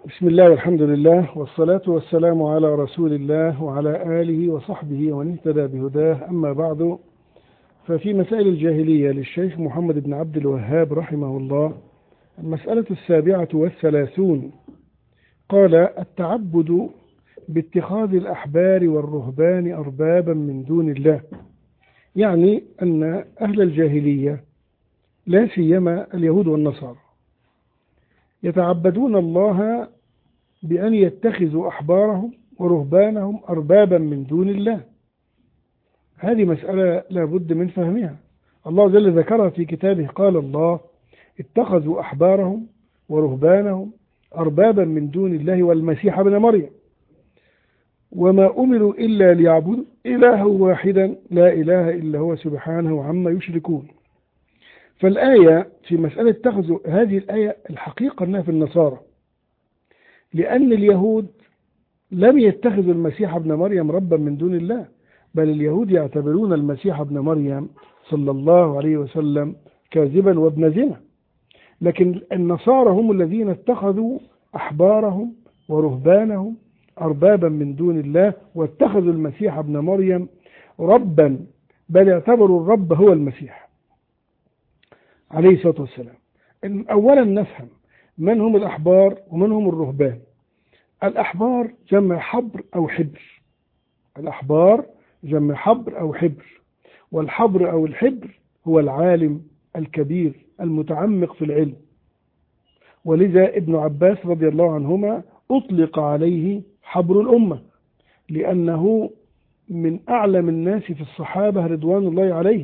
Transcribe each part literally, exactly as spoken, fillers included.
بسم الله والحمد لله والصلاة والسلام على رسول الله وعلى آله وصحبه ومن اهتدى بهداه. أما بعد، ففي مسائل الجاهلية للشيخ محمد بن عبد الوهاب رحمه الله المسألة السابعة والثلاثون، قال: التعبد باتخاذ الأحبار والرهبان أربابا من دون الله. يعني أن أهل الجاهلية لا سيما اليهود والنصارى يتعبدون الله بأن يتخذوا أحبارهم ورهبانهم أربابا من دون الله. هذه مسألة لا بد من فهمها. الله جل ذكرها في كتابه، قال الله: اتخذوا أحبارهم ورهبانهم أربابا من دون الله والمسيح ابن مريم وما أمروا إلا ليعبدوا إلها واحدا لا إله إلا هو سبحانه عما يشركون. فالآية في مسألة اتخذوا، هذه الآية الحقيقة أنها في النصارى، لأن اليهود لم يتخذوا المسيح ابن مريم ربا من دون الله، بل اليهود يعتبرون المسيح ابن مريم صلى الله عليه وسلم كاذبا وابن زنا. لكن النصارى هم الذين اتخذوا أحبارهم ورهبانهم أربابا من دون الله، واتخذوا المسيح ابن مريم ربا، بل اعتبروا الرب هو المسيح عليه الصلاة والسلام. أولا نفهم من هم الأحبار ومن هم الرهبان. الأحبار جمع حبر أو حبر، الأحبار جمع حبر أو حبر، والحبر أو الحبر هو العالم الكبير المتعمق في العلم. ولذا ابن عباس رضي الله عنهما أطلق عليه حبر الأمة، لأنه من أعلم الناس في الصحابة رضوان الله عليهم.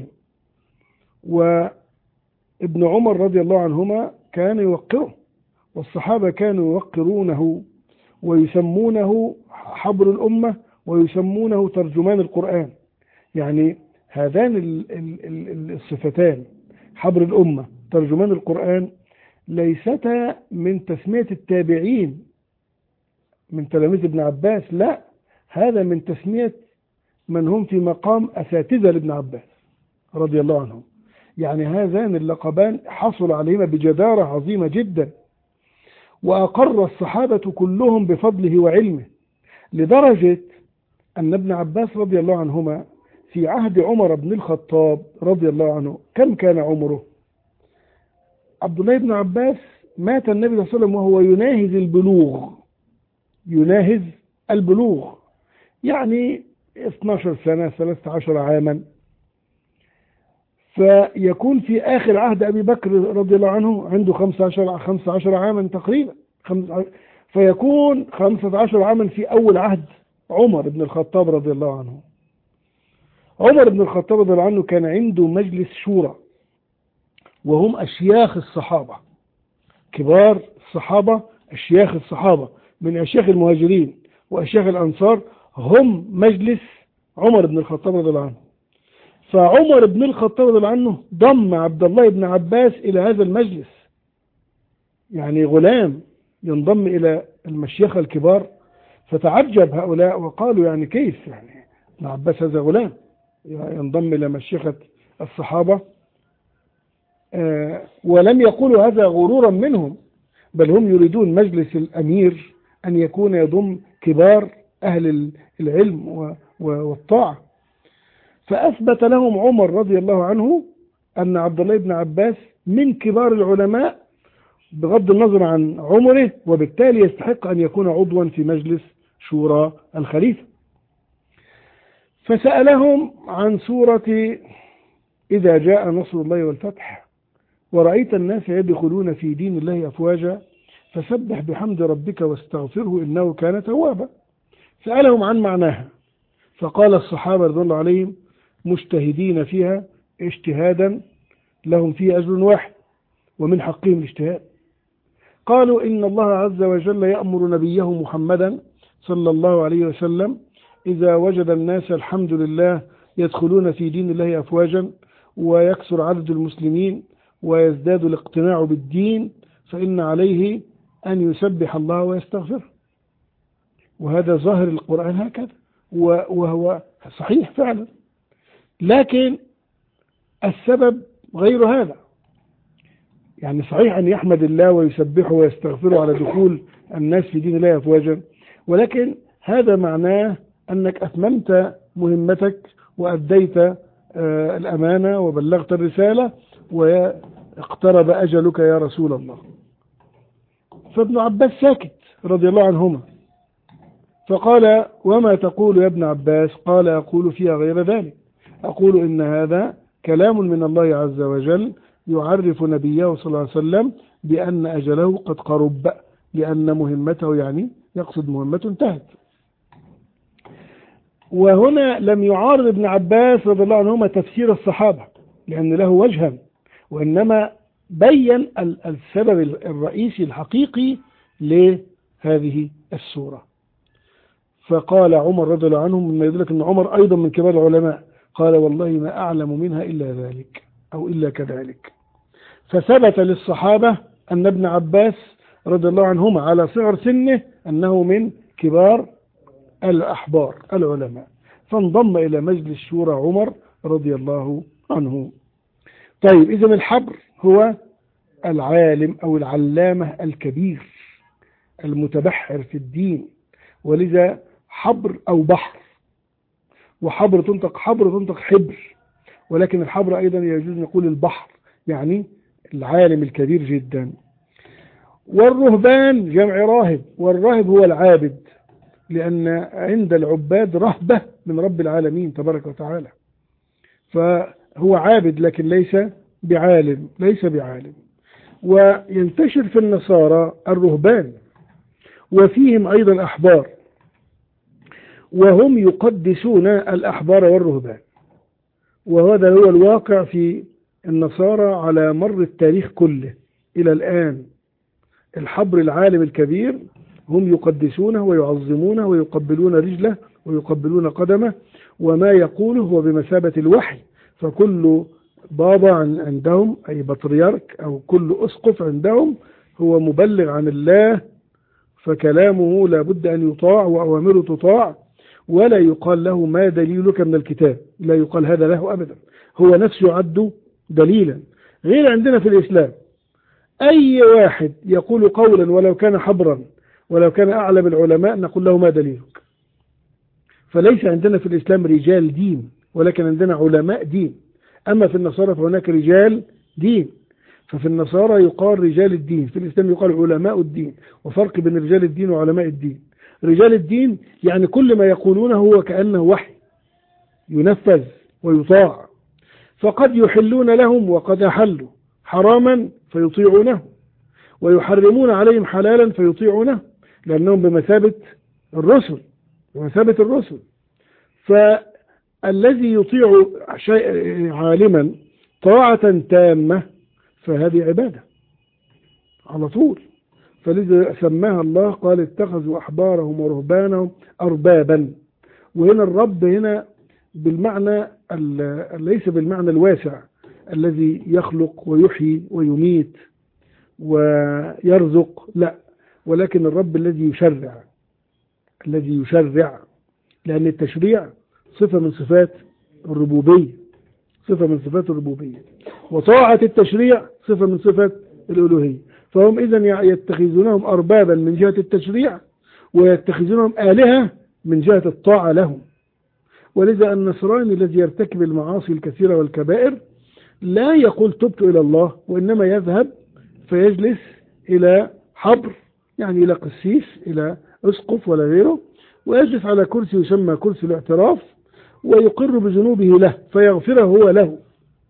وابن عمر رضي الله عنهما كان يوقره، والصحابة كانوا يوقرونه ويسمونه حبر الأمة ويسمونه ترجمان القرآن. يعني هذان الصفتان، حبر الأمة ترجمان القرآن، ليستا من تسمية التابعين من تلاميذ ابن عباس، لا، هذا من تسمية من هم في مقام أساتذة لابن عباس رضي الله عنهم. يعني هذان اللقبان حصل عليهما بجدارة عظيمة جدا، وأقر الصحابة كلهم بفضله وعلمه، لدرجة أن ابن عباس رضي الله عنهما في عهد عمر بن الخطاب رضي الله عنه، كم كان عمره؟ عبد الله بن عباس مات النبي صلى الله عليه وسلم وهو يناهز البلوغ، يناهز البلوغ، يعني اثنتا عشرة سنة، ثلاثة عشر عاما. فيكون في آخر عهد أبي بكر رضي الله عنه عنده خمسة عشر خمسة عشر عاما تقريبا، فيكون خمسة عشر عاما في أول عهد عمر بن الخطاب رضي الله عنه. عمر بن الخطاب رضي الله عنه كان عنده مجلس شورى، وهم أشياخ الصحابة، كبار الصحابة، أشياخ الصحابة من أشياخ المهاجرين وأشياخ الأنصار، هم مجلس عمر بن الخطاب رضي الله عنه. فعمر بن الخطاب رضي الله عنه ضم عبد الله بن عباس إلى هذا المجلس، يعني غلام ينضم إلى المشيخة الكبار. فتعجب هؤلاء وقالوا: يعني كيف يعني ابن عباس هذا غلام ينضم إلى مشيخة الصحابة؟ آه ولم يقولوا هذا غرورا منهم، بل هم يريدون مجلس الأمير أن يكون يضم كبار أهل العلم والطاعة. فأثبت لهم عمر رضي الله عنه أن عبد الله بن عباس من كبار العلماء بغض النظر عن عمره، وبالتالي يستحق أن يكون عضوا في مجلس شورى الخليفة. فسألهم عن سورة إذا جاء نصر الله والفتح ورأيت الناس يدخلون في دين الله أفواجا فسبح بحمد ربك واستغفره إنه كان توابا. سألهم عن معناها، فقال الصحابة رضي الله عليهم مجتهدين فيها اجتهادا لهم فيه أجر واحد ومن حقهم الاجتهاد. قالوا: إن الله عز وجل يأمر نبيه محمدا صلى الله عليه وسلم إذا وجد الناس الحمد لله يدخلون في دين الله أفواجا ويكثر عدد المسلمين ويزداد الاقتناع بالدين، فإن عليه أن يسبح الله ويستغفره. وهذا ظاهر القرآن هكذا، وهو صحيح فعلا، لكن السبب غير هذا. يعني صحيح أن يحمد الله ويسبحه ويستغفره على دخول الناس في دين الله أفواجا، ولكن هذا معناه أنك أتممت مهمتك وأديت آه الأمانة وبلغت الرسالة واقترب أجلك يا رسول الله. فابن عباس ساكت رضي الله عنهما، فقال: وما تقول يا ابن عباس؟ قال: أقول فيها غير ذلك، أقول إن هذا كلام من الله عز وجل يعرف نبيه صلى الله عليه وسلم بأن أجله قد قرب، لأن مهمته، يعني يقصد مهمته، انتهت. وهنا لم يعارض ابن عباس رضي الله عنهما تفسير الصحابة لأن له وجها، وإنما بين السبب الرئيسي الحقيقي لهذه السورة. فقال عمر رضي الله عنه، مما يدلك أن عمر أيضا من كبار العلماء، قال: والله ما أعلم منها إلا ذلك أو إلا كذلك. فثبت للصحابة أن ابن عباس رضي الله عنهما على صغر سنه أنه من كبار الأحبار العلماء، فانضم إلى مجلس الشورى عمر رضي الله عنه. طيب، إذن الحبر هو العالم أو العلامة الكبير المتبحر في الدين، ولذا حبر أو بحر، وحبر تنطق حبر تنطق حبر، ولكن الحبر أيضا يجوز نقول البحر، يعني العالم الكبير جدا. والرهبان جمع راهب، والراهب هو العابد، لأن عند العباد رهبة من رب العالمين تبارك وتعالى، فهو عابد لكن ليس بعالم ليس بعالم. وينتشر في النصارى الرهبان، وفيهم أيضا أحبار، وهم يقدسون الأحبار والرهبان، وهذا هو الواقع في النصارى على مر التاريخ كله إلى الآن. الحبر العالم الكبير هم يقدسونه ويعظمونه ويقبلون رجله ويقبلون قدمه، وما يقوله هو بمثابة الوحي، فكل بابا عندهم أي بطريرك أو كل أسقف عندهم هو مبلغ عن الله، فكلامه لا بد أن يطاع وأوامره تطاع، ولا يقال له ما دليلك من الكتاب، لا يقال هذا له أبدا، هو نفسه يعد دليلا. غير عندنا في الإسلام أي واحد يقول قولا ولو كان حبرا ولو كان أعلم العلماء نقول له ما دليلك. فليس عندنا في الإسلام رجال دين، ولكن عندنا علماء دين. أما في النصارى فهناك رجال دين، ففي النصارى يقال رجال الدين، في الإسلام يقال علماء الدين، وفرق بين رجال الدين وعلماء الدين. رجال الدين يعني كل ما يقولونه هو كأنه وحي ينفذ ويطاع، فقد يحلون لهم وقد أحلوا حراما فيطيعونه، ويحرمون عليهم حلالا فيطيعونه، لأنهم بمثابة الرسل بمثابة الرسل. فالذي يطيع شيء عالما طاعة تامة فهذه عبادة على طول. فلذا سماها الله، قال: اتخذوا أحبارهم ورهبانهم أربابا. وهنا الرب هنا بالمعنى ليس بالمعنى الواسع الذي يخلق ويحيي ويميت ويرزق، لا، ولكن الرب الذي يشرع الذي يشرع لأن التشريع صفة من صفات الربوبية صفة من صفات الربوبية وطاعة التشريع صفة من صفات الألوهية. فهم إذن يتخذونهم أربابا من جهة التشريع، ويتخذونهم آلهة من جهة الطاعة لهم. ولذا النصراني الذي يرتكب المعاصي الكثيرة والكبائر لا يقول تبت إلى الله، وإنما يذهب فيجلس إلى حبر، يعني إلى قسيس، إلى أسقف ولا غيره، ويجلس على كرسي يسمى كرسي الاعتراف، ويقر بذنوبه له فيغفره هو له.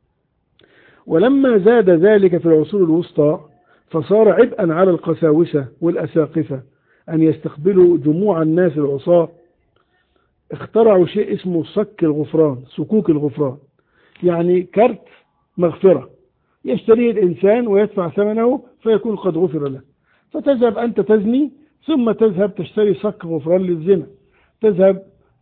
ولما زاد ذلك في العصور الوسطى فصار عبئا على القساوسة والأساقفة أن يستقبلوا جموع الناس العصاة. اخترعوا شيء اسمه صك الغفران، صكوك الغفران، يعني كرت مغفرة يشتريه الإنسان ويدفع ثمنه فيكون قد غفر له. فتذهب أنت تزني، ثم تذهب تشتري صك غفران للزنا، تذهب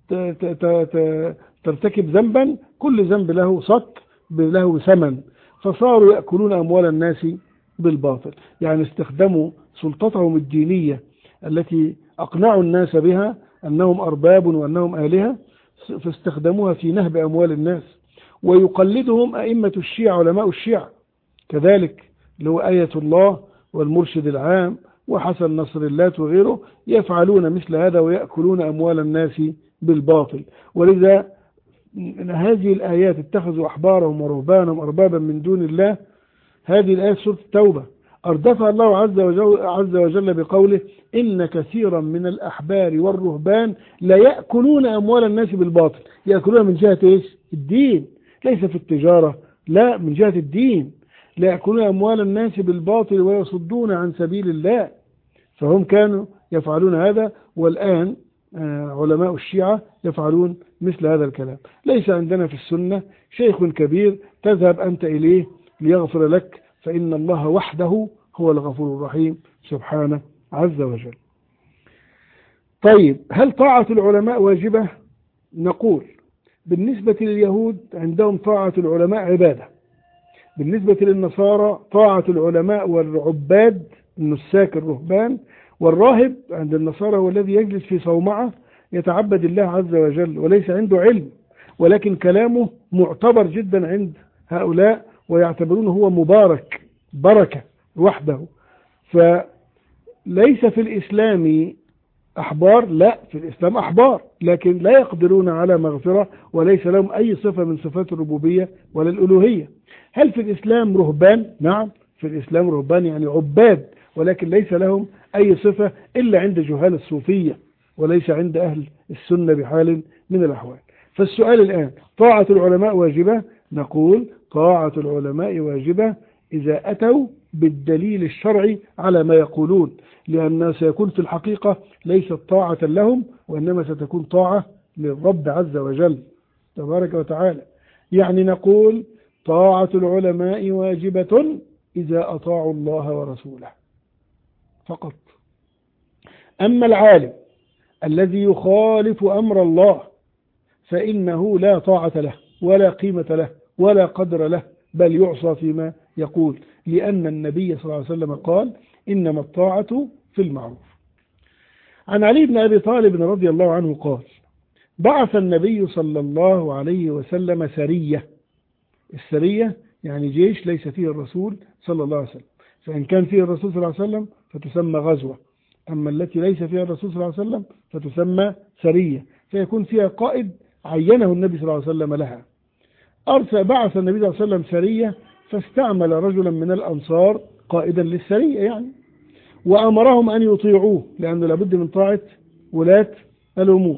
ترتكب ذنبا، كل ذنب له صك له ثمن، فصاروا يأكلون أموال الناس بالباطل. يعني استخدموا سلطتهم الدينية التي أقنعوا الناس بها أنهم أرباب وأنهم آلهة، فاستخدموها في نهب أموال الناس. ويقلدهم أئمة الشيعة، علماء الشيعة كذلك، اللي هو آية الله والمرشد العام وحسن نصر الله وغيره، يفعلون مثل هذا ويأكلون أموال الناس بالباطل. ولذا هذه الآيات اتخذوا أحبارهم ورهبانهم أربابا من دون الله، هذه الآيات سورة التوبة أردفها الله عز وجل, عز وجل بقوله إن كثيرا من الأحبار والرهبان لا يأكلون أموال الناس بالباطل. يأكلون من جهة إيش؟ الدين، ليس في التجارة، لا، من جهة الدين. لا يأكلون أموال الناس بالباطل ويصدون عن سبيل الله، فهم كانوا يفعلون هذا، والآن علماء الشيعة يفعلون مثل هذا الكلام. ليس عندنا في السنة شيخ كبير تذهب أنت إليه ليغفر لك، فإن الله وحده هو الغفور الرحيم سبحانه عز وجل. طيب، هل طاعة العلماء واجبة؟ نقول بالنسبة لليهود عندهم طاعة العلماء عبادة، بالنسبة للنصارى طاعة العلماء والعباد النساك الرهبان، والراهب عند النصارى هو الذي يجلس في صومعة يتعبد الله عز وجل وليس عنده علم، ولكن كلامه معتبر جدا عند هؤلاء ويعتبرونه هو مبارك بركة وحده. فليس في الإسلام أحبار، لا، في الإسلام أحبار لكن لا يقدرون على مغفرة وليس لهم أي صفة من صفات الربوبية ولا الألوهية. هل في الإسلام رهبان؟ نعم، في الإسلام رهبان يعني عباد، ولكن ليس لهم أي صفة إلا عند جهال الصوفية وليس عند أهل السنة بحال من الأحوال. فالسؤال الآن، طاعة العلماء واجبة؟ نقول طاعة العلماء واجبة إذا أتوا بالدليل الشرعي على ما يقولون، لأن سيكون في الحقيقة ليست طاعة لهم وإنما ستكون طاعة للرب عز وجل تبارك وتعالى. يعني نقول طاعة العلماء واجبة إذا أطاعوا الله ورسوله فقط. أما العالم الذي يخالف أمر الله فإنه لا طاعة له ولا قيمة له ولا قدر له، بل يعصى فيما يقول، لأن النبي صلى الله عليه وسلم قال إنما الطاعة في المعروف. عن علي بن أبي طالب رضي الله عنه قال بعث النبي صلى الله عليه وسلم سرية. السرية يعني جيش ليس فيه الرسول صلى الله عليه وسلم، فإن كان فيه الرسول صلى الله عليه وسلم فتسمى غزوة، أما التي ليس فيها الرسول صلى الله عليه وسلم فتسمى سرية، فيكون فيها قائد عينه النبي صلى الله عليه وسلم لها. أرسل بعث النبي صلى الله عليه وسلم سرية فاستعمل رجلا من الأنصار قائدا للسرية يعني، وأمرهم أن يطيعوه لأنه لابد من طاعة ولاة الأمور.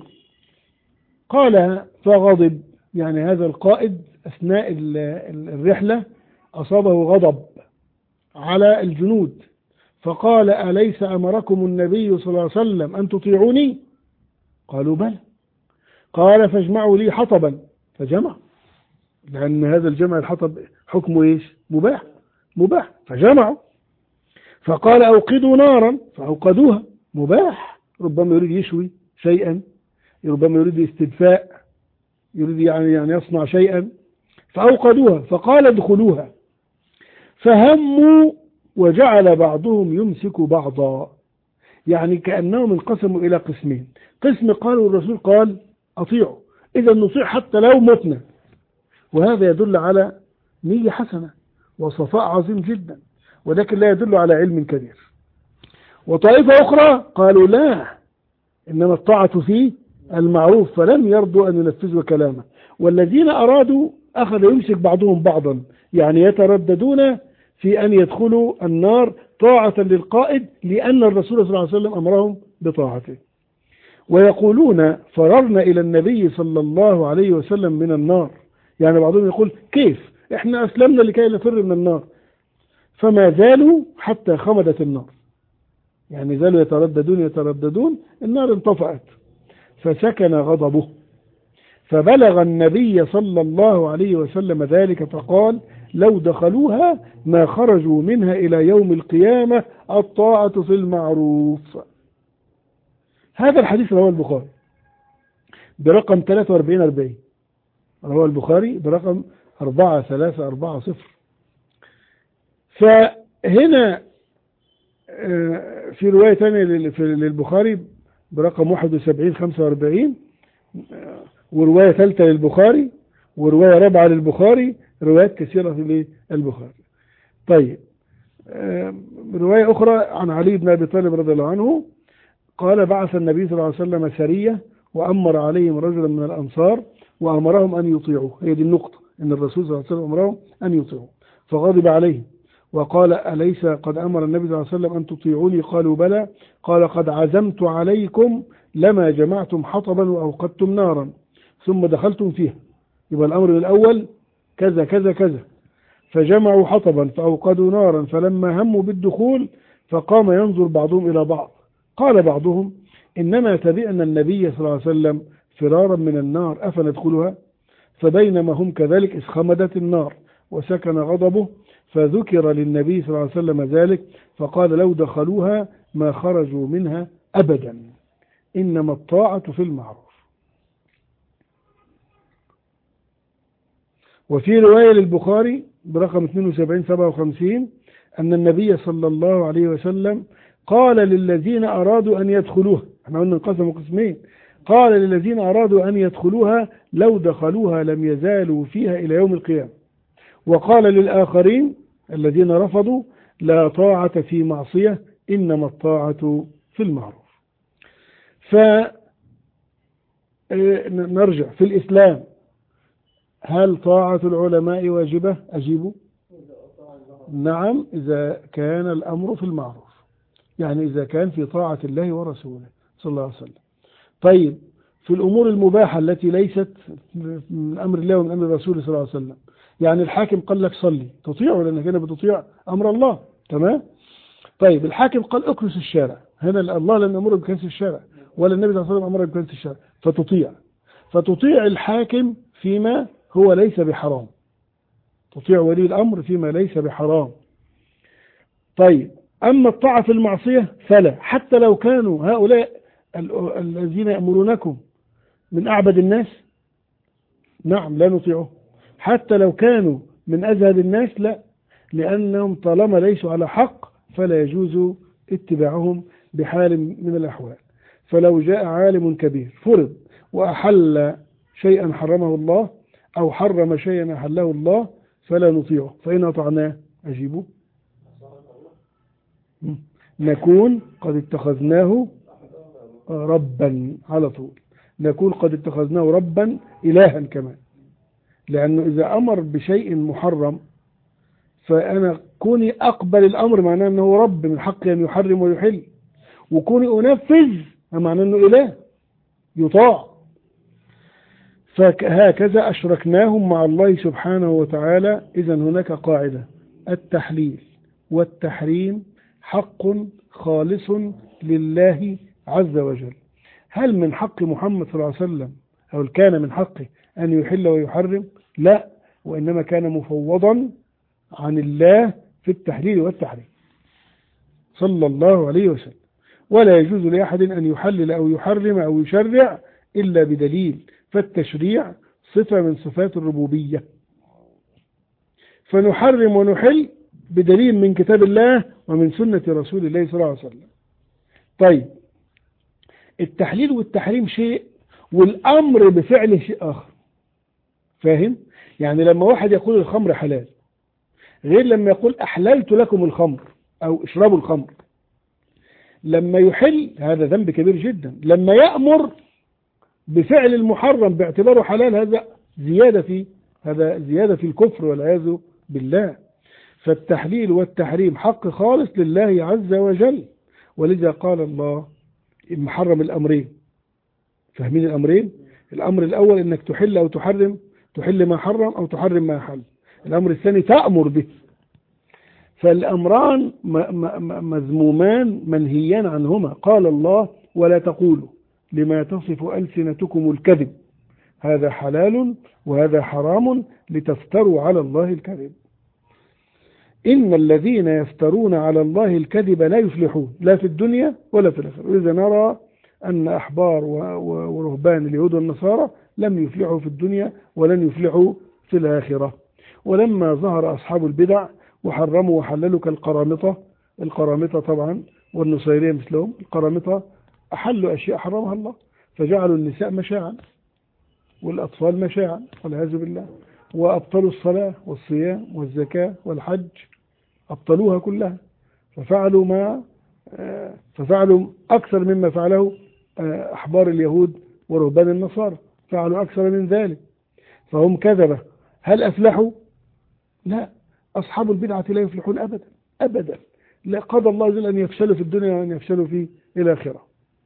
قال فغضب، يعني هذا القائد أثناء الرحلة أصابه غضب على الجنود، فقال أليس أمركم النبي صلى الله عليه وسلم أن تطيعوني؟ قالوا بلى. قال فاجمعوا لي حطبا، فجمع، لأن هذا الجمع الحطب حكمه إيش؟ مباح مباح، فجمعوا. فقال أوقدوا نارا، فأوقدوها، مباح، ربما يريد يشوي شيئا، ربما يريد استدفاء، يريد يعني يعني يصنع شيئا، فأوقدوها. فقال ادخلوها، فهموا وجعل بعضهم يمسك بعضا، يعني كأنهم انقسموا إلى قسمين، قسم قالوا الرسول قال أطيعوا، إذا نطيع حتى لو متنا، وهذا يدل على نية حسنة وصفاء عظيم جدا، ولكن لا يدل على علم كبير. وطائفة أخرى قالوا لا، إنما الطاعة في المعروف، فلم يرضوا أن ينفذوا كلامه، والذين أرادوا أخذ يمسك بعضهم بعضا، يعني يترددون في أن يدخلوا النار طاعة للقائد لأن الرسول صلى الله عليه وسلم أمرهم بطاعته. ويقولون فررنا إلى النبي صلى الله عليه وسلم من النار، يعني بعضهم يقول كيف إحنا أسلمنا لكي نفر من النار، فما زالوا حتى خمدت النار، يعني زالوا يترددون يترددون النار انطفأت، فسكن غضبه، فبلغ النبي صلى الله عليه وسلم ذلك فقال لو دخلوها ما خرجوا منها إلى يوم القيامة، الطاعة في المعروف. هذا الحديث رواه البخاري برقم ثلاثة وأربعين أربعين، رواه البخاري برقم أربعة ثلاثة أربعة صفر. فهنا في رواية ثانية للبخاري برقم واحد وسبعين خمسة وأربعين، ورواية ثالثة للبخاري، ورواية رابعة للبخاري، روايات كثيرة في البخاري. طيب، رواية أخرى عن علي بن أبي طالب رضي الله عنه قال بعث النبي صلى الله عليه وسلم سرية وأمر عليهم رجلا من الأنصار وأمرهم أن يطيعوه. هي دي النقطة، أن الرسول صلى الله عليه وسلم أمرهم أن يطيعوه، فغضب عليهم وقال أليس قد أمر النبي صلى الله عليه وسلم أن تطيعوني؟ قالوا بلى. قال قد عزمت عليكم لما جمعتم حطبا وأوقدتم نارا ثم دخلتم فيها. يبقى الأمر الأول كذا كذا كذا، فجمعوا حطبا فأوقدوا نارا فلما هموا بالدخول فقام ينظر بعضهم إلى بعض، قال بعضهم إنما تبعنا النبي صلى الله عليه وسلم فرارا من النار أفندخلها؟ فبينما هم كذلك إذ خمدت النار وسكن غضبه، فذكر للنبي صلى الله عليه وسلم ذلك فقال لو دخلوها ما خرجوا منها أبدا، إنما الطاعة في المعروف. وفي رواية للبخاري برقم اثنين وسبعين سبعة وخمسين أن النبي صلى الله عليه وسلم قال للذين أرادوا أن يدخلوها، احنا قلنا انقسموا قسمين، قال للذين أرادوا أن يدخلوها لو دخلوها لم يزالوا فيها إلى يوم القيامة. وقال للآخرين الذين رفضوا لا طاعة في معصية إنما الطاعة في المعروف. فنرجع في الإسلام، هل طاعة العلماء واجبة؟ أجيبوا نعم إذا كان الأمر في المعروف، يعني إذا كان في طاعة الله ورسوله صلى الله عليه وسلم. طيب في الأمور المباحة التي ليست من أمر الله ومن أمر الرسول صلى الله عليه وسلم، يعني الحاكم قال لك صلي تطيعه لأنك هنا بتطيع أمر الله، تمام؟ طيب الحاكم قال اكنس الشارع، هنا الله لم يأمر بكنس الشارع ولا النبي صلى الله عليه وسلم أمر بكنس الشارع، فتطيع فتطيع الحاكم فيما هو ليس بحرام، تطيع ولي الأمر فيما ليس بحرام. طيب أما الطاعة في المعصية فلا، حتى لو كانوا هؤلاء الذين يأمرونكم من أعبد الناس نعم لا نطيعه، حتى لو كانوا من أزهد الناس لا، لأنهم طالما ليسوا على حق فلا يجوز اتباعهم بحال من الأحوال. فلو جاء عالم كبير فرض وأحل شيئا حرمه الله أو حرم شيئا أحله الله فلا نطيعه، فإن أطعناه أجيبه نكون قد اتخذناه ربا، على طول نكون قد اتخذناه ربا إلها كمان، لأنه إذا أمر بشيء محرم فأنا كوني أقبل الأمر معناه أنه رب من حقي أن يحرم ويحل، وكوني أنفذ معناه أنه إله يطاع. فهكذا أشركناهم مع الله سبحانه وتعالى. إذا هناك قاعدة، التحليل والتحريم حق خالص لله عز وجل. هل من حق محمد صلى الله عليه وسلم أو كان من حقه أن يحل ويحرم؟ لا، وإنما كان مفوضا عن الله في التحليل والتحريم صلى الله عليه وسلم. ولا يجوز لأحد أن يحلل أو يحرم أو يشرع إلا بدليل، فالتشريع صفة من صفات الربوبية، فنحرم ونحل بدليل من كتاب الله ومن سنة رسول الله صلى الله عليه وسلم. طيب التحليل والتحريم شيء والأمر بفعل شيء آخر، فاهم؟ يعني لما واحد يقول الخمر حلال غير لما يقول أحللت لكم الخمر أو اشربوا الخمر. لما يحل هذا ذنب كبير جدا، لما يأمر بفعل المحرم باعتباره حلال هذا زيادة في هذا زيادة في الكفر والعياذ بالله. فالتحليل والتحريم حق خالص لله عز وجل، ولذا قال الله محرم الأمرين. فاهمين الأمرين؟ الأمر الأول إنك تحل أو تحرم، تحل ما حرم أو تحرم ما حل. الأمر الثاني تأمر به. فالأمران مذمومان منهيان عنهما. قال الله ولا تقولوا لما تصف ألسنتكم الكذب هذا حلال وهذا حرام لتفتروا على الله الكذب إن الذين يفترون على الله الكذب لا يفلحون لا في الدنيا ولا في الآخرة. وإذا نرى أن أحبار ورهبان اليهود والنصارى لم يفلحوا في الدنيا ولن يفلحوا في الآخرة. ولما ظهر أصحاب البدع وحرموا وحللوا كالقرامطة، القرامطة طبعا والنصيرية مثلهم، القرامطة أحلوا أشياء حرمها الله، فجعلوا النساء مشاعا والأطفال مشاعا والعياذ بالله، وأبطلوا الصلاة والصيام والزكاة والحج أبطلوها كلها، ففعلوا ما ففعلوا أكثر مما فعله أحبار اليهود ورهبان النصارى، فعلوا أكثر من ذلك، فهم كذبة. هل أفلحوا؟ لا، أصحاب البدعة لا يفلحون أبدا أبدا، لا، قضى الله جل أن يفشلوا في الدنيا وأن يفشلوا في الآخرة.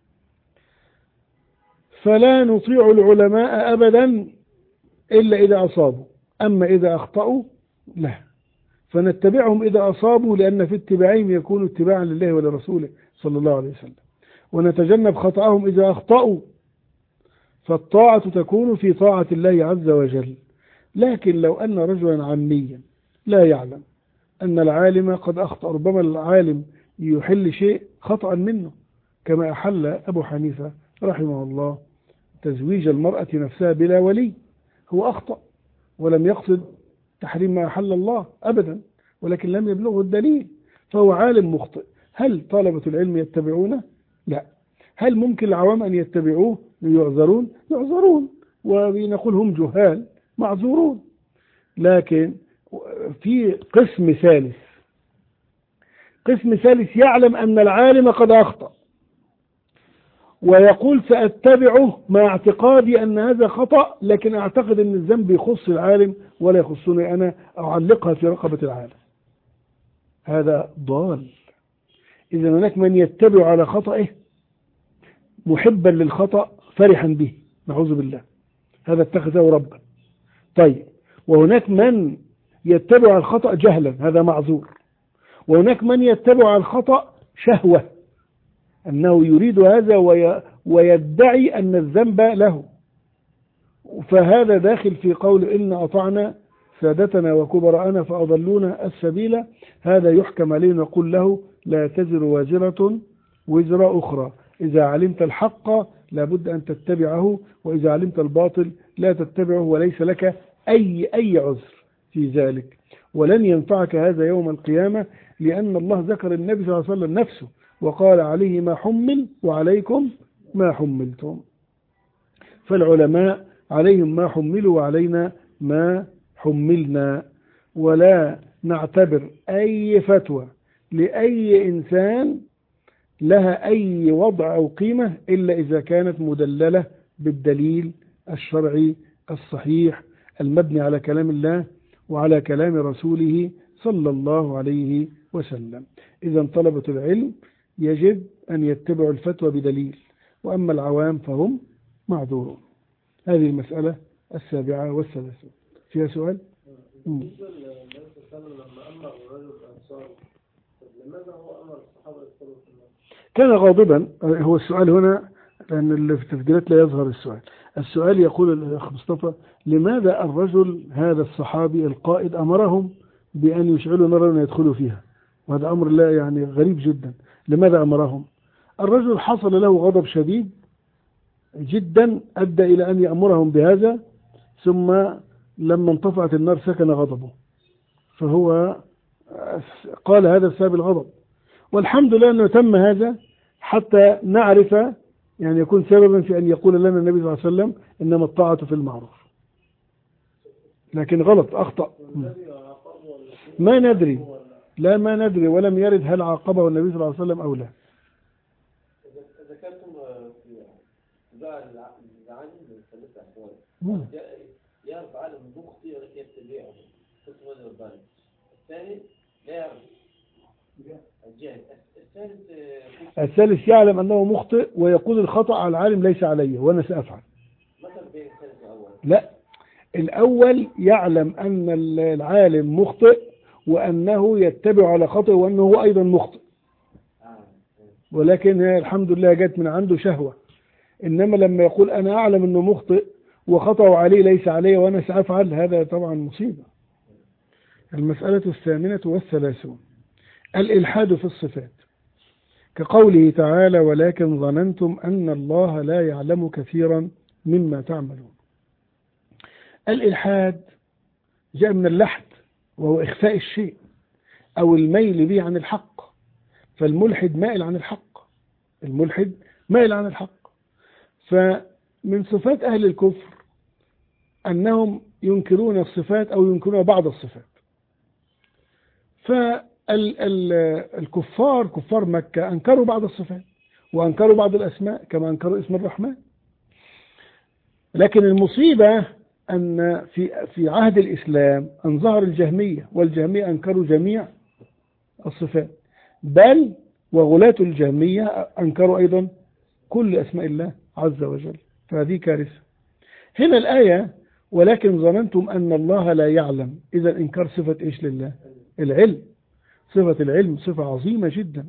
فلا نطيع العلماء أبدا إلا إذا أصابوا، أما إذا أخطأوا لا، فنتبعهم إذا أصابوا، لأن في اتباعهم يكون اتباعا لله ولرسوله صلى الله عليه وسلم، ونتجنب خطأهم إذا أخطأوا، فالطاعة تكون في طاعة الله عز وجل. لكن لو أن رجلا عاميا لا يعلم أن العالم قد أخطأ، ربما العالم يحل شيء خطأ منه، كما أحل أبو حنيفة رحمه الله تزويج المرأة نفسها بلا ولي، هو أخطأ ولم يقصد تحريم ما أحل الله أبدا، ولكن لم يبلغه الدليل، فهو عالم مخطئ. هل طلبة العلم يتبعونه؟ لا. هل ممكن العوام أن يتبعوه يعذرون؟ يعذرون، ونقول هم جهال معذورون. لكن في قسم ثالث، قسم ثالث يعلم أن العالم قد أخطأ ويقول سأتبعه مع اعتقادي أن هذا خطأ، لكن أعتقد أن الذنب يخص العالم ولا يخصني أنا، أعلقها في رقبة العالم، هذا ضال. إذا هناك من يتبع على خطأه محبا للخطأ فرحا به، نعوذ بالله، هذا اتخذه ربا. طيب، وهناك من يتبع الخطأ جهلا، هذا معذور. وهناك من يتبع الخطأ شهوة، أنه يريد هذا ويدعي أن الذنب له، فهذا داخل في قول إن أطعنا سادتنا وكبراءنا فأضلونا السبيل، هذا يحكم عليه نقول له لا تزر وازرة وزر أخرى، إذا علمت الحق لابد أن تتبعه، وإذا علمت الباطل لا تتبعه، وليس لك أي أي عذر في ذلك، ولن ينفعك هذا يوم القيامة، لأن الله ذكر النبي صلى الله عليه وسلم نفسه وقال عليه ما حمل وعليكم ما حملتم. فالعلماء عليهم ما حملوا وعلينا ما حملنا، ولا نعتبر أي فتوى لأي إنسان لها أي وضع أو قيمة إلا إذا كانت مدللة بالدليل الشرعي الصحيح المبني على كلام الله وعلى كلام رسوله صلى الله عليه وسلم. إذا طلبة العلم يجب أن يتبعوا الفتوى بدليل، وأما العوام فهم معذورون. هذه المسألة السابعة والثلاثون. فيها سؤال؟ بالنسبة للنبي صلى الله عليه وسلم لما أمر الرجل الأنصاري، لماذا هو أمر الصحابة يدخلوا في النار؟ كان غاضبا. هو السؤال هنا، لأن اللي في التسجيلات لا يظهر السؤال. السؤال يقول الأخ مصطفى: لماذا الرجل هذا الصحابي القائد أمرهم بأن يشعلوا نارا ويدخلوا فيها؟ وهذا أمر لا يعني غريب جدا. لماذا أمرهم؟ الرجل حصل له غضب شديد جدا أدى إلى أن يأمرهم بهذا، ثم لما انطفأت النار سكن غضبه، فهو قال هذا بسبب الغضب. والحمد لله أنه تم هذا حتى نعرف، يعني يكون سببا في أن يقول لنا النبي صلى الله عليه وسلم إنما الطاعة في المعروف. لكن غلط، أخطأ، ما ندري، لا ما ندري، ولم يرد هل عاقبه النبي صلى الله عليه وسلم أو لا. إذا كنتم زعل العالم من ثلاثة أحوال: يعرف عالم مخطئ يتبعه حسن الرباني، الثاني لا يعرف الجاهل، الثالث الثالث يعلم أنه مخطئ ويقول الخطأ على العالم ليس علي وأنا سأفعل. مثلا بين الثالث الأول؟ لا، الأول يعلم أن العالم مخطئ وأنه يتبع على خطأ وأنه هو أيضا مخطئ، ولكن الحمد لله جت من عنده شهوة. إنما لما يقول أنا أعلم أنه مخطئ وخطأ عليه ليس عليه وأنا سأفعل، هذا طبعا مصيبة. المسألة الثامنة والثلاثون: الإلحاد في الصفات، كقوله تعالى: ولكن ظننتم أن الله لا يعلم كثيرا مما تعملون. الإلحاد جاء من اللحد، وهو إخفاء الشيء أو الميل به عن الحق، فالملحد مائل عن الحق، الملحد مائل عن الحق. فمن صفات أهل الكفر أنهم ينكرون الصفات أو ينكرون بعض الصفات، الكفار كفار مكة أنكروا بعض الصفات وأنكروا بعض الأسماء كما أنكروا اسم الرحمن. لكن المصيبة أن في في عهد الإسلام أن ظهر الجهمية، والجهمية أنكروا جميع الصفات، بل وغلاة الجهمية أنكروا أيضا كل أسماء الله عز وجل، فهذه كارثة. هنا الآية ولكن ظننتم أن الله لا يعلم، إذا إنكار صفة إيش لله؟ العلم. صفة العلم صفة عظيمة جدا.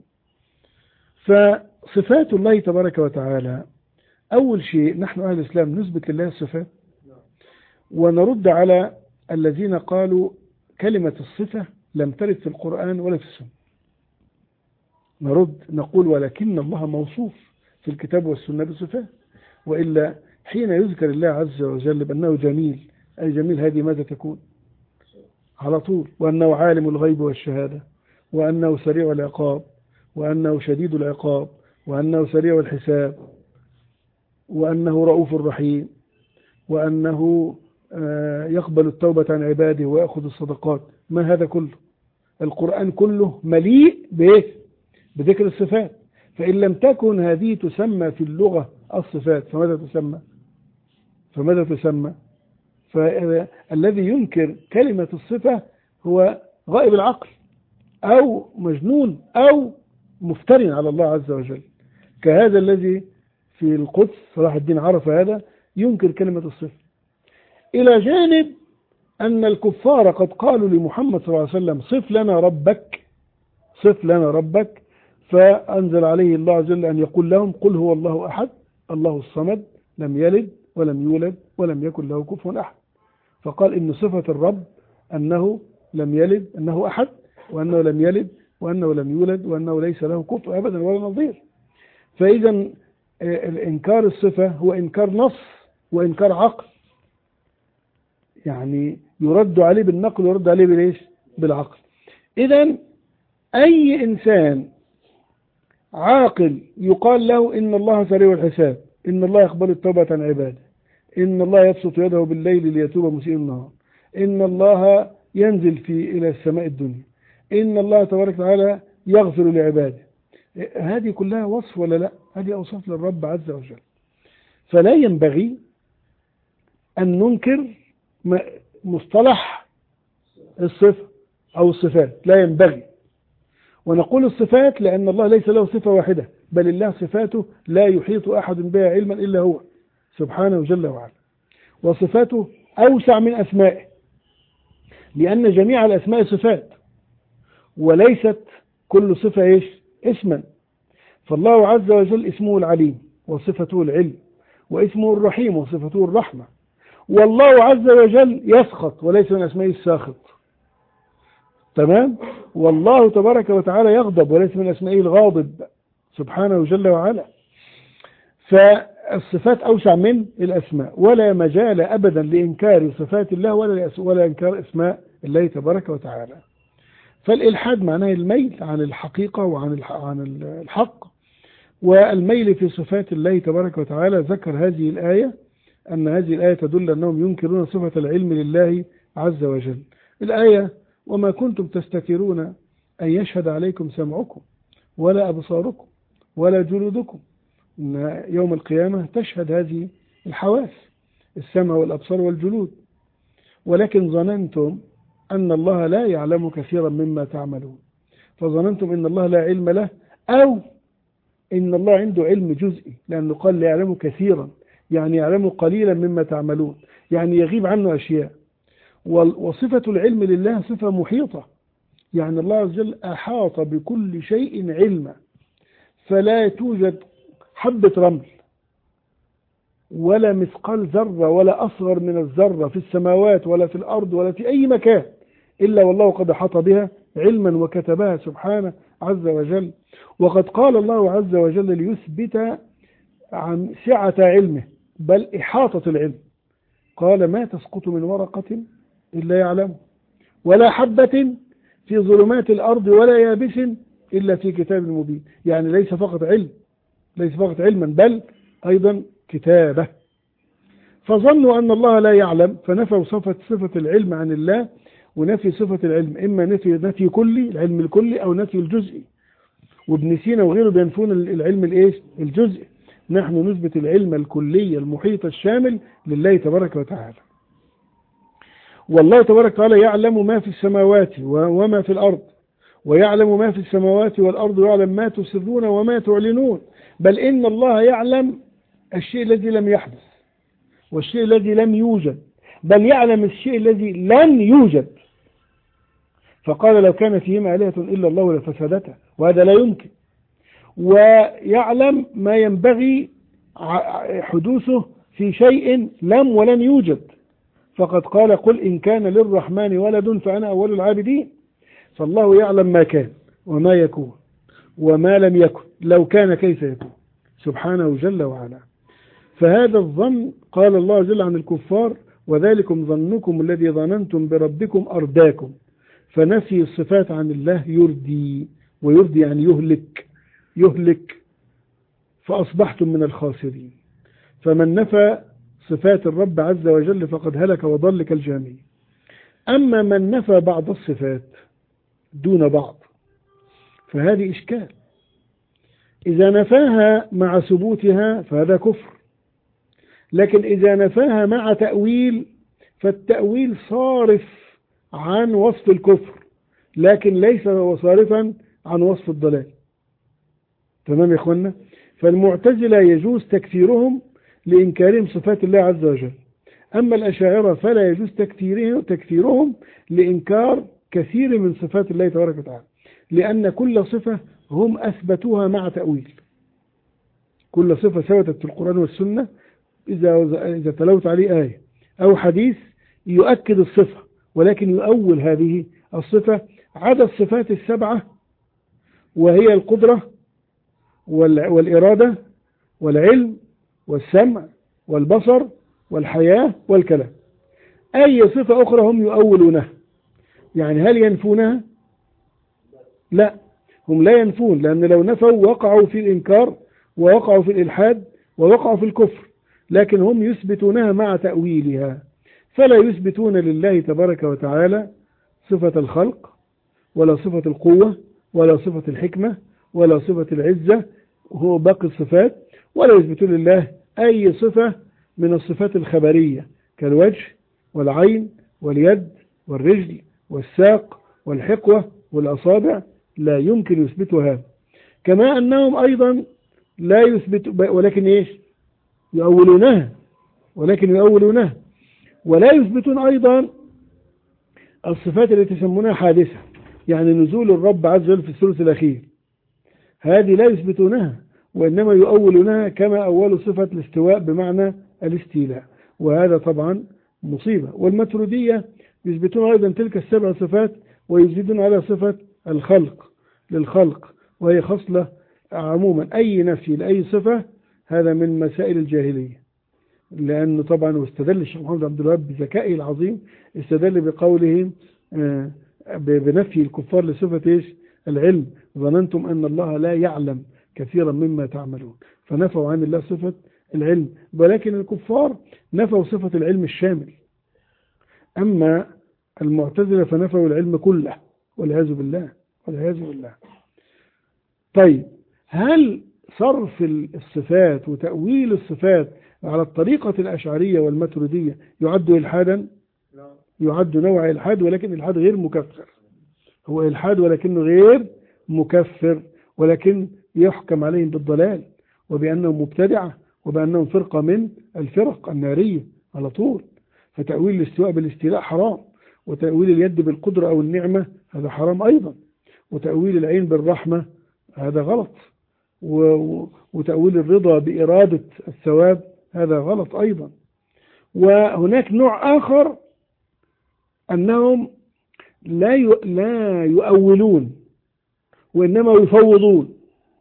فصفات الله تبارك وتعالى أول شيء نحن أهل الإسلام نثبت لله الصفات، ونرد على الذين قالوا كلمة الصفة لم ترد في القرآن ولا في السنة. نرد نقول ولكن الله موصوف في الكتاب والسنة بصفات، وإلا حين يذكر الله عز وجل بأنه جميل، أي جميل هذه ماذا تكون؟ على طول وأنه عالم الغيب والشهادة، وأنه سريع العقاب، وأنه شديد العقاب، وأنه سريع الحساب، وأنه رؤوف رحيم، وأنه يقبل التوبة عن عباده ويأخذ الصدقات. ما هذا كله؟ القرآن كله مليء بذكر الصفات. فإن لم تكن هذه تسمى في اللغة الصفات فماذا تسمى؟ فماذا تسمى؟ فالذي ينكر كلمة الصفة هو غائب العقل أو مجنون أو مفترٍ على الله عز وجل، كهذا الذي في القدس صلاح الدين عرف هذا ينكر كلمة الصفة. إلى جانب أن الكفار قد قالوا لمحمد صلى الله عليه وسلم صف لنا ربك، صف لنا ربك، فأنزل عليه الله عز وجل أن يقول لهم قل هو الله أحد الله الصمد لم يلد ولم يولد ولم يكن له كفوا أحد. فقال إن صفة الرب أنه لم يلد، أنه أحد، وأنه لم يلد، وأنه لم يولد، وأنه ليس له كفء أبدا ولا نظير. فإذا الإنكار الصفة هو إنكار نص وإنكار عقل، يعني يرد عليه بالنقل ويرد عليه بالإيش؟ بالعقل. إذا أي إنسان عاقل يقال له إن الله سريع الحساب، إن الله يقبل التوبة عن عباده، إن الله يبسط يده بالليل ليتوب مسيء النهار، إن الله ينزل في إلى السماء الدنيا، إن الله تبارك وتعالى يغفر لعباده، هذه كلها وصف ولا لا؟ هذه أوصاف للرب عز وجل. فلا ينبغي أن ننكر مصطلح الصفة أو الصفات، لا ينبغي. ونقول الصفات لأن الله ليس له صفة واحدة، بل الله صفاته لا يحيط أحد بها علما إلا هو سبحانه جل وعلا، وصفاته أوسع من أسمائه، لأن جميع الأسماء صفات وليست كل صفة إيش؟ اسما. فالله عز وجل اسمه العليم وصفته العلم، واسمه الرحيم وصفته الرحمة. والله عز وجل يسخط وليس من أسمائه الساخط، تمام؟ والله تبارك وتعالى يغضب وليس من أسمائه الغاضب سبحانه جل وعلا. فالصفات أوسع من الأسماء، ولا مجال أبدا لإنكار صفات الله ولا ولا إنكار أسماء الله تبارك وتعالى. فالإلحاد معناه الميل عن الحقيقة وعن عن الحق، والميل في صفات الله تبارك وتعالى. ذكر هذه الآية أن هذه الآية تدل أنهم ينكرون صفة العلم لله عز وجل. الآية وما كنتم تستترون أن يشهد عليكم سمعكم ولا أبصاركم ولا جلودكم، إن يوم القيامة تشهد هذه الحواس السمع والأبصار والجلود، ولكن ظننتم أن الله لا يعلم كثيرا مما تعملون، فظننتم أن الله لا علم له، أو إن الله عنده علم جزئي، لأنه قال لا يعلم كثيرا، يعني يعلم قليلا مما تعملون، يعني يغيب عنه أشياء. وصفة العلم لله صفة محيطة، يعني الله عز وجل أحاط بكل شيء علما، فلا توجد حبة رمل ولا مثقال ذرة ولا أصغر من الذرة في السماوات ولا في الأرض ولا في أي مكان إلا والله قد أحاط بها علما وكتبها سبحانه عز وجل. وقد قال الله عز وجل ليثبت عن سعة علمه بل إحاطة العلم، قال ما تسقط من ورقة إلا يعلم، ولا حبة في ظلمات الأرض ولا يابس إلا في كتاب مبين. يعني ليس فقط علم، ليس فقط علما بل أيضا كتابة. فظنوا أن الله لا يعلم فنفوا صفة صفة العلم عن الله، ونفي صفة العلم إما نفي نفي كلي العلم الكلي أو نفي الجزئي. وابن سينا وغيره بينفون العلم الإيش الجزئي. نحن نثبت العلم الكلي المحيط الشامل لله تبارك وتعالى. والله تبارك وتعالى يعلم ما في السماوات وما في الأرض، ويعلم ما في السماوات والأرض، ويعلم ما تسرون وما تعلنون. بل إن الله يعلم الشيء الذي لم يحدث والشيء الذي لم يوجد، بل يعلم الشيء الذي لن يوجد. فقال لو كان فيهما آلهة إلا الله لفسدتا، وهذا لا يمكن. ويعلم ما ينبغي حدوثه في شيء لم ولن يوجد، فقد قال قل إن كان للرحمن ولد فأنا أول العابدين. فالله يعلم ما كان وما يكون وما لم يكن، لو كان كيف يكون، سبحانه جل وعلا. فهذا الظن قال الله جل عن الكفار وذلكم ظنكم الذي ظننتم بربكم أرداكم. فنفي الصفات عن الله يردي، ويردي يعني يهلك يهلك فأصبحتم من الخاسرين. فمن نفى صفات الرب عز وجل فقد هلك وضل كالجامي. أما من نفى بعض الصفات دون بعض فهذه إشكال. إذا نفاها مع ثبوتها فهذا كفر، لكن إذا نفاها مع تأويل فالتأويل صارف عن وصف الكفر لكن ليس صارفا عن وصف الضلال. تمام يا إخوانا؟ فالمعتزلة يجوز تكفيرهم لإنكارهم صفات الله عز وجل، أما الأشاعرة فلا يجوز تكفيرهم لإنكار كثير من صفات الله تبارك وتعالى، لأن كل صفة هم أثبتوها مع تأويل. كل صفة ثبتت في القرآن والسنة إذا إذا تلوت عليه آية أو حديث يؤكد الصفة، ولكن يؤول هذه الصفة عدا الصفات السبعة، وهي القدرة والإرادة والعلم والسمع والبصر والحياة والكلام. أي صفة أخرى هم يؤولونها. يعني هل ينفونها؟ لا، هم لا ينفون، لأن لو نفوا وقعوا في الإنكار ووقعوا في الإلحاد ووقعوا في الكفر، لكن هم يثبتونها مع تأويلها. فلا يثبتون لله تبارك وتعالى صفة الخلق ولا صفة القوة ولا صفة الحكمة ولا صفة العزة، هو باقي الصفات. ولا يثبتون لله أي صفة من الصفات الخبرية كالوجه والعين واليد والرجل والساق والحقوة والأصابع، لا يمكن يثبتوا هذا. كما أنهم أيضا لا يثبتوا، ولكن إيش يؤولونها ولكن يؤولونها ولا يثبتون أيضا الصفات التي يسمونها حادثة، يعني نزول الرب عز وجل في الثلث الأخير، هذه لا يثبتونها وإنما يؤولونها كما أول صفة الاستواء بمعنى الاستيلاء، وهذا طبعا مصيبة. والماتريدية يثبتون أيضا تلك السبع صفات ويزيدون على صفة الخلق للخلق، وهي خصلة عموما. أي نفي لأي صفة هذا من مسائل الجاهلية، لأنه طبعا استدل الشيخ محمد عبد الوهاب بذكائه العظيم، استدل بقولهم بنفي الكفار لصفة إيش العلم، ظننتم أن الله لا يعلم كثيرا مما تعملون، فنفوا عن الله صفة العلم. ولكن الكفار نفوا صفة العلم الشامل، أما المعتزلة فنفوا العلم كله والعياذ بالله والعياذ بالله. طيب، هل صرف الصفات وتأويل الصفات على الطريقة الأشعرية والماتريدية يعد إلحادا؟ يعد نوع إلحاد، ولكن إلحاد غير مكفر. هو إلحاد ولكنه غير مكفر، ولكن يحكم عليهم بالضلال وبأنهم مبتدعة وبأنهم فرقة من الفرق النارية على طول. فتأويل الاستواء بالاستيلاء حرام، وتأويل اليد بالقدرة أو النعمة هذا حرام أيضا، وتأويل العين بالرحمة هذا غلط، وتأويل الرضا بإرادة الثواب هذا غلط أيضا. وهناك نوع آخر أنهم لا لا يؤولون وإنما يفوضون.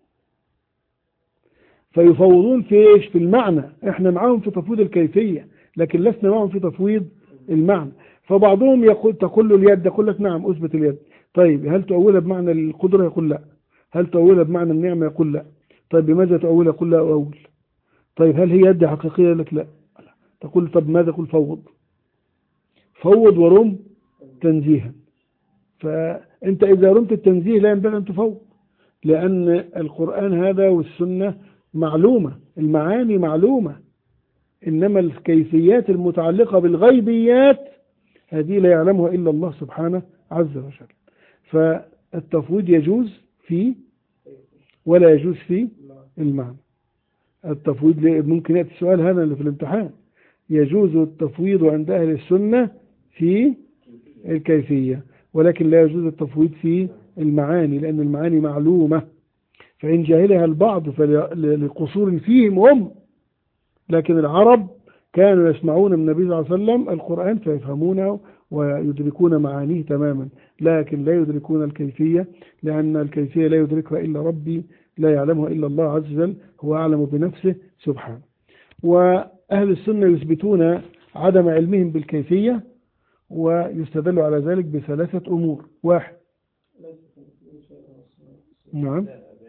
فيفوضون في إيش؟ في المعنى. إحنا معهم في تفويض الكيفية لكن لسنا معهم في تفويض المعنى. فبعضهم يقول تقول له اليد، يقول لك نعم أثبت اليد. طيب هل تؤولها بمعنى القدرة؟ يقول لا. هل تؤولها بمعنى النعمة؟ يقول لا. طيب بماذا تؤولها؟ يقول لا أؤول. طيب هل هي يد حقيقية؟ لك لا. تقول طب ماذا؟ يقول فوض. فوض ورم تنزيها. فأنت إذا رمت التنزيه لا ينبغي أن تفوض، لأن القرآن هذا والسنة معلومة، المعاني معلومة، إنما الكيفيات المتعلقة بالغيبيات هذه لا يعلمها إلا الله سبحانه عز وجل. فالتفويض يجوز فيه ولا يجوز فيه المعنى. التفويض ممكن يأتي السؤال هذا اللي في الامتحان، يجوز التفويض عند أهل السنة في الكيفية، ولكن لا يجوز التفويض في المعاني، لأن المعاني معلومة، فإن جاهلها البعض فلقصور فيهم هم، لكن العرب كانوا يسمعون من النبي صلى الله عليه وسلم القرآن فيفهمونه ويدركون معانيه تماما، لكن لا يدركون الكيفية، لأن الكيفية لا يدركها إلا ربي، لا يعلمها إلا الله عز وجل، هو أعلم بنفسه سبحانه. وأهل السنة يثبتون عدم علمهم بالكيفية، ويستدل على ذلك بثلاثة أمور. واحد، نعم،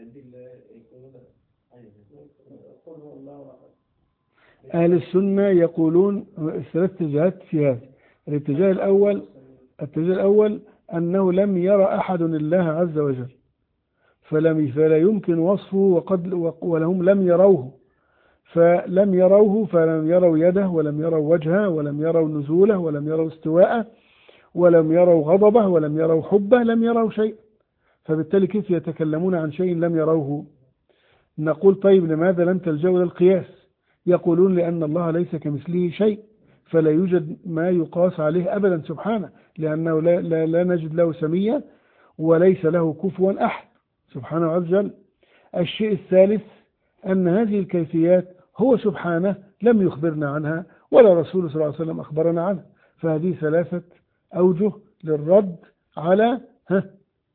أهل السنة يقولون الثلاث اتجاهات في هذا. الاتجاه الأول الاتجاه الأول أنه لم يرى أحد الله عز وجل، فلم فلا يمكن وصفه، وقد ولهم لم يروه، فلم يروه فلم يروا يده، ولم يروا وجهه، ولم يروا نزوله، ولم يروا استواءه، ولم يروا غضبه، ولم يروا حبه، لم يروا شيء، فبالتالي كيف يتكلمون عن شيء لم يروه؟ نقول طيب لماذا لم تلجأوا للقياس؟ يقولون لأن الله ليس كمثله شيء، فلا يوجد ما يقاس عليه أبدا سبحانه، لأنه لا, لا, لا نجد له سمية، وليس له كفوا أحد سبحانه عز وجل. الشيء الثالث أن هذه الكيفيات هو سبحانه لم يخبرنا عنها، ولا رسول صلى الله عليه وسلم أخبرنا عنها، فهذه ثلاثة أوجه للرد على ها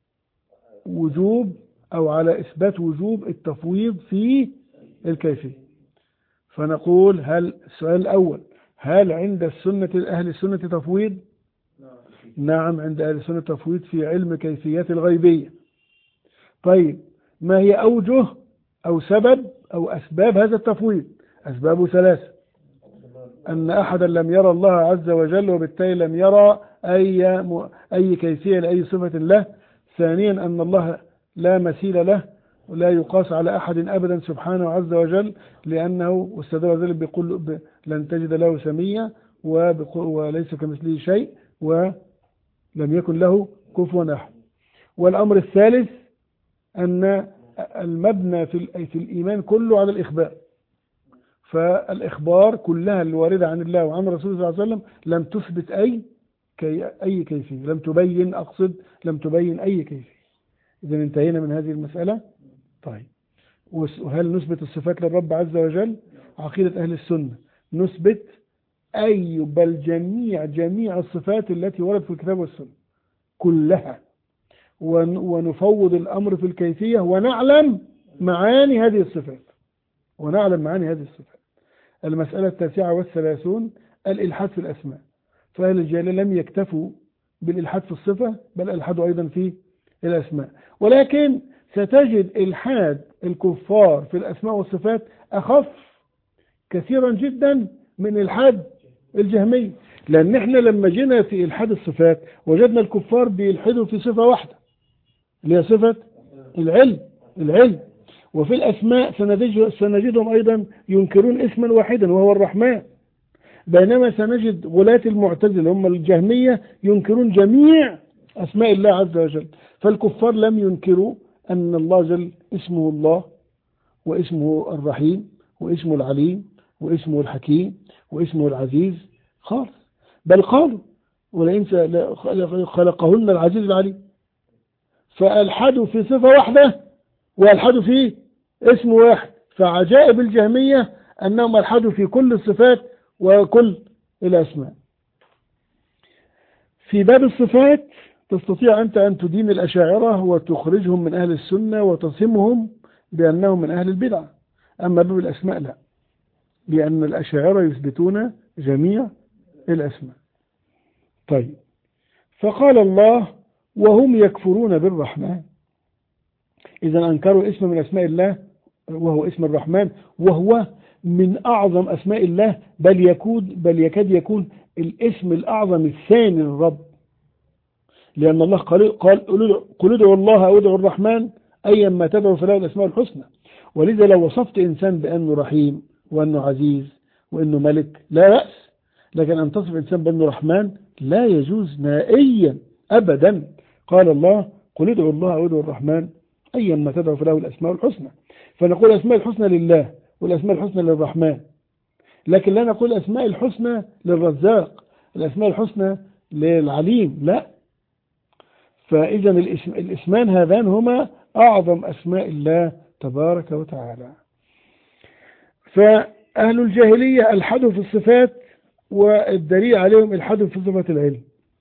وجوب أو على إثبات وجوب التفويض في الكيفية. فنقول هل السؤال الأول، هل عند السنة أهل السنة تفويض؟ نعم، عند أهل السنة تفويض في علم كيفيات الغيبية. طيب ما هي أوجه أو سبب أو أسباب هذا التفويض؟ أسبابه ثلاثة: أن أحدا لم يرى الله عز وجل، وبالتالي لم يرى أي أي كيفية لأي صفة له. ثانيا أن الله لا مثيل له ولا يقاس على أحد أبدا سبحانه عز وجل، لأنه واستدل ذلك بيقول لن تجد له سمية، وليس كمثله شيء، ولم يكن له كفوا أحد. والأمر الثالث أن المبنى في في الإيمان كله على الإخبار، فالإخبار كلها الواردة عن الله وعن رسوله صلى الله عليه وسلم لم تثبت أي كي أي كيفية، لم تبين أقصد لم تبين أي كيفية. إذا انتهينا من هذه المسألة. طيب، وهل نثبت الصفات للرب عز وجل؟ عقيدة أهل السنة نثبت أي بل جميع جميع الصفات التي وردت في الكتاب والسنة كلها، ونفوض الأمر في الكيفية، ونعلم معاني هذه الصفات ونعلم معاني هذه الصفات. المسألة التاسعة والثلاثون الإلحاد في الأسماء. فأهل الجاهلية لم يكتفوا بالإلحاد في الصفة، بل ألحدوا أيضا في الأسماء. ولكن ستجد إلحاد الكفار في الأسماء والصفات أخف كثيرا جدا من إلحاد الجهمية، لأن احنا لما جينا في إلحاد الصفات وجدنا الكفار بيلحدوا في صفة واحدة اللي هي صفة العلم العلم وفي الأسماء سنجدهم أيضا ينكرون اسما واحدا وهو الرحمن، بينما سنجد غلاة المعتزلة هم الجهمية ينكرون جميع أسماء الله عز وجل. فالكفار لم ينكروا أن الله جل اسمه الله، واسمه الرحيم، واسمه العليم، واسمه الحكيم، واسمه العزيز خالص، بل قالوا ولئن خلقهن العزيز العليم، فألحدوا في صفة واحدة وألحدوا في اسم واحد. فعجائب الجهمية أنهم ألحدوا في كل الصفات وكل الأسماء. في باب الصفات تستطيع أنت أن تدين الأشاعرة وتخرجهم من أهل السنة وتصمهم بأنهم من أهل البدعة. أما باب الأسماء لا، لأن الأشاعرة يثبتون جميع الأسماء. طيب، فقال الله وهم يكفرون بالرحمن، إذا أنكروا اسم من أسماء الله وهو اسم الرحمن، وهو من أعظم أسماء الله، بل يكون بل يكاد يكون الاسم الأعظم الثاني للرب، لأن الله قال قال قل ادعوا الله أو ادعوا الرحمن أيا ما تدعوا فله الأسماء الحسنى. ولذا لو وصفت إنسان بأنه رحيم وأنه عزيز وأنه ملك لا بأس، لكن أن تصف إنسان بأنه رحمن لا يجوز نهائيا أبدا. قال الله قل ادعوا الله أو ادعوا الرحمن أيا ما تدعوا فله الأسماء الحسنى. فنقول الأسماء الحسنى لله والأسماء الحسنى للرحمن، لكن لا نقول الأسماء الحسنى للرزاق، الأسماء الحسنى للعليم، لا. فإذا الاسم الاسمان هذان هما أعظم أسماء الله تبارك وتعالى. فأهل الجاهلية ألحدوا في الصفات، والدليل عليهم الحدوا في صفة العلم،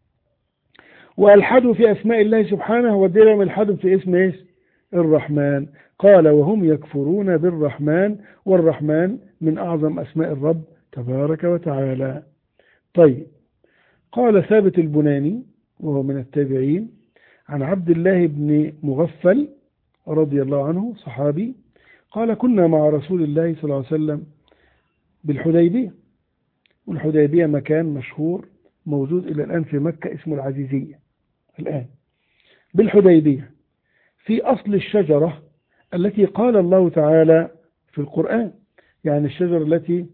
وألحدوا في أسماء الله سبحانه، والدليل عليهم الحدوا في اسم إيش؟ الرحمن. قال وهم يكفرون بالرحمن، والرحمن من أعظم أسماء الرب تبارك وتعالى. طيب، قال ثابت البناني وهو من التابعين عن عبد الله بن مغفل رضي الله عنه صحابي قال كنا مع رسول الله صلى الله عليه وسلم بالحديبية، والحديبية مكان مشهور موجود إلى الآن في مكة اسمه العزيزية الآن. بالحديبية في أصل الشجرة التي قال الله تعالى في القرآن، يعني الشجرة التي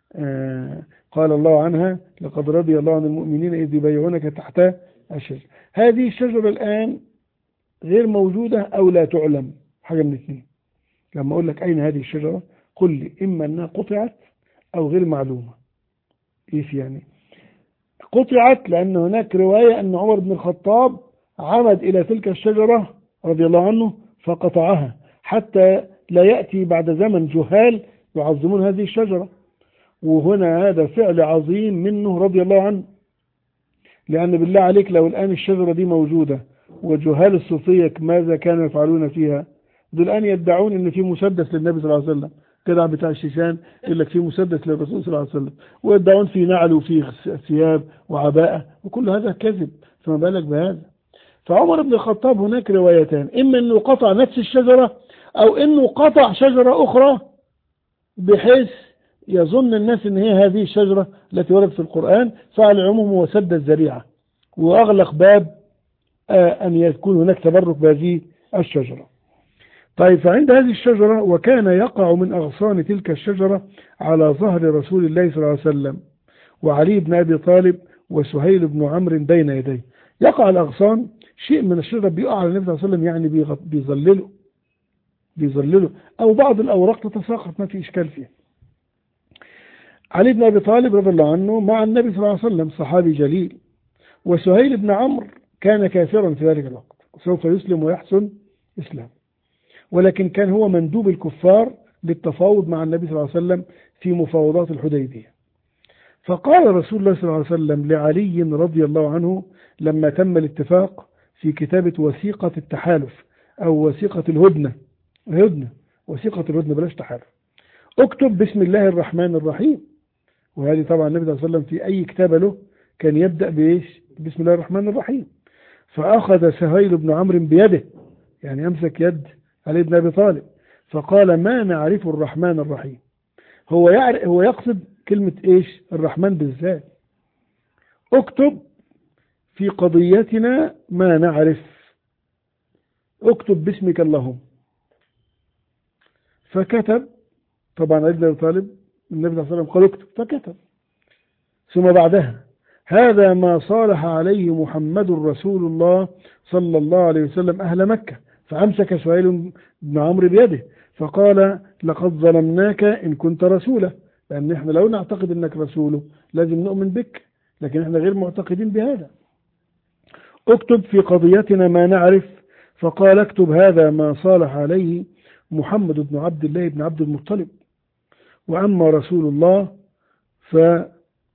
قال الله عنها لقد رضي الله عن المؤمنين إذ يبايعونك تحت الشجرة. هذه الشجرة الآن غير موجودة أو لا تعلم، حاجة من اثنين. لما أقول لك أين هذه الشجرة قل لي إما أنها قطعت أو غير معلومة. إيش يعني قطعت؟ لأن هناك رواية أن عمر بن الخطاب عمد إلى تلك الشجرة رضي الله عنه فقطعها حتى لا يأتي بعد زمن جهال يعظمون هذه الشجرة. وهنا هذا فعل عظيم منه رضي الله عنه، لأن بالله عليك لو الآن الشجرة دي موجودة وجهال الصوفية ماذا كانوا يفعلون فيها؟ دول الآن يدعون أن في مسدس للنبي صلى الله عليه وسلم، كده بتاع الشيشان يقول لك في مسدس للرسول صلى الله عليه وسلم، ويدعون في نعل وفي ثياب وعباءة، وكل هذا كذب، فما بالك بهذا. فعمر بن الخطاب هناك روايتان، إما أنه قطع نفس الشجرة أو أنه قطع شجرة أخرى بحيث يظن الناس أن هي هذه الشجرة التي وردت في القرآن، فعلى العموم وسد الذريعة وأغلق باب أن يكون هناك تبرك بهذه الشجرة. طيب، فعند هذه الشجرة وكان يقع من أغصان تلك الشجرة على ظهر رسول الله صلى الله عليه وسلم وعلي بن أبي طالب وسهيل بن عمرو بين يديه. يقع الأغصان شيء من الشجرة بيقع على النبي صلى الله عليه وسلم، يعني بيظلله بيظلله أو بعض الأوراق تتساقط ما في إشكال فيها. علي بن أبي طالب رضي الله عنه مع النبي صلى الله عليه وسلم صحابي جليل، وسهيل بن عمرو كان كافرا في ذلك الوقت سوف يسلم ويحسن إسلام، ولكن كان هو مندوب الكفار للتفاوض مع النبي صلى الله عليه وسلم في مفاوضات الحديبية. فقال رسول الله صلى الله عليه وسلم لعلي رضي الله عنه لما تم الاتفاق في كتابة وثيقة التحالف أو وثيقة الهدنة الهدنة وثيقة الهدنة بلاش تحالف، اكتب بسم الله الرحمن الرحيم. وهذه طبعا النبي صلى الله عليه وسلم في أي كتابة له كان يبدأ بإيش؟ بسم الله الرحمن الرحيم. فأخذ سهيل بن عمرو بيده، يعني أمسك يد علي بن أبي طالب، فقال ما نعرف الرحمن الرحيم. هو يعرف، هو يقصد كلمة إيش؟ الرحمن بالذات. اكتب في قضيتنا ما نعرف، اكتب باسمك اللهم. فكتب طبعا علي بن أبي طالب، النبي صلى الله عليه وسلم قال اكتب، فكتب. ثم بعدها هذا ما صالح عليه محمد رسول الله صلى الله عليه وسلم أهل مكة. فأمسك سهيل بن عمرو بيده فقال لقد ظلمناك إن كنت رسوله، لأن احنا لو نعتقد أنك رسوله لازم نؤمن بك، لكن احنا غير معتقدين بهذا. اكتب في قضيتنا ما نعرف. فقال اكتب هذا ما صالح عليه محمد بن عبد الله بن عبد المطلب، وأما رسول الله فلا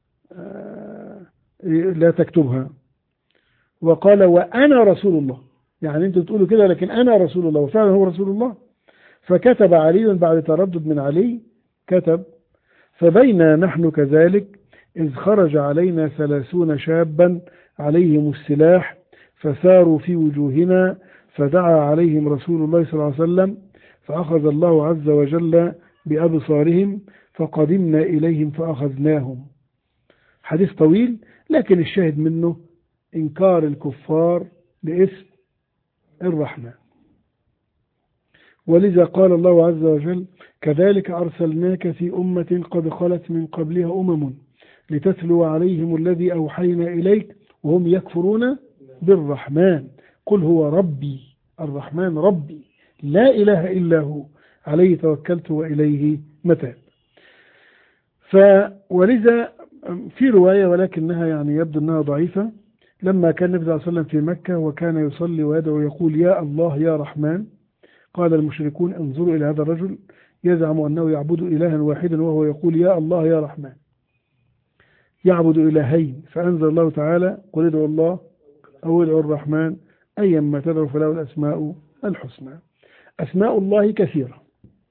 تكتبها. وقال وأنا رسول الله، يعني أنتم تقولوا كده لكن أنا رسول الله، وفعلا هو رسول الله. فكتب علي بعد تردد من علي، كتب فبينا نحن كذلك إذ خرج علينا ثلاثون شابا عليهم السلاح فساروا في وجوهنا فدعا عليهم رسول الله صلى الله عليه وسلم فأخذ الله عز وجل بأبصارهم فقدمنا إليهم فأخذناهم. حديث طويل، لكن الشاهد منه إنكار الكفار باسم الرحمن. ولذا قال الله عز وجل كذلك أرسلناك في أمة قد خلت من قبلها أمم لتتلو عليهم الذي أوحينا إليك وهم يكفرون بالرحمن قل هو ربي الرحمن ربي لا إله إلا هو عليه توكلت وإليه متاب. فولذا في رواية ولكنها يعني يبدو أنها ضعيفة لما كان النبي صلى الله عليه وسلم في مكة وكان يصلي ويدعو يقول يا الله يا رحمن قال المشركون انظروا إلى هذا الرجل يزعم أنه يعبد إلها واحدا وهو يقول يا الله يا رحمن يعبد إلهين. فأنزل الله تعالى قل ادعوا الله أو ادعوا الرحمن أيما تدعوا فله الأسماء الحسنى. أسماء الله كثيرة.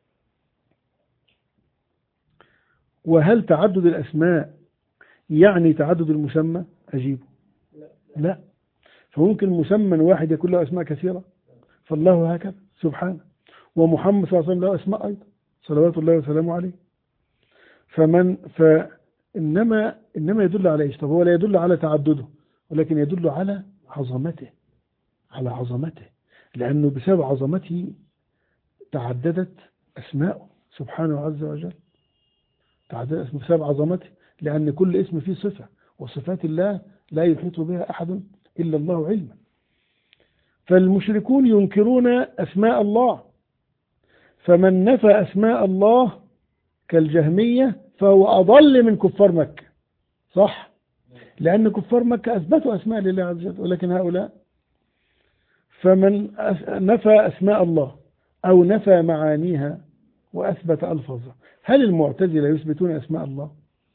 وهل تعدد الأسماء يعني تعدد المسمى؟ أجيب لا. فممكن مسمى واحد يكون له أسماء كثيرة فالله هكذا سبحانه. ومحمد صلى الله عليه وسلم له أسماء أيضا صلوات الله وسلامه عليه. فمن فإنما إنما يدل على إيش؟ طب هو لا يدل على تعدده ولكن يدل على عظمته على عظمته لأنه بسبب عظمته تعددت أسماءه سبحانه عز وجل. تعددت اسمه بسبب عظمته لأن كل اسم فيه صفة وصفات الله لا يحيط بها أحد إلا الله علما. فالمشركون ينكرون أسماء الله فمن نفى أسماء الله كالجهمية فهو أضل من كفار مكة صح؟ لأن كفار مكة أثبتوا أسماء لله عز وجل ولكن هؤلاء فمن نفى أسماء الله أو نفى معانيها وأثبت ألفاظها. هل المعتزلة يثبتون أسماء الله؟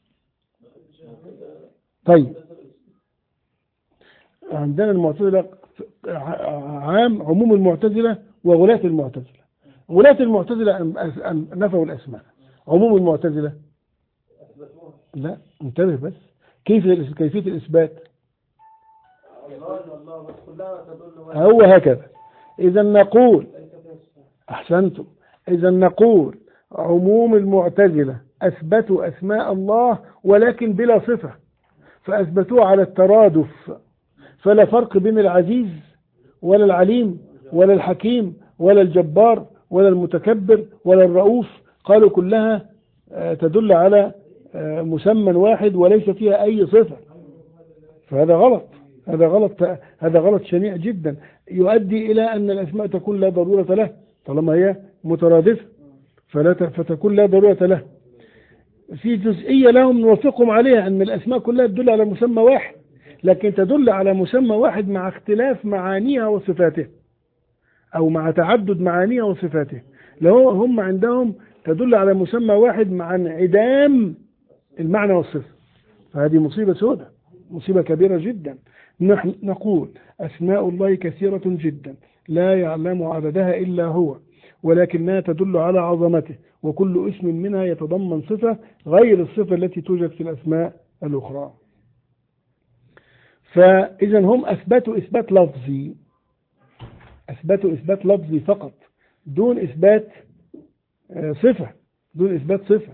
طيب عندنا المعتزلة عام عموم المعتزلة وغلاة المعتزلة. غلاة المعتزلة نفوا الأسماء. عموم المعتزلة لا انتبه بس كيف كيفية الإثبات هو هكذا. إذا نقول أحسنتم إذا نقول عموم المعتزلة أثبتوا أسماء الله ولكن بلا صفة فأثبتوها على الترادف فلا فرق بين العزيز ولا العليم ولا الحكيم ولا الجبار ولا المتكبر ولا الرؤوف قالوا كلها تدل على مسمى واحد وليس فيها أي صفة. فهذا غلط هذا غلط هذا غلط شنيع جدا يؤدي إلى أن الأسماء تكون لا ضرورة له طالما هي مترادفة فلا فتكون لا ضرورة له. في جزئية لهم نوافقهم عليها أن الأسماء كلها تدل على مسمى واحد لكن تدل على مسمى واحد مع اختلاف معانيها وصفاته أو مع تعدد معانيها وصفاته. لو هم عندهم تدل على مسمى واحد مع انعدام المعنى والصفة فهذه مصيبة سوداء مصيبة كبيرة جدا. نحن نقول أسماء الله كثيرة جدا لا يعلم عددها إلا هو ولكنها تدل على عظمته وكل اسم منها يتضمن صفة غير الصفة التي توجد في الأسماء الأخرى. فإذا هم أثبتوا إثبات لفظي أثبتوا إثبات لفظي فقط دون إثبات صفة دون إثبات صفة.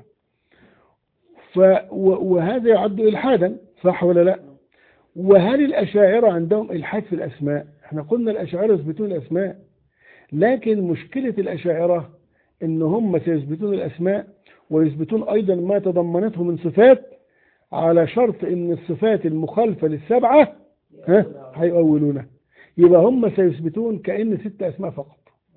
وهذا يعد إلحادا صح ولا لا؟ وهل الأشاعرة عندهم إلحاد في الأسماء؟ احنا قلنا الأشاعرة يثبتون الأسماء لكن مشكلة الأشاعرة إن هم سيثبتون الأسماء ويثبتون أيضا ما تضمنته من صفات على شرط إن الصفات المخالفة للسبعة ها هيؤولونها. يبقى هم سيثبتون كأن ست أسماء فقط.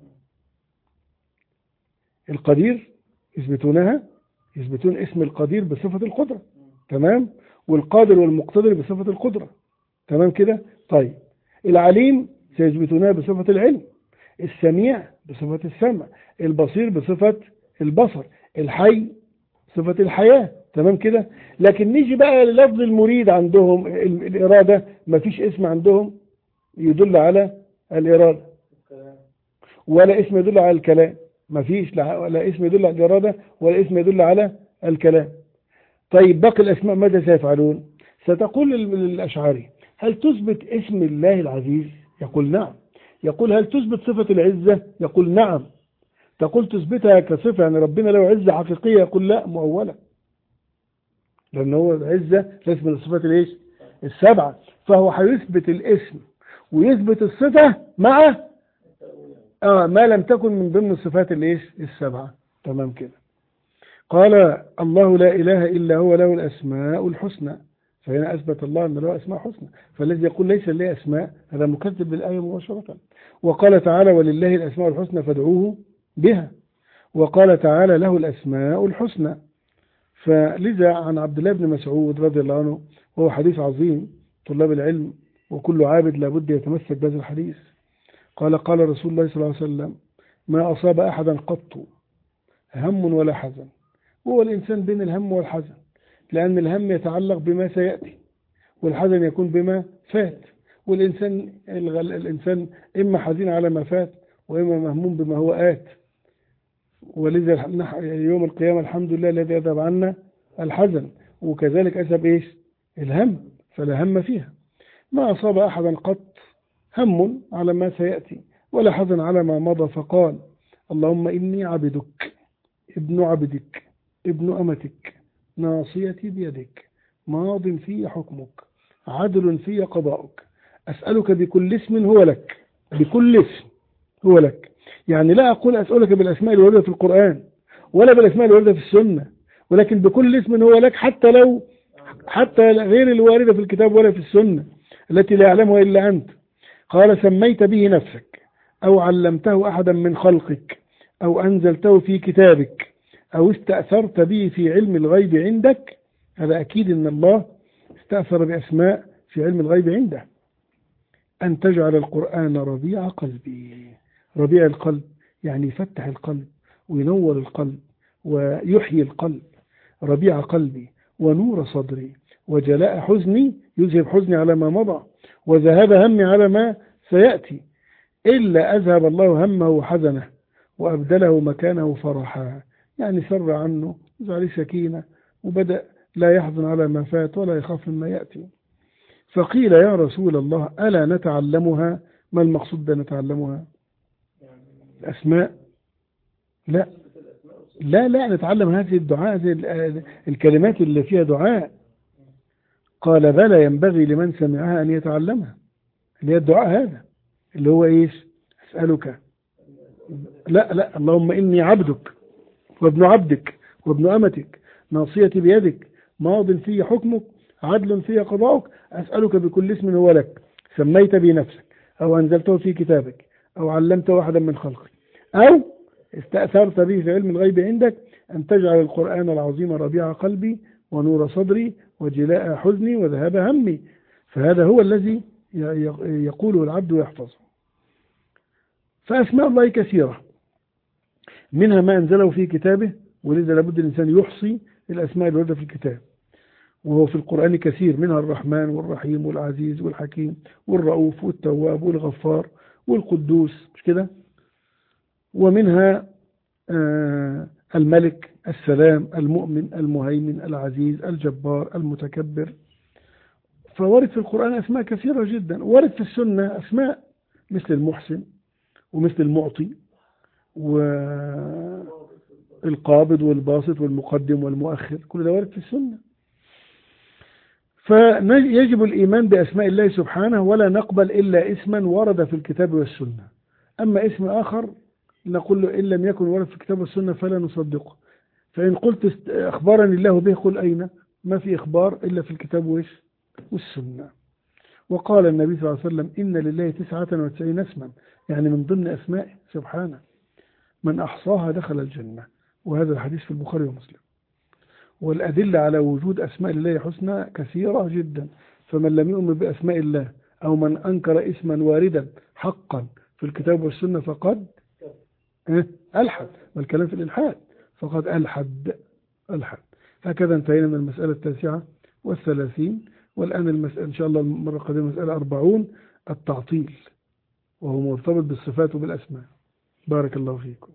القدير يثبتونها يثبتون اسم القدير بصفة القدرة تمام والقادر والمقتدر بصفة القدرة تمام كده. طيب العليم سيثبتونها بصفة العلم السميع بصفة السمع البصير بصفة البصر الحي صفة الحياة تمام كده. لكن نيجي بقى للفظ المريد عندهم الإرادة ما فيش اسم عندهم يدل على الإرادة ولا اسم يدل على الكلام ما فيش لا اسم يدل على الإرادة ولا اسم يدل على الكلام. طيب باقي الأسماء ماذا سيفعلون؟ ستقول الأشعري هل تثبت اسم الله العزيز؟ يقول نعم. يقول هل تثبت صفة العزة؟ يقول نعم. تقول تثبتها كصفة يعني ربنا له عزة حقيقية؟ يقول لا مؤولة لأن هو العزة ليس من الصفات الايش السبعة فهو هيثبت الاسم ويثبت الصفة مع آه ما لم تكن من ضمن الصفات الايش السبعة. تمام كده. قال الله لا إله إلا هو له الأسماء الحسنى، فهنا أثبت الله أن له أسماء حسنى، فالذي يقول ليس له أسماء هذا مكذب بالآية مباشرة. وقال تعالى ولله الأسماء الحسنى فادعوه بها، وقال تعالى له الأسماء الحسنى. فلذا عن عبد الله بن مسعود رضي الله عنه، وهو حديث عظيم طلاب العلم وكل عابد لابد يتمسك بهذا الحديث، قال قال رسول الله صلى الله عليه وسلم ما أصاب أحدا قط هم ولا حزن. هو الإنسان بين الهم والحزن، لأن الهم يتعلق بما سيأتي والحزن يكون بما فات، والإنسان الإنسان إما حزين على ما فات وإما مهموم بما هو آت. ولذا يوم القيامة الحمد لله الذي يذهب عنا الحزن، وكذلك أذهب إيش الهم، فلا هم فيها. ما أصاب أحدا قط هم على ما سيأتي ولا حزن على ما مضى، فقال اللهم إني عبدك ابن عبدك ابن أمتك ناصيتي بيدك ماض في حكمك عدل في قضاؤك أسألك بكل اسم هو لك. بكل اسم هو لك، يعني لا أقول أسألك بالأسماء الواردة في القرآن ولا بالأسماء الواردة في السنة، ولكن بكل اسم هو لك، حتى لو حتى غير الواردة في الكتاب ولا في السنة التي لا يعلمها إلا أنت. قال سميت به نفسك أو علمته أحدا من خلقك أو أنزلته في كتابك أو استأثرت به في علم الغيب عندك. هذا أكيد أن الله استأثر بأسماء في علم الغيب عنده. أن تجعل القرآن ربيع قلبي. ربيع القلب يعني يفتح القلب وينور القلب ويحيي القلب. ربيع قلبي ونور صدري وجلاء حزني، يذهب حزني على ما مضى وذهاب همي على ما سيأتي، إلا أذهب الله همه وحزنه وأبدله مكانه فرحا، يعني سر عنه وزعل سكينة وبدأ لا يحزن على ما فات ولا يخاف مما يأتي. فقيل يا رسول الله ألا نتعلمها؟ ما المقصود بنتعلمها؟ الأسماء؟ لا لا لا نتعلم هذه الدعاء، هذه الكلمات اللي فيها دعاء. قال بلى ينبغي لمن سمعها أن يتعلمها، اللي هي الدعاء هذا اللي هو إيش؟ أسألك لا لا اللهم إني عبدك وابن عبدك وابن أمتك ناصيتي بيدك ماض في حكمك عدل في قضاؤك أسألك بكل اسم هو لك سميت به نفسك أو أنزلته في كتابك أو علمته واحدا من خلقك أو استأثرت به في علم الغيب عندك أن تجعل القرآن العظيم ربيع قلبي ونور صدري وجلاء حزني وذهاب همي. فهذا هو الذي يقوله العبد ويحفظه. فأسماء الله كثيرة، منها ما أنزله في كتابه، ولذا لابد الإنسان يحصي الأسماء الواردة في الكتاب، وهو في القرآن كثير، منها الرحمن والرحيم والعزيز والحكيم والرؤوف والتواب والغفار والقدوس، مش كده؟ ومنها آه الملك السلام المؤمن المهيمن العزيز الجبار المتكبر. فورد في القرآن أسماء كثيرة جدا. ورد في السنة أسماء مثل المحسن ومثل المعطي والقابض والباسط والمقدم والمؤخر، كل ده ورد في السنة. فيجب الإيمان بأسماء الله سبحانه ولا نقبل إلا اسما ورد في الكتاب والسنة. أما اسم آخر نقول له إن لم يكن ورد في الكتاب والسنة فلا نصدقه. فإن قلت أخبرني الله به قل أين؟ ما في إخبار إلا في الكتاب والسنة. وقال النبي صلى الله عليه وسلم إن لله تسعة وتسعين اسما، يعني من ضمن أسمائه سبحانه من أحصاها دخل الجنة، وهذا الحديث في البخاري ومسلم. والأدلة على وجود أسماء الله حسنى كثيرة جدا، فمن لم يؤمن بأسماء الله أو من أنكر اسما واردا حقا في الكتاب والسنة فقد ألحد، والكلام في الإلحاد فقد ألحد ألحد. هكذا انتهينا من المسألة التاسعة والثلاثين. والآن المسألة إن شاء الله المرة القادمة مسألة أربعون، التعطيل، وهو مرتبط بالصفات وبالأسماء. بارك الله فيكم.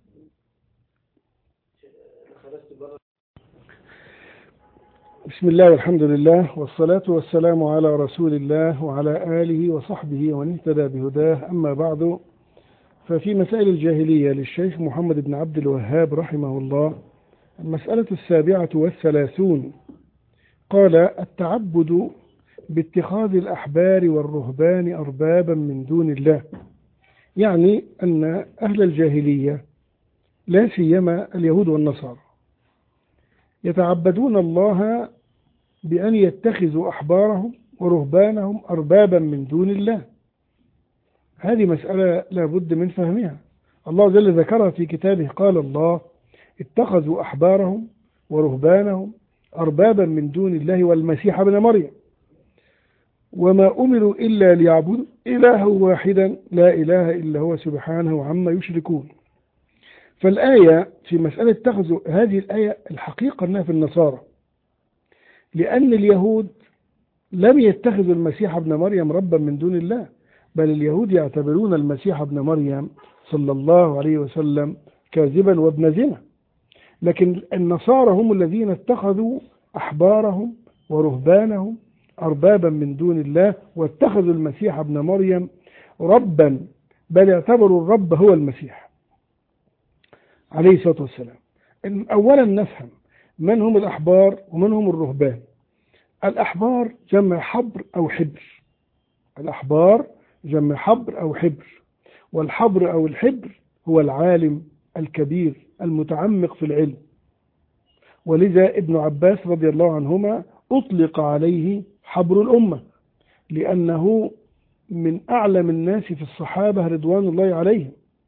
بسم الله والحمد لله والصلاة والسلام على رسول الله وعلى آله وصحبه ومن اهتدى بهداه. أما بعد، ففي مسائل الجاهلية للشيخ محمد بن عبد الوهاب رحمه الله المسألة السابعة والثلاثون. قال التعبد باتخاذ الأحبار والرهبان أربابا من دون الله، يعني أن أهل الجاهلية لا سيما اليهود والنصارى يتعبدون الله بأن يتخذوا أحبارهم ورهبانهم أربابا من دون الله. هذه مسألة لا بد من فهمها. الله جل ذكرها في كتابه، قال الله: اتخذوا أحبارهم ورهبانهم أربابا من دون الله والمسيح ابن مريم وما أمروا إلا ليعبدوا إلها واحدا لا إله إلا هو سبحانه عما يشركون. فالآية في مسألة اتخذوا، هذه الآية الحقيقة أنها في النصارى، لأن اليهود لم يتخذوا المسيح ابن مريم ربا من دون الله، بل اليهود يعتبرون المسيح ابن مريم صلى الله عليه وسلم كاذبا وابن زنا. لكن النصارى هم الذين اتخذوا أحبارهم ورهبانهم أربابا من دون الله واتخذوا المسيح ابن مريم ربا، بل اعتبروا الرب هو المسيح عليه الصلاة والسلام. أولا نفهم من هم الأحبار ومن هم الرهبان. الأحبار جمع حبر أو حبر، الأحبار جمع حبر أو حبر، والحبر أو الحبر هو العالم الكبير المتعمق في العلم، ولذا ابن عباس رضي الله عنهما أطلق عليه حبر الأمة، لأنه من أعلم الناس في الصحابة رضوان الله عليهم.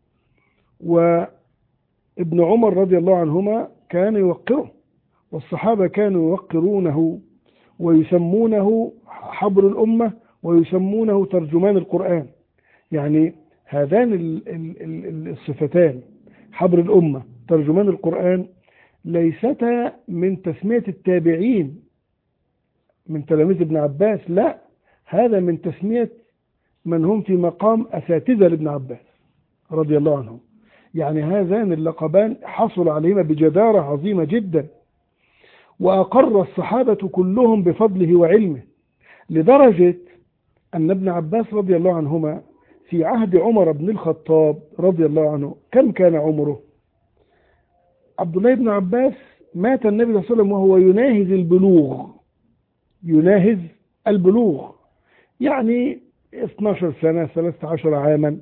وابن عمر رضي الله عنهما كان يوقره، والصحابة كانوا يوقرونه ويسمونه حبر الأمة ويسمونه ترجمان القرآن. يعني هذان الصفتان، حبر الأمة ترجمان القرآن، ليستا من تسمية التابعين من تلاميذ ابن عباس، لا، هذا من تسمية من هم في مقام أساتذة لابن عباس رضي الله عنهم. يعني هذان اللقبان حصل عليهما بجدارة عظيمة جدا، وأقر الصحابة كلهم بفضله وعلمه، لدرجة أن ابن عباس رضي الله عنهما في عهد عمر بن الخطاب رضي الله عنه، كم كان عمره؟ عبد الله بن عباس مات النبي صلى الله عليه وسلم وهو يناهز البلوغ، يناهز البلوغ، يعني اثنتا عشرة سنة، ثلاثة عشر عاما،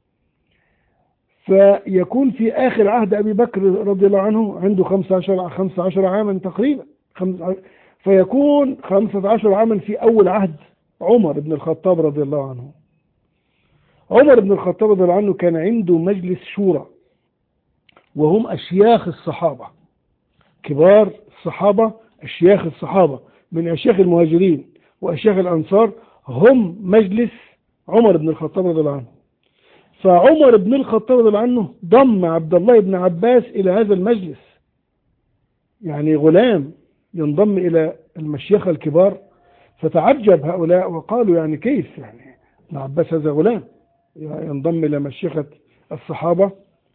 فيكون في آخر عهد أبي بكر رضي الله عنه عنده خمسة عشر خمسة عشر عاما تقريبا، فيكون خمسة عشر عاما في أول عهد عمر بن الخطاب رضي الله عنه. عمر بن الخطاب رضي الله عنه كان عنده مجلس شورى، وهم أشياخ الصحابة، كبار الصحابة، أشياخ الصحابة من أشياخ المهاجرين وأشياخ الأنصار، هم مجلس عمر بن الخطاب رضي الله عنه. فعمر بن الخطاب رضي الله عنه ضم عبد الله بن عباس إلى هذا المجلس، يعني غلام ينضم إلى المشيخة الكبار. فتعجب هؤلاء وقالوا يعني كيف يعني ابن عباس هذا غلام ينضم إلى مشيخة الصحابة؟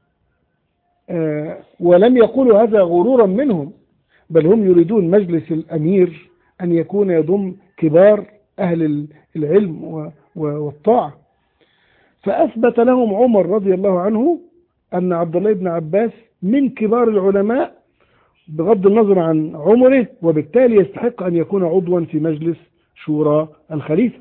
آه ولم يقولوا هذا غرورا منهم، بل هم يريدون مجلس الأمير أن يكون يضم كبار أهل العلم والطاعة. فأثبت لهم عمر رضي الله عنه أن عبد الله بن عباس من كبار العلماء بغض النظر عن عمره، وبالتالي يستحق أن يكون عضوا في مجلس شورى الخليفة.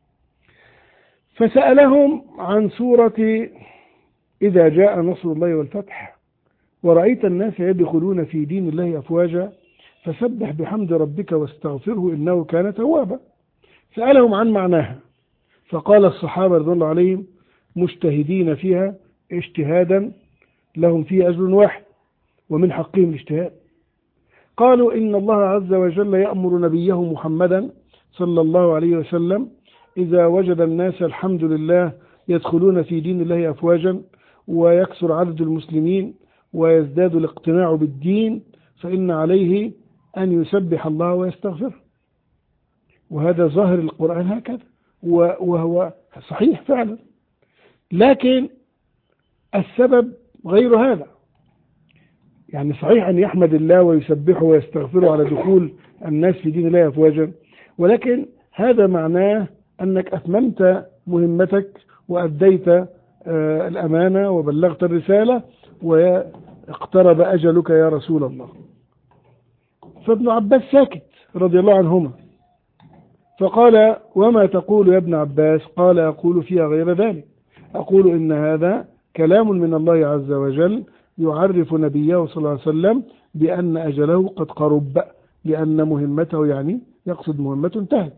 فسألهم عن سورة إذا جاء نصر الله والفتح ورأيت الناس يدخلون في دين الله أفواجا فسبح بحمد ربك واستغفره إنه كان توابا. سألهم عن معناها، فقال الصحابة رضي الله عليهم مجتهدين فيها اجتهادا لهم فيه أجر واحد ومن حقهم الاجتهاد. قالوا إن الله عز وجل يأمر نبيه محمدا صلى الله عليه وسلم إذا وجد الناس الحمد لله يدخلون في دين الله أفواجا ويكثر عدد المسلمين ويزداد الاقتناع بالدين فإن عليه أن يسبح الله ويستغفره. وهذا ظاهر القرآن هكذا، وهو صحيح فعلا، لكن السبب غير هذا. يعني صحيح أن يحمد الله ويسبحه ويستغفره على دخول الناس في دين الله أفواجا، ولكن هذا معناه أنك أتممت مهمتك وأديت الأمانة وبلغت الرسالة واقترب أجلك يا رسول الله. فابن عباس ساكت رضي الله عنهما، فقال وما تقول يا ابن عباس؟ قال أقول فيها غير ذلك، أقول إن هذا كلام من الله عز وجل يعرف نبيه صلى الله عليه وسلم بأن أجله قد قرب، لأن مهمته يعني يقصد مهمته انتهت.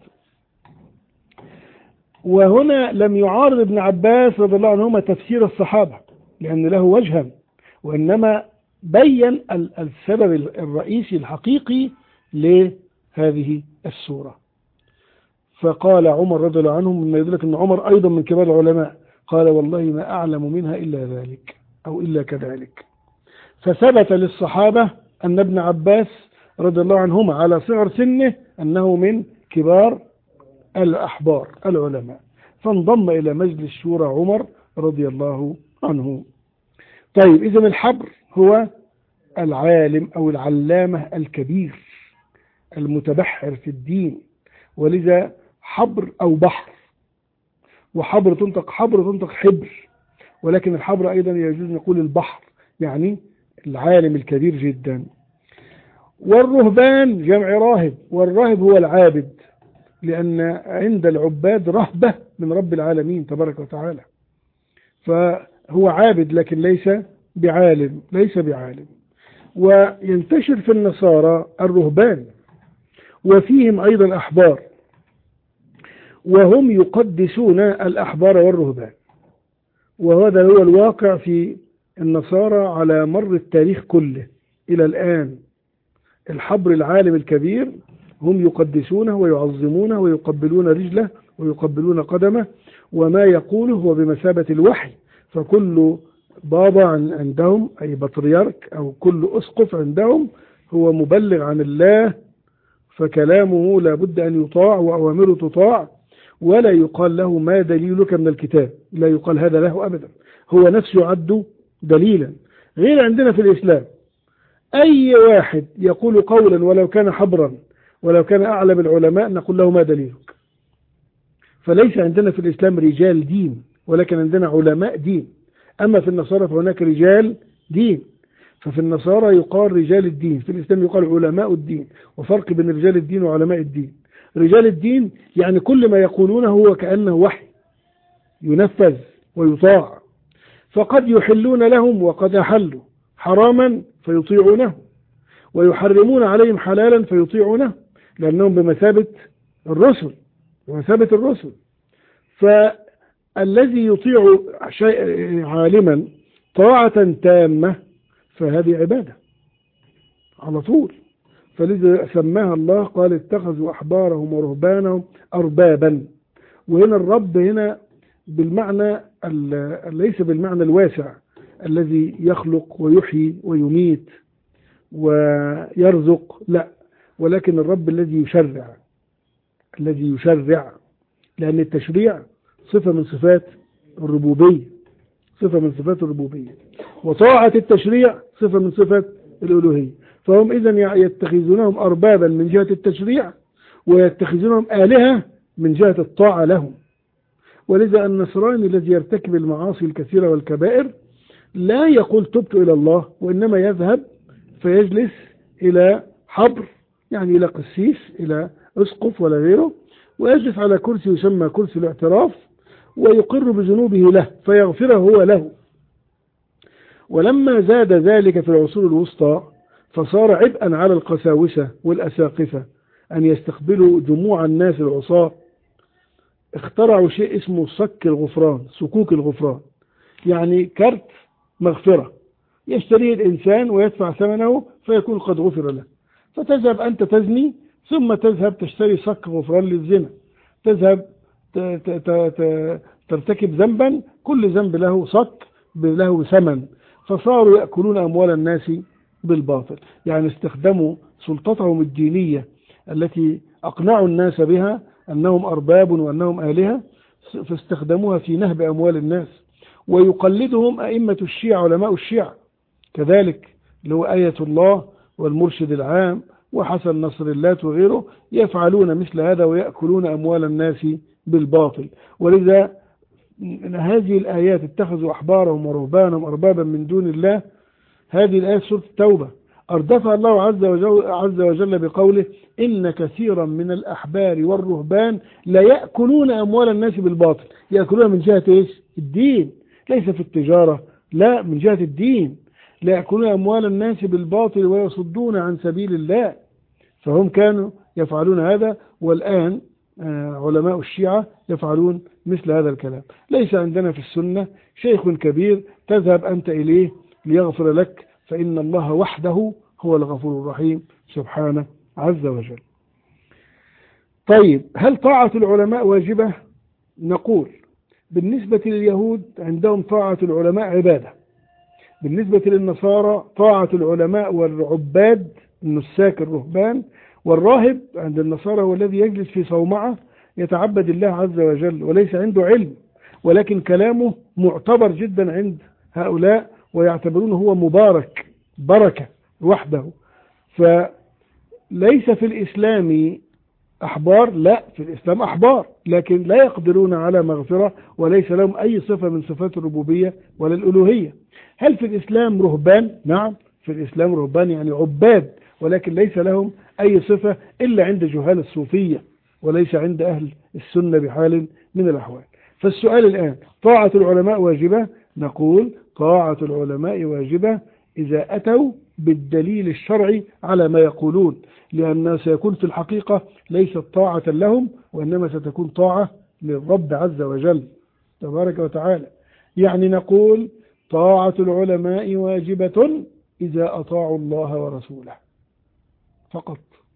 وهنا لم يعارض ابن عباس رضي الله عنهما تفسير الصحابة لأن له وجها، وإنما بين السبب الرئيسي الحقيقي لهذه السورة. فقال عمر رضي الله عنه مما يدلك أن عمر أيضا من كبار العلماء، قال والله ما أعلم منها إلا ذلك أو إلا كذلك. فثبت للصحابة أن ابن عباس رضي الله عنهما على صغر سنه أنه من كبار الأحبار العلماء، فانضم إلى مجلس شورى عمر رضي الله عنه. طيب إذن الحبر هو العالم أو العلامة الكبير المتبحر في الدين، ولذا حبر أو بحر، وحبر تنطق حبر تنطق حبر، ولكن الحبر أيضا يجوز نقول البحر، يعني العالم الكبير جدا. والرهبان جمع راهب، والراهب هو العابد، لأن عند العباد رهبة من رب العالمين تبارك وتعالى، فهو عابد لكن ليس بعالم ليس بعالم. وينتشر في النصارى الرهبان وفيهم أيضا أحبار، وهم يقدسون الأحبار والرهبان، وهذا هو الواقع في النصارى على مر التاريخ كله إلى الآن. الحبر العالم الكبير هم يقدسونه ويعظمونه ويقبلون رجله ويقبلون قدمه، وما يقوله هو بمثابة الوحي، فكل بابا عندهم أي بطريرك أو كل أسقف عندهم هو مبلغ عن الله، فكلامه لابد أن يطاع وأوامره تطاع، ولا يقال له ما دليلك من الكتاب، لا يقال هذا له أبدا، هو نفسه يعد دليلا. غير عندنا في الإسلام أي واحد يقول قولا ولو كان حبرا ولو كان أعلم العلماء نقول له ما دليلك. فليس عندنا في الإسلام رجال دين، ولكن عندنا علماء دين. أما في النصارى فهناك رجال دين، ففي النصارى يقال رجال الدين، في الإسلام يقال علماء الدين، وفرق بين رجال الدين وعلماء الدين. رجال الدين يعني كل ما يقولونه هو كأنه وحي ينفذ ويطاع، فقد يحلون لهم وقد أحلوا حراما فيطيعونه، ويحرمون عليهم حلالا فيطيعونه، لأنهم بمثابة الرسل بمثابة الرسل. فالذي يطيع شيء عالما طاعة تامة فهذه عبادة على طول. فلذا سماها الله قال اتخذوا أحبارهم ورهبانهم أربابا، وهنا الرب هنا بالمعنى ليس بالمعنى الواسع الذي يخلق ويحيي ويميت ويرزق، لا، ولكن الرب الذي يشرع الذي يشرع لأن التشريع صفة من صفات الربوبية صفة من صفات الربوبية وطاعة التشريع صفة من صفات الألوهية. فهم إذن يتخذونهم أربابا من جهة التشريع، ويتخذونهم آلهة من جهة الطاعة لهم. ولذا النصراني الذي يرتكب المعاصي الكثيرة والكبائر لا يقول تبت إلى الله، وإنما يذهب فيجلس إلى حبر، يعني إلى قسيس، إلى أسقف ولا غيره، ويجلس على كرسي يسمى كرسي الاعتراف، ويقر بذنوبه له فيغفره هو له. ولما زاد ذلك في العصور الوسطى فصار عبئا على القساوسة والأساقفة أن يستقبلوا جموع الناس العصاة. اخترعوا شيء اسمه صك الغفران، صكوك الغفران، يعني كرت مغفرة يشتريه الإنسان ويدفع ثمنه فيكون قد غفر له. فتذهب أنت تزني ثم تذهب تشتري صك غفران للزنا، تذهب ترتكب ذنبا، كل ذنب له صك له ثمن، فصاروا يأكلون أموال الناس بالباطل. يعني استخدموا سلطتهم الدينية التي أقنعوا الناس بها أنهم أرباب وأنهم آلهة، فاستخدموها في نهب أموال الناس. ويقلدهم أئمة الشيعة علماء الشيعة كذلك، اللي هو آية الله والمرشد العام وحسن نصر الله وغيره، يفعلون مثل هذا ويأكلون أموال الناس بالباطل. ولذا هذه الآيات اتخذوا أحبارهم ورهبانهم أربابا من دون الله، هذه الآيات سورة التوبة، أردفها الله عز وجل, عز وجل بقوله إن كثيرا من الأحبار والرهبان لا يأكلون أموال الناس بالباطل. يأكلون من جهة إيش؟ الدين، ليس في التجارة، لا، من جهة الدين. لا يأكلون أموال الناس بالباطل ويصدون عن سبيل الله. فهم كانوا يفعلون هذا، والآن علماء الشيعة يفعلون مثل هذا الكلام. ليس عندنا في السنة شيخ كبير تذهب أنت إليه ليغفر لك، فإن الله وحده هو الغفور الرحيم سبحانه عز وجل. طيب، هل طاعة العلماء واجبة؟ نقول بالنسبة لليهود عندهم طاعة العلماء عبادة. بالنسبة للنصارى طاعة العلماء والعباد النساك الرهبان، والراهب عند النصارى هو الذي يجلس في صومعة يتعبد الله عز وجل وليس عنده علم، ولكن كلامه معتبر جدا عند هؤلاء ويعتبرونه هو مبارك بركة وحده. فليس في الإسلام أحبار، لا، في الإسلام أحبار لكن لا يقدرون على مغفرة وليس لهم أي صفة من صفات الربوبية ولا الألوهية. هل في الإسلام رهبان؟ نعم، في الإسلام رهبان يعني عباد، ولكن ليس لهم أي صفة إلا عند جهال الصوفية وليس عند أهل السنة بحال من الأحوال. فالسؤال الآن، طاعة العلماء واجبة؟ نقول طاعة العلماء واجبة إذا أتوا بالدليل الشرعي على ما يقولون، لأن سيكون في الحقيقة ليست طاعة لهم وإنما ستكون طاعة للرب عز وجل تبارك وتعالى. يعني نقول طاعة العلماء واجبة إذا أطاعوا الله ورسوله فقط.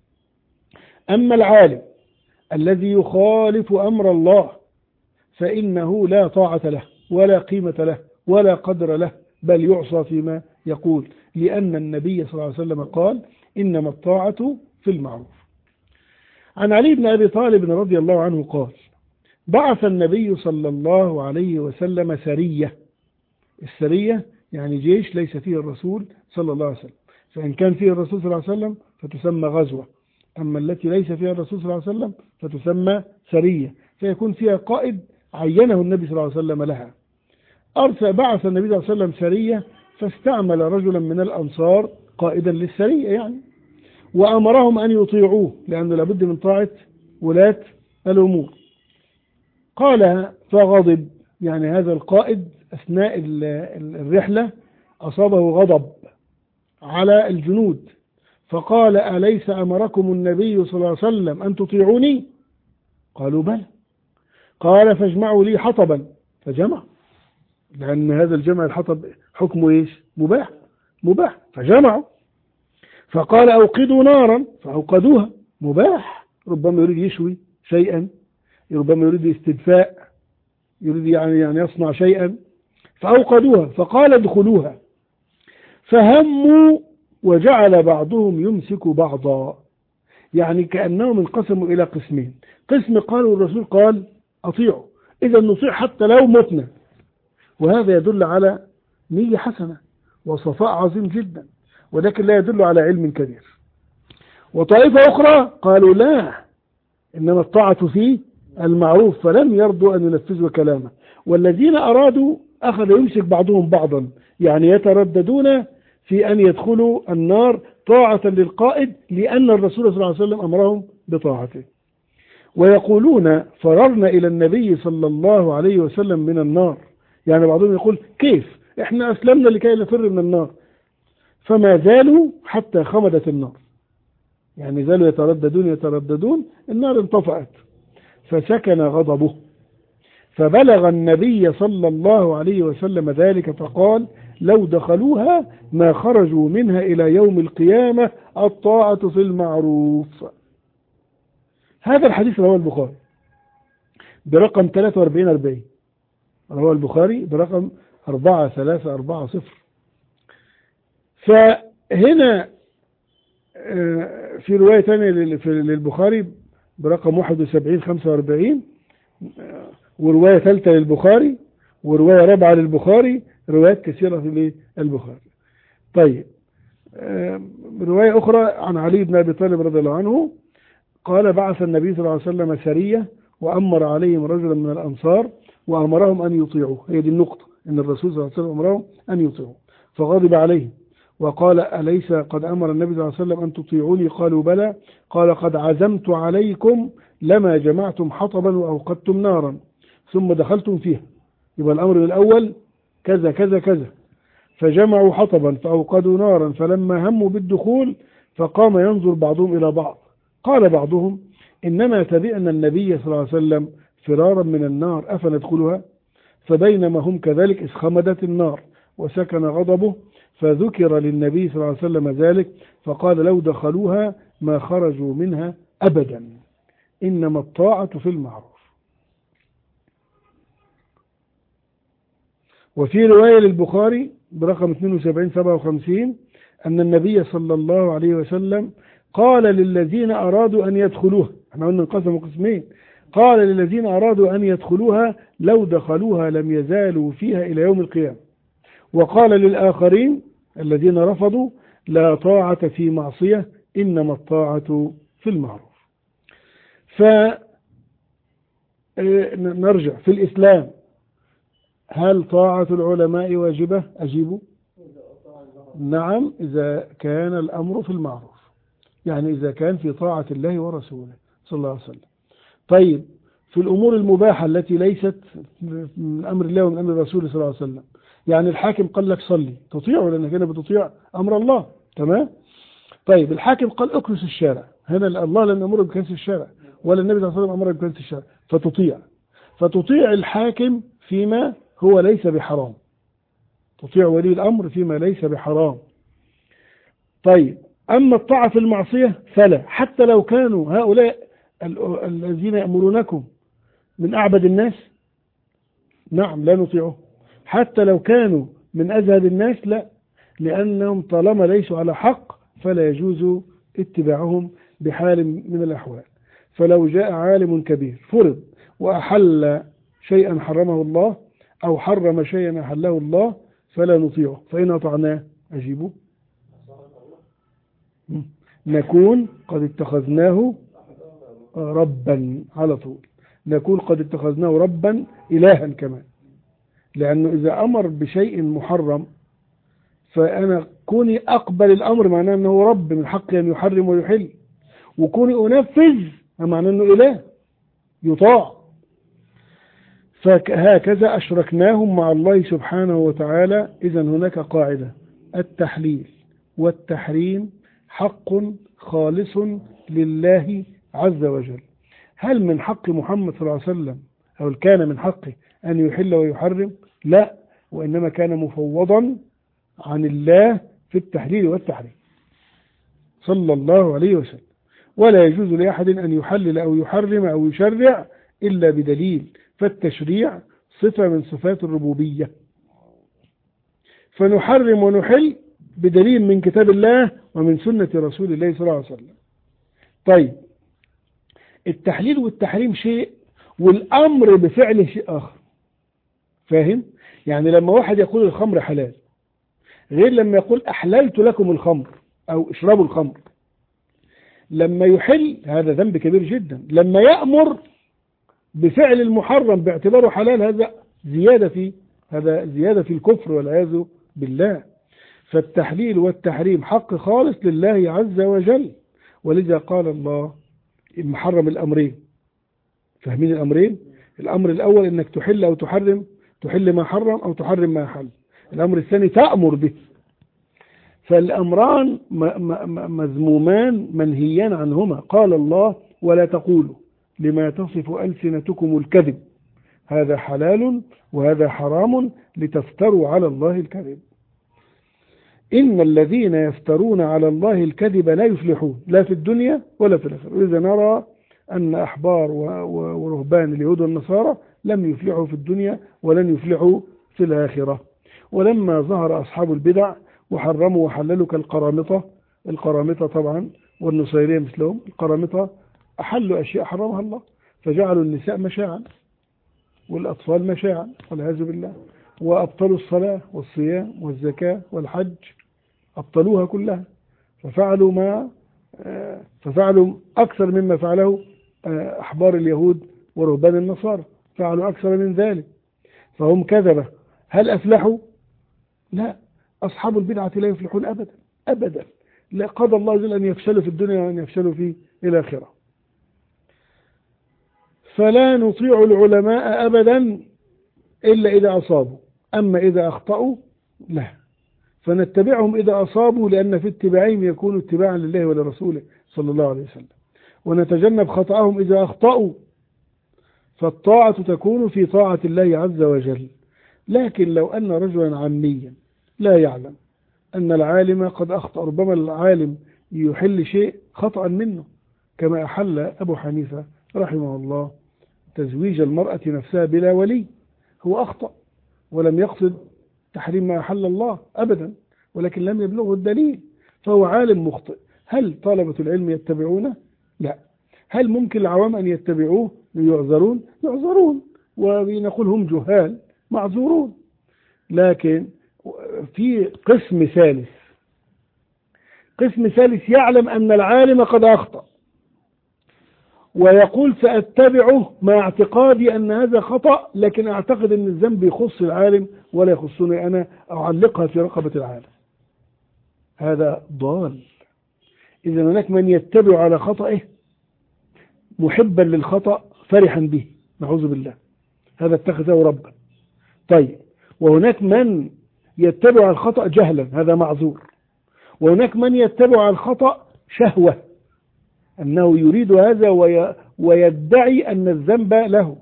أما العالم الذي يخالف أمر الله فإنه لا طاعة له ولا قيمة له ولا قدر له، بل يعصى فيما يقول، لأن النبي صلى الله عليه وسلم قال إنما الطاعة في المعروف. عن علي بن أبي طالب رضي الله عنه قال بعث النبي صلى الله عليه وسلم سرية. السرية يعني جيش ليس فيه الرسول صلى الله عليه وسلم، فإن كان فيه الرسول صلى الله عليه وسلم فتسمى غزوة، أما التي ليس فيها الرسول صلى الله عليه وسلم فتسمى سرية، فيكون فيها قائد عينه النبي صلى الله عليه وسلم لها. أرسل بعث النبي صلى الله عليه وسلم سرية فاستعمل رجلا من الأنصار قائدا للسرية يعني، وأمرهم أن يطيعوه لأنه لابد من طاعة ولاة الأمور. قال فغضب، يعني هذا القائد أثناء الرحلة أصابه غضب على الجنود، فقال أليس أمركم النبي صلى الله عليه وسلم أن تطيعوني؟ قالوا بلى. قال فاجمعوا لي حطبا، فجمع، لأن هذا الجمع الحطب حكمه إيش؟ مباح مباح، فجمعوا. فقال أوقدوا نارا، فأوقدوها، مباح، ربما يريد يشوي شيئا، ربما يريد استدفاء، يريد يعني يعني يصنع شيئا، فأوقدوها. فقال ادخلوها، فهموا وجعل بعضهم يمسك بعضا، يعني كأنهم انقسموا إلى قسمين. قسم قالوا الرسول قال أطيعوا، إذا نطيع حتى لو متنا، وهذا يدل على نية حسنة وصفاء عظيم جدا، ولكن لا يدل على علم كبير. وطائفة أخرى قالوا لا، إنما الطاعة في المعروف، فلم يرضوا أن ينفذوا كلامه. والذين أرادوا أخذ يمسك بعضهم بعضا، يعني يترددون في أن يدخلوا النار طاعة للقائد، لأن الرسول صلى الله عليه وسلم أمرهم بطاعته. ويقولون فررنا إلى النبي صلى الله عليه وسلم من النار، يعني بعضهم يقول كيف إحنا أسلمنا لكي نفر من النار، فما زالوا حتى خمدت النار، يعني زالوا يترددون يترددون النار انطفأت، فسكن غضبه، فبلغ النبي صلى الله عليه وسلم ذلك فقال لو دخلوها ما خرجوا منها إلى يوم القيامة، الطاعة في المعروف. هذا الحديث رواه البخاري برقم ثلاثة وأربعين أربعين، رواه البخاري برقم أربعة ثلاثة أربعة صفر. فهنا في رواية ثانية للبخاري برقم واحد وسبعين خمسة وأربعين، ورواية ثالثة للبخاري، ورواية رابعة للبخاري، روايات كثيرة للبخاري. طيب، رواية أخرى عن علي بن أبي طالب رضي الله عنه قال بعث النبي صلى الله عليه وسلم سرية وأمر عليهم رجلا من الأنصار وأمرهم أن يطيعوه. هي دي النقطة، أن الرسول صلى الله عليه وسلم أمرهم أن يطيعوه، فغضب عليهم وقال أليس قد أمر النبي صلى الله عليه وسلم أن تطيعوني؟ قالوا بلى. قال قد عزمت عليكم لما جمعتم حطبا وأوقدتم نارا ثم دخلتم فيها. يبقى الأمر الأول كذا كذا كذا، فجمعوا حطبا فأوقدوا نارا، فلما هموا بالدخول فقام ينظر بعضهم إلى بعض، قال بعضهم إنما تبعنا النبي صلى الله عليه وسلم فرارا من النار أفندخلها؟ فبينما هم كذلك إذ خمدت النار وسكن غضبه، فذكر للنبي صلى الله عليه وسلم ذلك فقال لو دخلوها ما خرجوا منها أبدا، إنما الطاعة في المعروف. وفي رواية للبخاري برقم اثنين وسبعين سبعة وخمسين أن النبي صلى الله عليه وسلم قال للذين أرادوا أن يدخلوها، احنا قلنا انقسموا قسمين، قال للذين أرادوا أن يدخلوها لو دخلوها لم يزالوا فيها إلى يوم القيامة. وقال للآخرين الذين رفضوا لا طاعة في معصية إنما الطاعة في المعروف. فنرجع في الإسلام، هل طاعة العلماء واجبة؟ أجيبوا نعم إذا كان الأمر في المعروف، يعني إذا كان في طاعة الله ورسوله صلى الله عليه وسلم. طيب في الأمور المباحة التي ليست من أمر الله ومن أمر رسوله صلى الله عليه وسلم، يعني الحاكم قال لك صلي تطيعه لأنك هنا بتطيع أمر الله، تمام؟ طيب الحاكم قال اكنس الشارع، هنا الله لن أمر بكنس الشارع ولا النبي صلى الله عليه وسلم أمر بكنس الشارع، فتطيع فتطيع الحاكم فيما هو ليس بحرام، تطيع ولي الأمر فيما ليس بحرام. طيب أما الطاعة في المعصية فلا، حتى لو كانوا هؤلاء الذين يأمرونكم من أعبد الناس نعم لا نطيعه، حتى لو كانوا من أزهد الناس لا، لأنهم طالما ليسوا على حق فلا يجوز اتباعهم بحال من الأحوال. فلو جاء عالم كبير فرض وأحل شيئا حرمه الله أو حرم شيئا أحله الله فلا نطيعه، فإن أطعناه أجيبه نكون قد اتخذناه ربا، على طول نكون قد اتخذناه ربا إلها كمان، لأنه إذا أمر بشيء محرم فأنا كوني أقبل الأمر معناه أنه رب من حقي أن يحرم ويحل، وكوني أنفذ معناه أنه إله يطاع. فهكذا أشركناهم مع الله سبحانه وتعالى. إذا هناك قاعدة، التحليل والتحريم حق خالص لله عز وجل. هل من حق محمد صلى الله عليه وسلم أو كان من حقه أن يحل ويحرم؟ لا، وإنما كان مفوضا عن الله في التحليل والتحريم صلى الله عليه وسلم. ولا يجوز لأحد أن يحلل أو يحرم أو يشرع إلا بدليل، فالتشريع صفة من صفات الربوبية، فنحرم ونحل بدليل من كتاب الله ومن سنة رسول الله صلى الله عليه وسلم. طيب التحليل والتحريم شيء والأمر بفعله شيء آخر، فاهم؟ يعني لما واحد يقول الخمر حلال غير لما يقول أحللت لكم الخمر أو اشربوا الخمر. لما يحل هذا ذنب كبير جدا، لما يأمر بفعل المحرم باعتباره حلال هذا زيادة في هذا زيادة في الكفر والعياذ بالله. فالتحليل والتحريم حق خالص لله عز وجل، ولذا قال الله محرم الأمرين. فاهمين الأمرين؟ الأمر الأول إنك تحل أو تحرم، تحل ما حرم أو تحرم ما حل. الأمر الثاني تأمر به. فالأمران مذمومان منهيان عنهما. قال الله ولا تقولوا لما تصف ألسنتكم الكذب هذا حلال وهذا حرام لتفتروا على الله الكذب. إن الذين يفترون على الله الكذب لا يفلحون لا في الدنيا ولا في الآخرة. وإذا نرى أن أحبار ورهبان اليهود والنصارى لم يفلحوا في الدنيا ولن يفلحوا في الآخرة. ولما ظهر أصحاب البدع وحرموا وحللوا كالقرامطة، القرامطة طبعا والنصيرية مثلهم، القرامطة أحلوا أشياء حرمها الله، فجعلوا النساء مشاعا والأطفال مشاعا والعياذ بالله، وأبطلوا الصلاة والصيام والزكاة والحج، أبطلوها كلها، ففعلوا ما ففعلوا أكثر مما فعله أحبار اليهود ورهبان النصارى، فعلوا أكثر من ذلك، فهم كذبة. هل أفلحوا؟ لا، أصحاب البدعة لا يفلحون أبدا أبدا، لا قضى الله جل أن يفشلوا في الدنيا وأن يفشلوا في الآخرة. فلا نطيع العلماء أبدا إلا إذا أصابوا، أما إذا أخطأوا لا، فنتبعهم إذا أصابوا، لأن في اتباعهم يكون اتباعا لله ولرسوله صلى الله عليه وسلم، ونتجنب خطأهم إذا أخطأوا، فالطاعة تكون في طاعة الله عز وجل. لكن لو أن رجلا عاميا لا يعلم أن العالم قد أخطأ، ربما العالم يحل شيء خطأ منه، كما أحل أبو حنيفة رحمه الله تزويج المرأة نفسها بلا ولي، هو أخطأ ولم يقصد تحريم ما أحل الله أبدا، ولكن لم يبلغه الدليل، فهو عالم مخطئ. هل طلبة العلم يتبعونه؟ لا. هل ممكن العوام أن يتبعوه يعذرون؟ يعذرون، ونقول هم جهال معذورون. لكن في قسم ثالث، قسم ثالث يعلم أن العالم قد أخطأ ويقول سأتبعه مع اعتقادي أن هذا خطأ، لكن أعتقد أن الذنب يخص العالم ولا يخصني أنا، أعلقها في رقبة العالم. هذا ضال. إذا هناك من يتبع على خطأه محبا للخطأ فرحا به، نعوذ بالله، هذا اتخذه ربا. طيب، وهناك من يتبع على الخطأ جهلا، هذا معذور. وهناك من يتبع على الخطأ شهوة، أنه يريد هذا ويدعي أن الذنب له،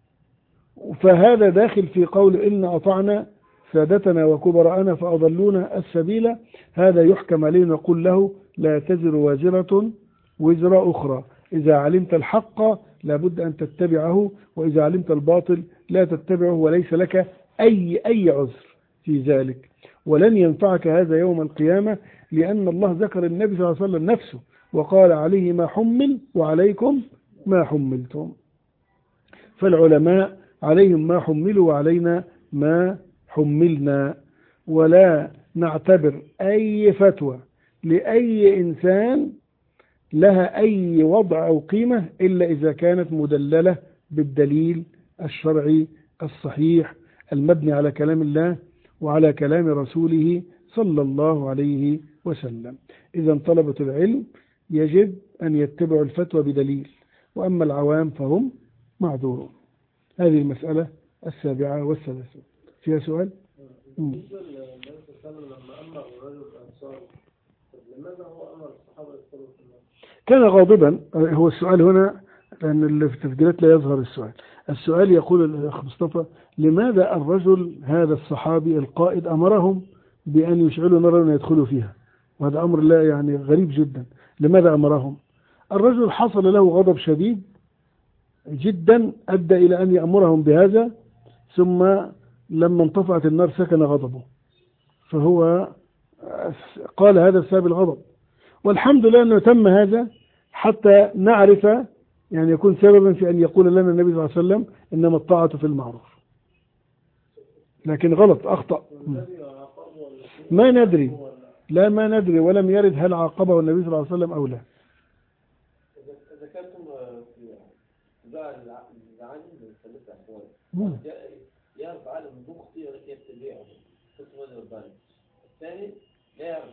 فهذا داخل في قول إن أطعنا سادتنا وكبراءنا فأضلونا السبيل، هذا يحكم عليه نقول له لا تزر وازرة وزر أخرى. إذا علمت الحق لابد أن تتبعه، وإذا علمت الباطل لا تتبعه، وليس لك أي أي عذر في ذلك، ولن ينفعك هذا يوم القيامة، لأن الله ذكر النبي صلى الله عليه وسلم نفسه وقال عليه ما حمل وعليكم ما حملتم. فالعلماء عليهم ما حملوا وعلينا ما حملنا، ولا نعتبر أي فتوى لأي إنسان لها أي وضع أو قيمة إلا إذا كانت مدللة بالدليل الشرعي الصحيح المبني على كلام الله وعلى كلام رسوله صلى الله عليه وسلم. إذا طلبة العلم يجب أن يتبعوا الفتوى بدليل، وأما العوام فهم معذورون. هذه المسألة السابعة والثلاثون. فيها سؤال؟ بالنسبة للنبي صلى الله عليه وسلم لما أمر الرجل الأنصاري، لماذا هو أمر الصحابة يدخلوا في النار؟ كان غاضبا. هو السؤال هنا، لأن اللي في التسجيلات لا يظهر السؤال. السؤال يقول الأخ مصطفى: لماذا الرجل هذا الصحابي القائد أمرهم بأن يشعلوا نارا ويدخلوا فيها؟ وهذا أمر لا يعني غريب جدا. لماذا أمرهم؟ الرجل حصل له غضب شديد جدا أدى إلى أن يأمرهم بهذا، ثم لما انطفأت النار سكن غضبه، فهو قال هذا بسبب الغضب. والحمد لله أنه تم هذا حتى نعرف يعني يكون سببا في أن يقول لنا النبي صلى الله عليه وسلم إنما الطاعة في المعروف. لكن غلط، أخطأ، ما ندري، لا ما ندري، ولم يرد هل عاقبه النبي صلى الله عليه وسلم أو لا. إذا كنتم زعل زعل من ثلاثة أحوال، يعرف عالم مخطئ يتبعه قسم هذا البالغ، الثاني لا يعرف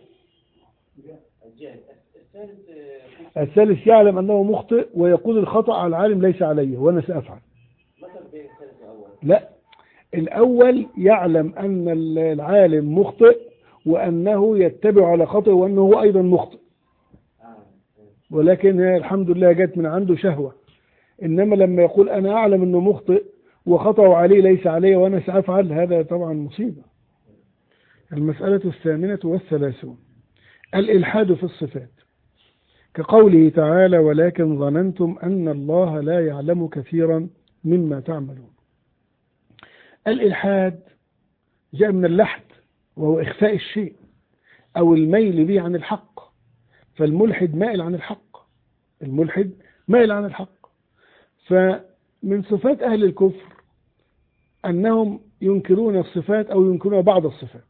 الجهل، الثالث الثالث يعلم أنه مخطئ ويقول الخطأ على العالم ليس عليه وأنا سأفعل. مثلا بين الثالث والأول؟ لا، الأول يعلم أن العالم مخطئ وأنه يتبع على خطئ وأنه هو أيضا مخطئ، ولكن الحمد لله جت من عنده شهوة. إنما لما يقول أنا أعلم أنه مخطئ وخطأ عليه ليس عليه وأنا سأفعل، هذا طبعا مصيبة. المسألة الثامنة والثلاثون: الإلحاد في الصفات، كقوله تعالى ولكن ظننتم أن الله لا يعلم كثيرا مما تعملون. الإلحاد جاء من اللحد وهو إخفاء الشيء أو الميل به عن الحق، فالملحد مائل عن الحق، الملحد مائل عن الحق. فمن صفات أهل الكفر أنهم ينكرون الصفات أو ينكرون بعض الصفات.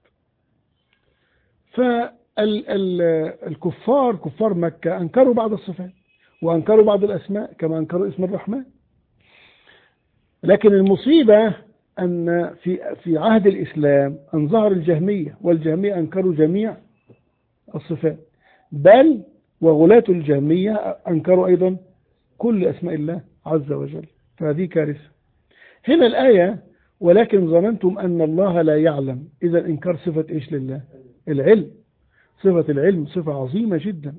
فالكفار كفار مكة أنكروا بعض الصفات وأنكروا بعض الأسماء كما أنكروا اسم الرحمن. لكن المصيبة أن في في عهد الإسلام أن ظهر الجهمية، والجهمية أنكروا جميع الصفات، بل وغلاة الجهمية أنكروا أيضا كل أسماء الله عز وجل، فهذه كارثة. هنا الآية ولكن ظننتم أن الله لا يعلم، إذا إنكار صفة إيش لله؟ العلم. صفة العلم صفة عظيمة جدا.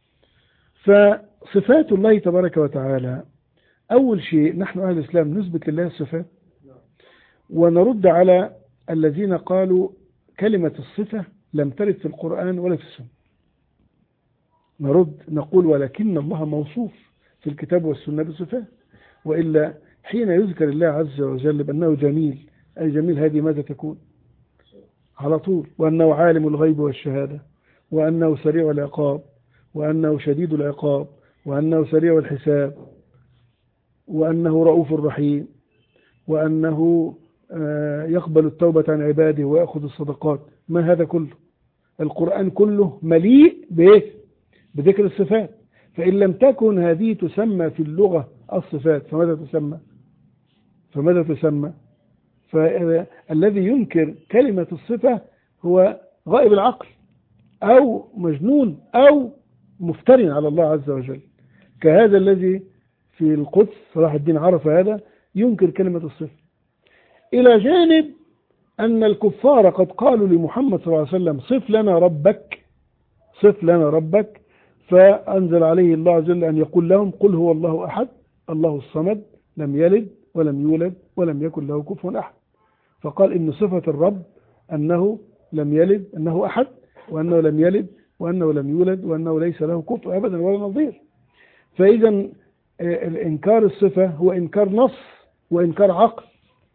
فصفات الله تبارك وتعالى، أول شيء نحن أهل الإسلام نثبت لله الصفات، ونرد على الذين قالوا كلمة الصفة لم ترد في القرآن ولا في السنة. نرد نقول ولكن الله موصوف في الكتاب والسنة بصفات، وإلا حين يذكر الله عز وجل بأنه جميل، أي جميل هذه ماذا تكون؟ على طول. وأنه عالم الغيب والشهادة، وأنه سريع العقاب، وأنه شديد العقاب، وأنه سريع الحساب، وأنه رؤوف رحيم، وأنه يقبل التوبة عن عباده ويأخذ الصدقات. ما هذا كله؟ القرآن كله مليء بإيه؟ بذكر الصفات. فإن لم تكن هذه تسمى في اللغة الصفات فماذا تسمى؟ فماذا تسمى؟ فالذي ينكر كلمة الصفة هو غائب العقل، أو مجنون، أو مفترٍ على الله عز وجل، كهذا الذي في القدس صلاح الدين عرف هذا ينكر كلمة الصفة. إلى جانب أن الكفار قد قالوا لمحمد صلى الله عليه وسلم صف لنا ربك، صف لنا ربك، فأنزل عليه الله عز وجل أن يقول لهم قل هو الله أحد الله الصمد لم يلد ولم يولد ولم يكن له كفوا أحد. فقال إن صفة الرب أنه لم يلد، أنه أحد، وأنه لم يلد، وأنه لم يولد، وأنه ليس له كفء أبدا ولا نظير. فإذا الإنكار الصفة هو إنكار نص وإنكار عقل،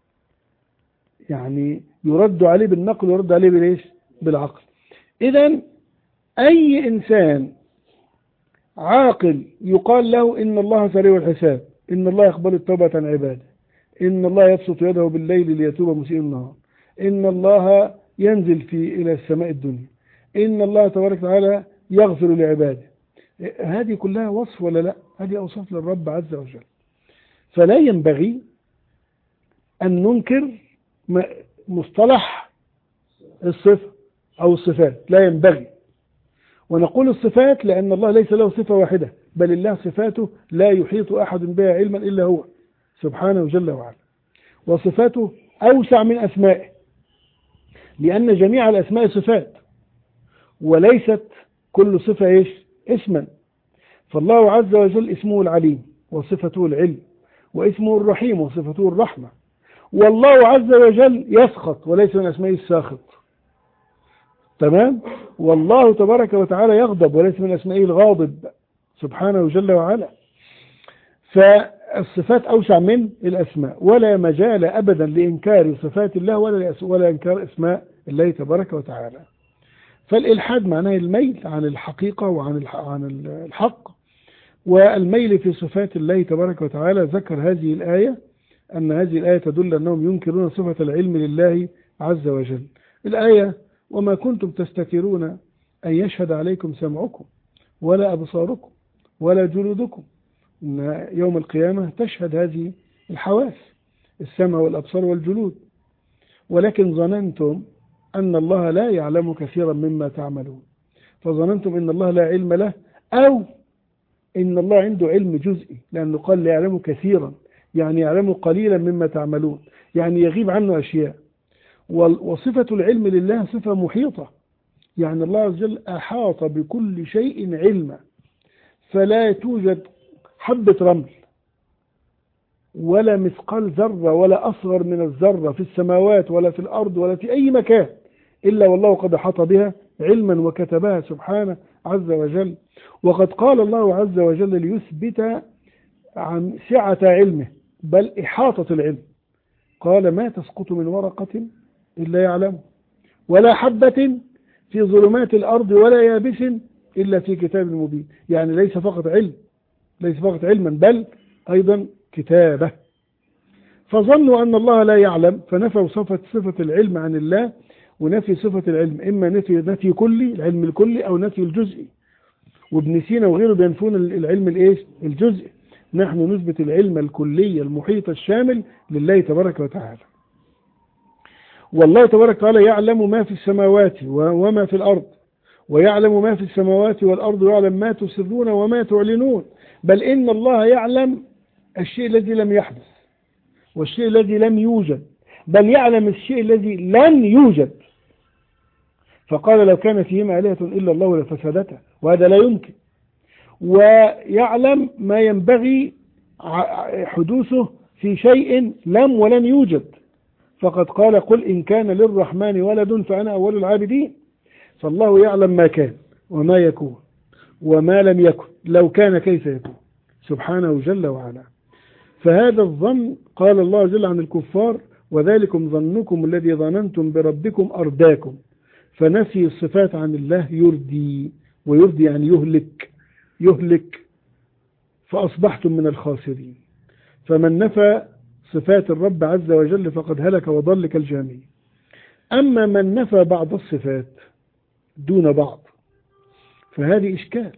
يعني يرد عليه بالنقل ويرد عليه بالإيش؟ بالعقل. إذا أي إنسان عاقل يقال له إن الله سريع الحساب، إن الله يقبل التوبة عن عباده، إن الله يبسط يده بالليل ليتوب مسيء النهار، إن الله ينزل في إلى السماء الدنيا، إن الله تبارك وتعالى يغفر لعباده، هذه كلها وصف ولا لا؟ هذه أوصاف للرب عز وجل. فلا ينبغي أن ننكر مصطلح الصفة أو الصفات، لا ينبغي. ونقول الصفات لأن الله ليس له صفة واحدة، بل الله صفاته لا يحيط أحد بها علما إلا هو سبحانه جل وعلا، وصفاته أوسع من أسمائه، لأن جميع الأسماء صفات وليست كل صفة إيش؟ اسما. فالله عز وجل اسمه العليم وصفته العلم، واسمه الرحيم وصفته الرحمة. والله عز وجل يسخط وليس من أسمائه الساخط، تمام؟ والله تبارك وتعالى يغضب وليس من أسمائه الغاضب سبحانه جل وعلا. فالصفات أوسع من الأسماء، ولا مجال أبدا لإنكار صفات الله ولا ولا إنكار أسماء الله تبارك وتعالى. فالإلحاد معناه الميل عن الحقيقة وعن عن الحق، والميل في صفات الله تبارك وتعالى. ذكر هذه الآية أن هذه الآية تدل أنهم ينكرون صفة العلم لله عز وجل. الآية وما كنتم تستترون أن يشهد عليكم سمعكم ولا أبصاركم ولا جلودكم، إن يوم القيامة تشهد هذه الحواس السمع والأبصار والجلود، ولكن ظننتم أن الله لا يعلم كثيرا مما تعملون، فظننتم أن الله لا علم له، أو إن الله عنده علم جزئي، لأنه قال لا يعلم كثيرا، يعني يعلم قليلا مما تعملون، يعني يغيب عنه أشياء. وصفة العلم لله صفة محيطة، يعني الله عز وجل أحاط بكل شيء علما، فلا توجد حبة رمل ولا مثقال ذرة ولا أصغر من الذرة في السماوات ولا في الأرض ولا في أي مكان إلا والله قد أحاط بها علما وكتبها سبحانه عز وجل. وقد قال الله عز وجل ليثبت عن سعة علمه بل إحاطة العلم، قال ما تسقط من ورقة إلا يعلم، ولا حبة في ظلمات الأرض ولا يابس إلا في كتاب مبين. يعني ليس فقط علم، ليس فقط علما بل أيضا كتابة. فظنوا أن الله لا يعلم فنفوا صفة صفة العلم عن الله، ونفي صفة العلم إما نفي نفي كلي العلم الكلي أو نفي الجزئي. وابن سينا وغيره بينفون العلم الإيش؟ الجزئي. نحن نثبت العلم الكلي المحيط الشامل لله تبارك وتعالى. والله تبارك وتعالى يعلم ما في السماوات وما في الأرض، ويعلم ما في السماوات والأرض، ويعلم ما تسرون وما تعلنون. بل إن الله يعلم الشيء الذي لم يحدث والشيء الذي لم يوجد، بل يعلم الشيء الذي لن يوجد. فقال لو كان فيهما آلهة إلا الله لفسدتا، وهذا لا يمكن. ويعلم ما ينبغي حدوثه في شيء لم ولن يوجد، فقد قال قل إن كان للرحمن ولد فأنا أول العابدين. فالله يعلم ما كان وما يكون وما لم يكن، لو كان كيف يكون، سبحانه جل وعلا. فهذا الظن قال الله جل عن الكفار وذلكم ظنكم الذي ظننتم بربكم أرداكم. فنفي الصفات عن الله يردي، ويردي يعني يهلك يهلك فأصبحتم من الخاسرين. فمن نفى صفات الرب عز وجل فقد هلك وضل كالجميع. أما من نفى بعض الصفات دون بعض فهذه إشكال.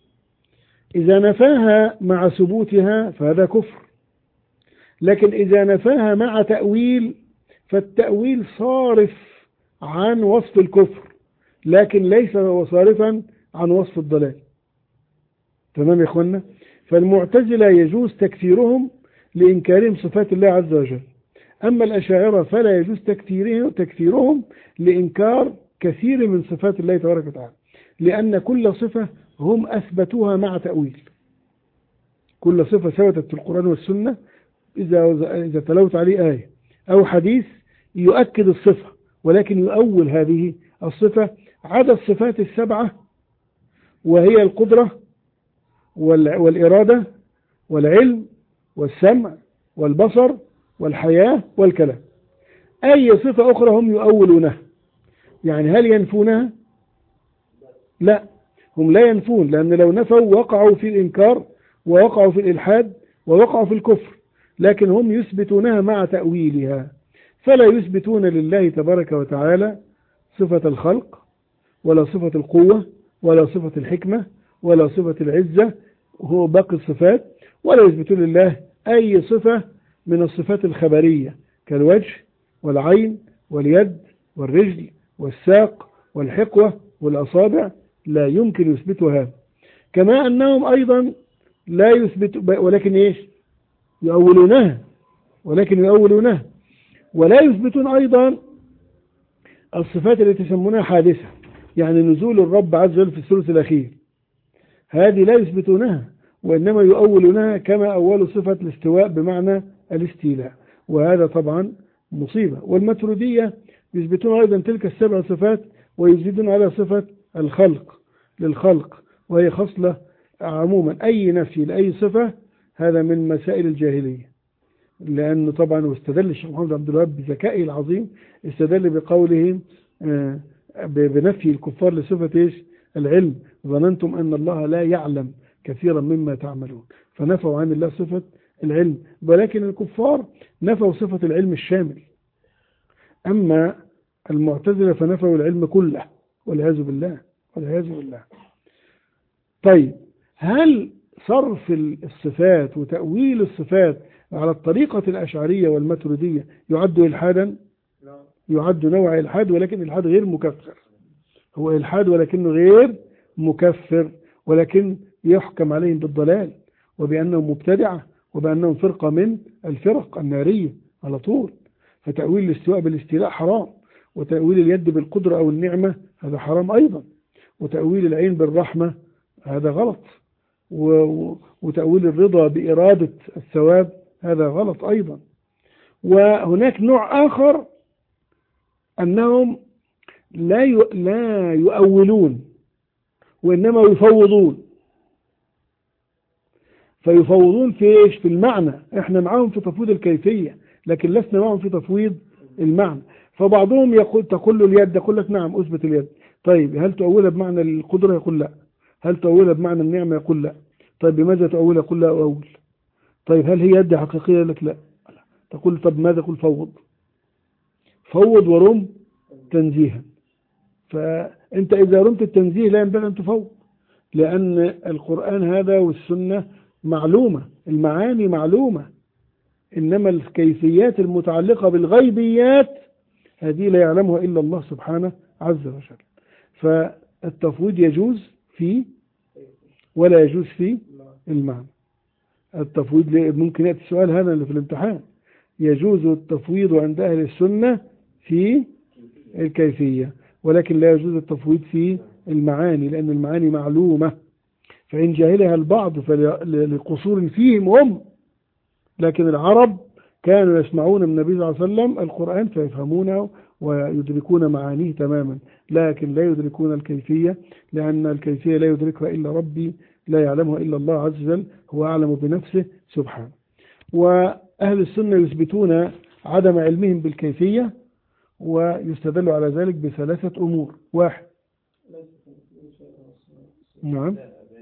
إذا نفاها مع ثبوتها فهذا كفر، لكن إذا نفاها مع تأويل فالتأويل صارف عن وصف الكفر، لكن ليس صارفا عن وصف الضلال. تمام يا إخوانا؟ فالمعتزلة يجوز تكفيرهم لإنكارهم صفات الله عز وجل، أما الأشاعرة فلا يجوز تكفيرهم لإنكار كثير من صفات الله تبارك وتعالى، لأن كل صفة هم أثبتوها مع تأويل. كل صفة ثبتت في القرآن والسنة إذا إذا تلوت عليه آية أو حديث يؤكد الصفة، ولكن يؤول هذه الصفة عدا الصفات السبعة، وهي القدرة والإرادة والعلم والسمع والبصر والحياة والكلام. أي صفة أخرى هم يؤولونها. يعني هل ينفونها؟ لا، هم لا ينفون، لأن لو نفوا وقعوا في الإنكار ووقعوا في الإلحاد ووقعوا في الكفر، لكن هم يثبتونها مع تأويلها. فلا يثبتون لله تبارك وتعالى صفة الخلق ولا صفة القوة ولا صفة الحكمة ولا صفة العزة، وهو باقي الصفات، ولا يثبتون لله أي صفة من الصفات الخبرية كالوجه والعين واليد والرجل والساق والحقوة والأصابع، لا يمكن يثبتها. كما أنهم أيضا لا يثبت، ولكن إيش؟ يؤولونها، ولكن يؤولونها ولا يثبتون أيضا الصفات التي يسمونها حادثة، يعني نزول الرب عز وجل في الثلث الأخير، هذه لا يثبتونها، وإنما يؤولونها كما أول صفة الاستواء بمعنى الاستيلاء، وهذا طبعا مصيبة. والماتريدية يثبتون أيضا تلك السبع صفات ويزيدون على صفة الخلق للخلق، وهي خصلة عموما. أي نفي لأي صفة هذا من مسائل الجاهلية، لأنه طبعا واستدل الشيخ محمد عبد الوهاب بذكائه العظيم، استدل بقولهم بنفي الكفار لصفة إيش؟ العلم. ظننتم أن الله لا يعلم كثيرا مما تعملون، فنفوا عن الله صفة العلم، ولكن الكفار نفوا صفة العلم الشامل. أما المعتزلة فنفوا العلم كله، والعياذ بالله والعياذ بالله. طيب، هل صرف الصفات وتأويل الصفات على الطريقة الأشعرية والماتريدية يعد إلحادا؟ يعد نوع إلحاد، ولكن إلحاد غير مكفر. هو إلحاد ولكنه غير مكفر، ولكن يحكم عليهم بالضلال وبأنهم مبتدعة وبأنهم فرقة من الفرق النارية على طول. فتأويل الاستواء بالاستيلاء حرام، وتأويل اليد بالقدرة أو النعمة هذا حرام أيضا، وتأويل العين بالرحمة هذا غلط، وتأويل الرضا بإرادة الثواب هذا غلط أيضا. وهناك نوع آخر أنهم لا لا يؤولون وإنما يفوضون. فيفوضون في إيش؟ في المعنى. إحنا معهم في تفويض الكيفية، لكن لسنا معهم في تفويض المعنى. فبعضهم يقول تقول له اليد، يقول لك نعم أثبت اليد. طيب هل تؤولها بمعنى القدرة؟ يقول لا. هل تؤولها بمعنى النعمة؟ يقول لا. طيب بماذا تؤولها؟ يقول لا أؤول. طيب هل هي يد حقيقية؟ يقول لك لا. تقول طب ماذا؟ يقول فوض. فوض ورم تنزيها. فأنت إذا رمت التنزيه لا ينبغي أن تفوض، لأن القرآن هذا والسنة معلومة، المعاني معلومة، إنما الكيفيات المتعلقة بالغيبيات هذه لا يعلمها إلا الله سبحانه عز وجل. فالتفويض يجوز فيه ولا يجوز فيه المعنى. التفويض ممكن يأتي السؤال هذا اللي في الامتحان، يجوز التفويض عند أهل السنة في الكيفية، ولكن لا يجوز التفويض في المعاني، لأن المعاني معلومة، فإن جاهلها البعض فلقصور فيهم هم. لكن العرب كانوا يسمعون من النبي صلى الله عليه وسلم القرآن فيفهمونه ويدركون معانيه تماما، لكن لا يدركون الكيفية، لأن الكيفية لا يدركها إلا ربي، لا يعلمها إلا الله عز وجل، هو أعلم بنفسه سبحانه. وأهل السنة يثبتون عدم علمهم بالكيفية، ويستدل على ذلك بثلاثة أمور. واحد، نعم،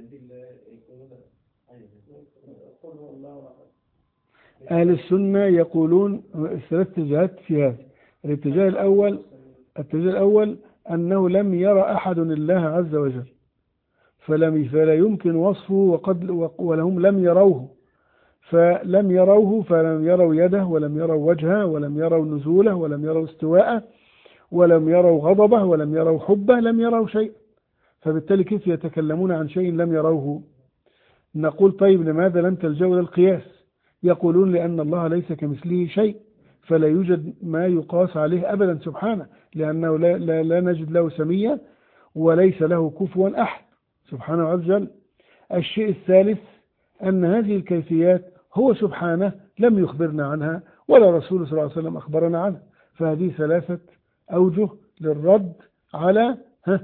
أهل السنة يقولون الثلاث اتجاهات في هذا. الاتجاه الأول الاتجاه الأول أنه لم يرى أحد الله عز وجل، فلم فلا يمكن وصفه، وقد ولهم لم يروه، فلم يروه فلم يروا يده، ولم يروا وجهه، ولم يروا نزوله، ولم يروا استواءه، ولم يروا غضبه، ولم يروا حبه، لم يروا شيء. فبالتالي كيف يتكلمون عن شيء لم يروه؟ نقول طيب لماذا لم تلجأوا للقياس؟ يقولون لأن الله ليس كمثله شيء، فلا يوجد ما يقاس عليه أبدا سبحانه، لأنه لا, لا, لا نجد له سمية، وليس له كفوا أحد سبحانه عز وجل. الشيء الثالث أن هذه الكيفيات هو سبحانه لم يخبرنا عنها، ولا رسول صلى الله عليه وسلم أخبرنا عنها. فهذه ثلاثة أوجه للرد على ها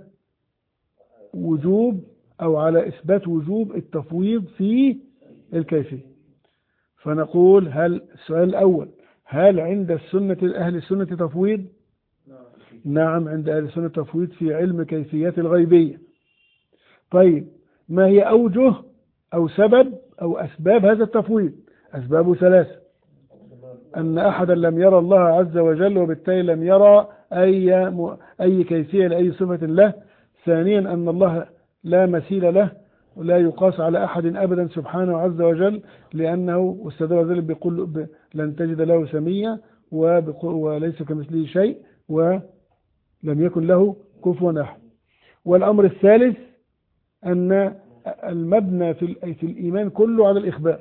وجوب أو على إثبات وجوب التفويض في الكيفية. فنقول هل السؤال الأول، هل عند السنة أهل السنة تفويض؟ نعم، عند أهل السنة تفويض في علم كيفيات الغيبية. طيب ما هي أوجه أو سبب أو أسباب هذا التفويض؟ أسبابه ثلاثة: أن أحدا لم يرى الله عز وجل، وبالتالي لم يرى أي أي كيفية لأي صفة له. ثانيا أن الله لا مثيل له ولا يقاس على أحد أبدا سبحانه عز وجل، لأنه واستدل ذلك بيقول لن تجد له سمية، وليس كمثله شيء، ولم يكن له كفوا أحد. والأمر الثالث أن المبنى في في الإيمان كله على الإخبار،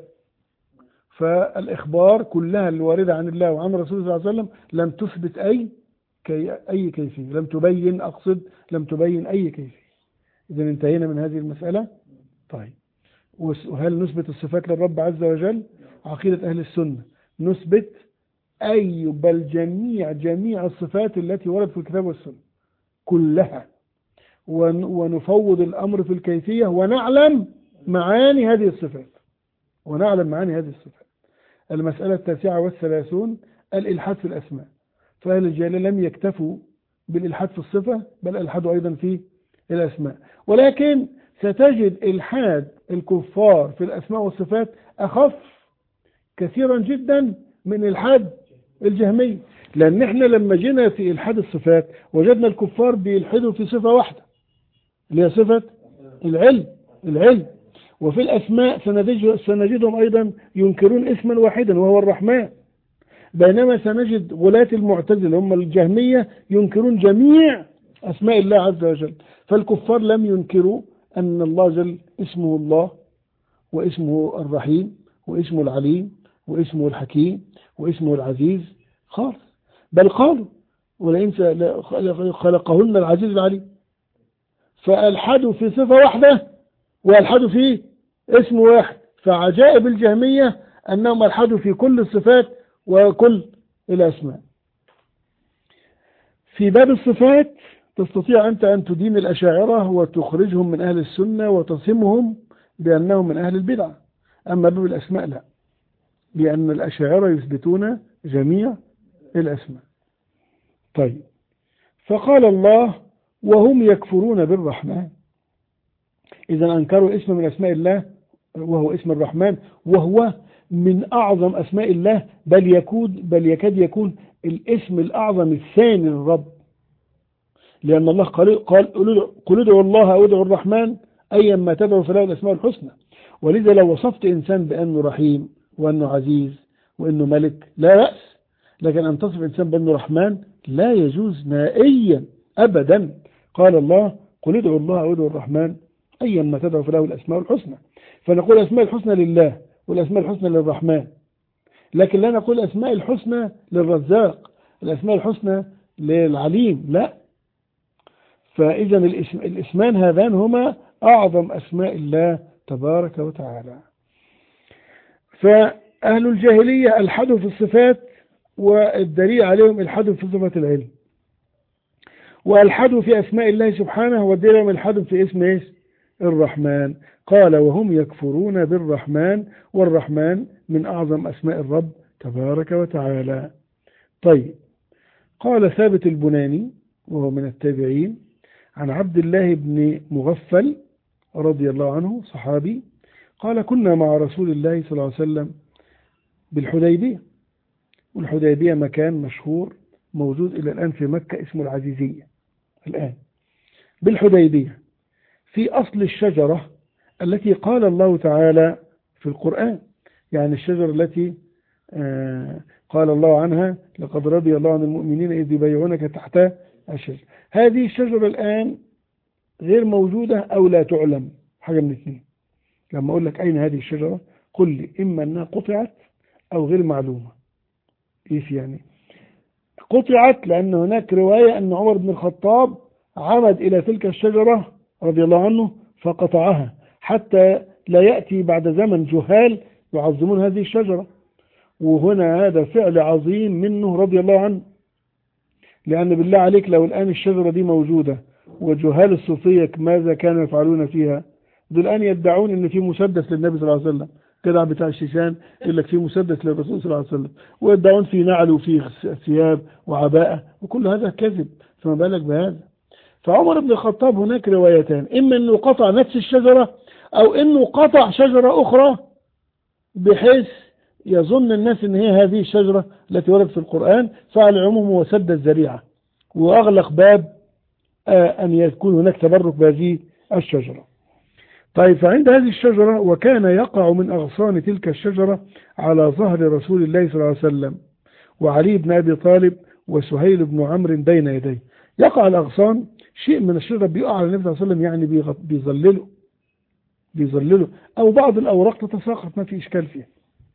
فالإخبار كلها الواردة عن الله وعن رسوله صلى الله عليه وسلم لم تثبت أي كي أي كيفية، لم تبين أقصد لم تبين أي كيفية. إذا انتهينا من هذه المسألة. طيب، وهل نثبت الصفات للرب عز وجل؟ عقيدة أهل السنة نثبت أي بل جميع جميع الصفات التي وردت في الكتاب والسنة كلها، ونفوض الأمر في الكيفية، ونعلم معاني هذه الصفات ونعلم معاني هذه الصفات. المسألة التاسعة والثلاثون الإلحاد في الأسماء. فأهل الجاهلية لم يكتفوا بالإلحاد في الصفة، بل ألحدوا أيضا في الأسماء. ولكن ستجد إلحاد الكفار في الأسماء والصفات أخف كثيرا جدا من إلحاد الجهمية، لأن احنا لما جينا في إلحاد الصفات وجدنا الكفار بيلحدوا في صفة واحدة اللي هي صفة العلم العلم وفي الأسماء سنجدهم أيضا ينكرون اسما واحدا وهو الرحمن، بينما سنجد غلاة المعتزلة هم الجهمية ينكرون جميع أسماء الله عز وجل. فالكفار لم ينكروا أن الله جل اسمه الله، واسمه الرحيم، واسمه العليم، واسمه الحكيم، واسمه العزيز خالص، بل قالوا ولئن خلقهن العزيز العليم. فألحدوا في صفة واحدة وألحدوا في اسم واحد. فعجائب الجهمية أنهم ألحدوا في كل الصفات وكل الأسماء. في باب الصفات تستطيع أنت أن تدين الأشاعرة وتخرجهم من أهل السنة وتصمهم بأنهم من أهل البدعة. أما باب الأسماء لا، لأن الأشاعرة يثبتون جميع الأسماء. طيب، فقال الله وهم يكفرون بالرحمن. إذا أنكروا اسم من أسماء الله وهو اسم الرحمن، وهو من أعظم أسماء الله، بل يكون بل يكاد يكون الاسم الأعظم الثاني للرب، لأن الله قال قل ادعوا الله أو ادعوا الرحمن أيما تدعوا فله الأسماء الحسنى. ولذا لو وصفت إنسان بأنه رحيم وأنه عزيز وأنه ملك لا بأس، لكن أن تصف إنسان بأنه رحمن لا يجوز نهائيا أبدا. قال الله قل ادعوا الله أو ادعوا الرحمن أيا ما تدعوا فله الأسماء الحسنى. فنقول الأسماء الحسنى لله والأسماء الحسنى للرحمن، لكن لا نقول الأسماء الحسنى للرزاق، الأسماء الحسنى للعليم، لا. فإذا الاسم الاسمان هذان هما أعظم أسماء الله تبارك وتعالى. فأهل الجاهلية ألحدوا في الصفات، والدليل عليهم الحدوا في صفة العلم، وألحدوا في أسماء الله سبحانه، والدليل عليهم الحدوا في اسم إيش؟ الرحمن. قال وهم يكفرون بالرحمن، والرحمن من أعظم أسماء الرب تبارك وتعالى. طيب، قال ثابت البناني وهو من التابعين عن عبد الله بن مغفل رضي الله عنه صحابي قال كنا مع رسول الله صلى الله عليه وسلم بالحديبية، والحديبية مكان مشهور موجود إلى الآن في مكة اسمه العزيزية الآن. بالحديبية في أصل الشجرة التي قال الله تعالى في القرآن، يعني الشجرة التي قال الله عنها لقد رضي الله عن المؤمنين إذ يبايعونك تحت الشجرة. هذه الشجرة الآن غير موجودة أو لا تعلم، حاجة من الاثنين. لما أقول لك أين هذه الشجرة قل لي إما أنها قطعت أو غير معلومة. إيش يعني قطعت؟ لأن هناك رواية أن عمر بن الخطاب عمد إلى تلك الشجرة رضي الله عنه فقطعها حتى لا يأتي بعد زمن جهال يعظمون هذه الشجرة. وهنا هذا فعل عظيم منه رضي الله عنه، لأن بالله عليك لو الآن الشجرة دي موجودة وجهال الصوفية ماذا كانوا يفعلون فيها؟ دول الآن يدعون أن في مسدس للنبي صلى الله عليه وسلم، كده بتاع الشيشان يقول لك في مسدس للرسول صلى الله عليه وسلم، ويدعون في نعل وفي ثياب وعباءة، وكل هذا كذب، فما بالك بهذا. فعمر بن الخطاب هناك روايتان، إما أنه قطع نفس الشجرة أو أنه قطع شجرة أخرى بحيث يظن الناس أن هي هذه الشجرة التي وردت في القرآن، فعلى العموم هو سد الذريعة وأغلق باب أن يكون هناك تبرك بهذه الشجرة. طيب، فعند هذه الشجرة وكان يقع من أغصان تلك الشجرة على ظهر رسول الله صلى الله عليه وسلم وعلي بن أبي طالب وسهيل بن عمرو بين يديه. يقع الأغصان شيء من الشجرة بيقع على النبي صلى الله عليه وسلم، يعني بيظلله بيظلله أو بعض الأوراق تتساقط، ما في إشكال فيها.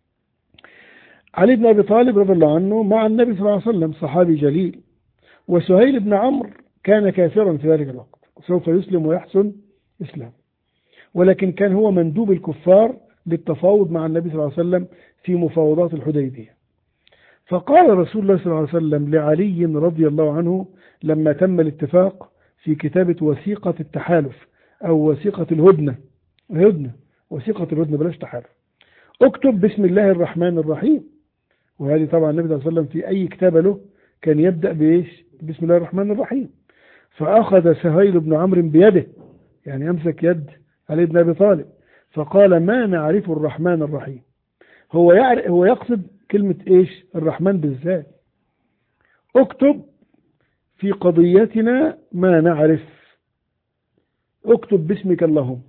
علي بن أبي طالب رضي الله عنه مع النبي صلى الله عليه وسلم صحابي جليل، وسهيل بن عمرو كان كافرا في ذلك الوقت سوف يسلم ويحسن إسلام، ولكن كان هو مندوب الكفار للتفاوض مع النبي صلى الله عليه وسلم في مفاوضات الحديبية. فقال رسول الله صلى الله عليه وسلم لعلي رضي الله عنه لما تم الاتفاق في كتابة وثيقة التحالف أو وثيقة الهدنة الهدنة وثيقة الهدنة بلاش تحالف، اكتب بسم الله الرحمن الرحيم. وهذه طبعا النبي صلى الله عليه وسلم في أي كتابة له كان يبدأ بإيش؟ بسم الله الرحمن الرحيم. فأخذ سهيل بن عمرو بيده، يعني أمسك يد علي بن أبي طالب، فقال ما نعرف الرحمن الرحيم. هو يعرف، هو يقصد كلمة إيش؟ الرحمن بالذات. اكتب في قضيتنا ما نعرف، اكتب باسمك اللهم.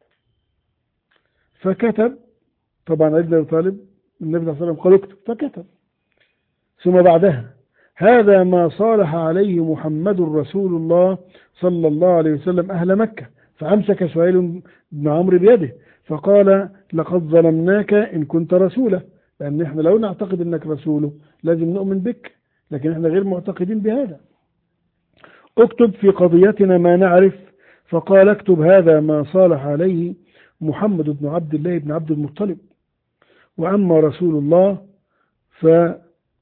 فكتب، طبعا علي بن أبي طالب النبي صلى الله عليه وسلم قال اكتب، فكتب. ثم بعدها هذا ما صالح عليه محمد رسول الله صلى الله عليه وسلم أهل مكة. فأمسك سهيل بن عمرو بيده فقال لقد ظلمناك إن كنت رسوله، لأن احنا لو نعتقد أنك رسوله لازم نؤمن بك، لكن احنا غير معتقدين بهذا. اكتب في قضيتنا ما نعرف. فقال اكتب هذا ما صالح عليه محمد بن عبد الله بن عبد المطلب، وأما رسول الله فلا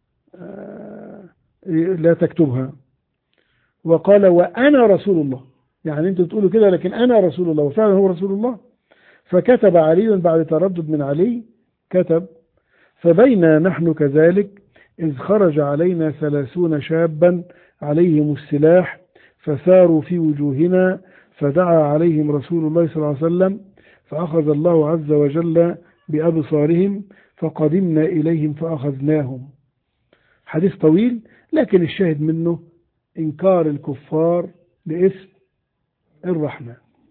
تكتبها. وقال وأنا رسول الله، يعني انتوا تقولوا كده لكن أنا رسول الله، وفعلا هو رسول الله. فكتب علي بعد تردد من علي، كتب فبينا نحن كذلك إذ خرج علينا ثلاثون شابا عليهم السلاح فساروا في وجوهنا فدعا عليهم رسول الله صلى الله عليه وسلم فأخذ الله عز وجل بأبصارهم فقدمنا إليهم فأخذناهم. حديث طويل، لكن الشاهد منه إنكار الكفار باسم الرحمن.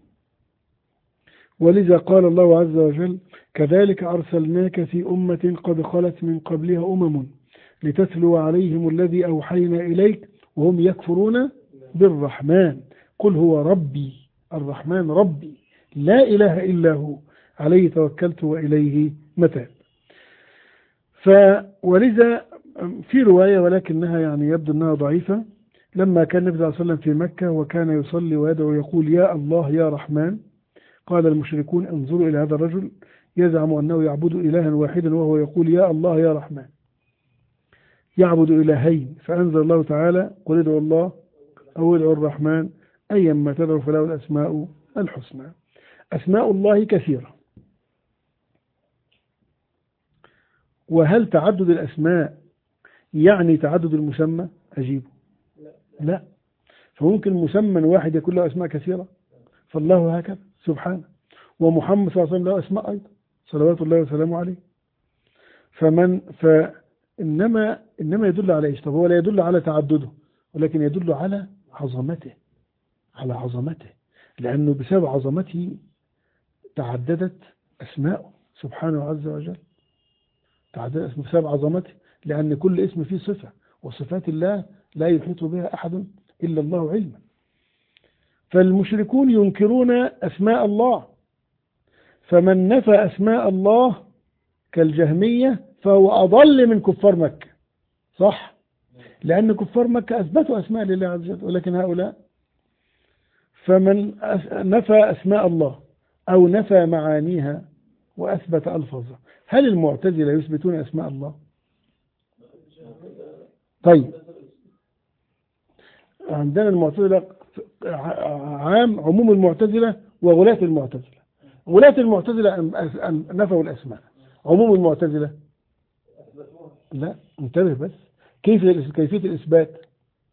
ولذا قال الله عز وجل كذلك أرسلناك في أمة قد خلت من قبلها أمم لتتلو عليهم الذي أوحينا إليك وهم يكفرون بالرحمن قل هو ربي الرحمن ربي لا إله إلا هو عليه توكلت وإليه متاب. فولذا في رواية ولكنها يعني يبدو أنها ضعيفة، لما كان النبي صلى الله عليه وسلم في مكة وكان يصلي ويدعو يقول يا الله يا رحمن، قال المشركون انظروا إلى هذا الرجل يزعم أنه يعبد إلها واحدا وهو يقول يا الله يا رحمن، يعبد إلهين. فأنزل الله تعالى قل ادعوا الله أو ادعوا الرحمن أيما تدعوا فله الأسماء الحسنى. أسماء الله كثيرة، وهل تعدد الأسماء يعني تعدد المسمى؟ أجيب لا، فممكن مسمى واحد يكون له أسماء كثيرة، فالله هكذا سبحانه، ومحمد صلى الله عليه وسلم له أسماء أيضا صلوات الله وسلامه عليه. فمن فإنما إنما يدل على إيش؟ طب هو لا يدل على تعدده، ولكن يدل على عظمته، على عظمته، لأنه بسبب عظمته تعددت أسماءه سبحانه عز وجل، تعددت اسمه بسبب عظمته، لأن كل اسم فيه صفة، وصفات الله لا يحيط بها أحد إلا الله علما. فالمشركون ينكرون أسماء الله، فمن نفى أسماء الله كالجهمية فهو أضل من كفار مكة، صح؟ لأن كفار مكة أثبتوا أسماء لله عز وجل، ولكن هؤلاء فمن نفى أسماء الله أو نفى معانيها وأثبت ألفاظها. هل المعتزلة يثبتون أسماء الله؟ طيب عندنا المعتزلة عام، عموم المعتزلة وغلاة المعتزلة. غلاة المعتزلة نفوا الأسماء، عموم المعتزلة لا. انتبه بس، كيف كيفية الإثبات؟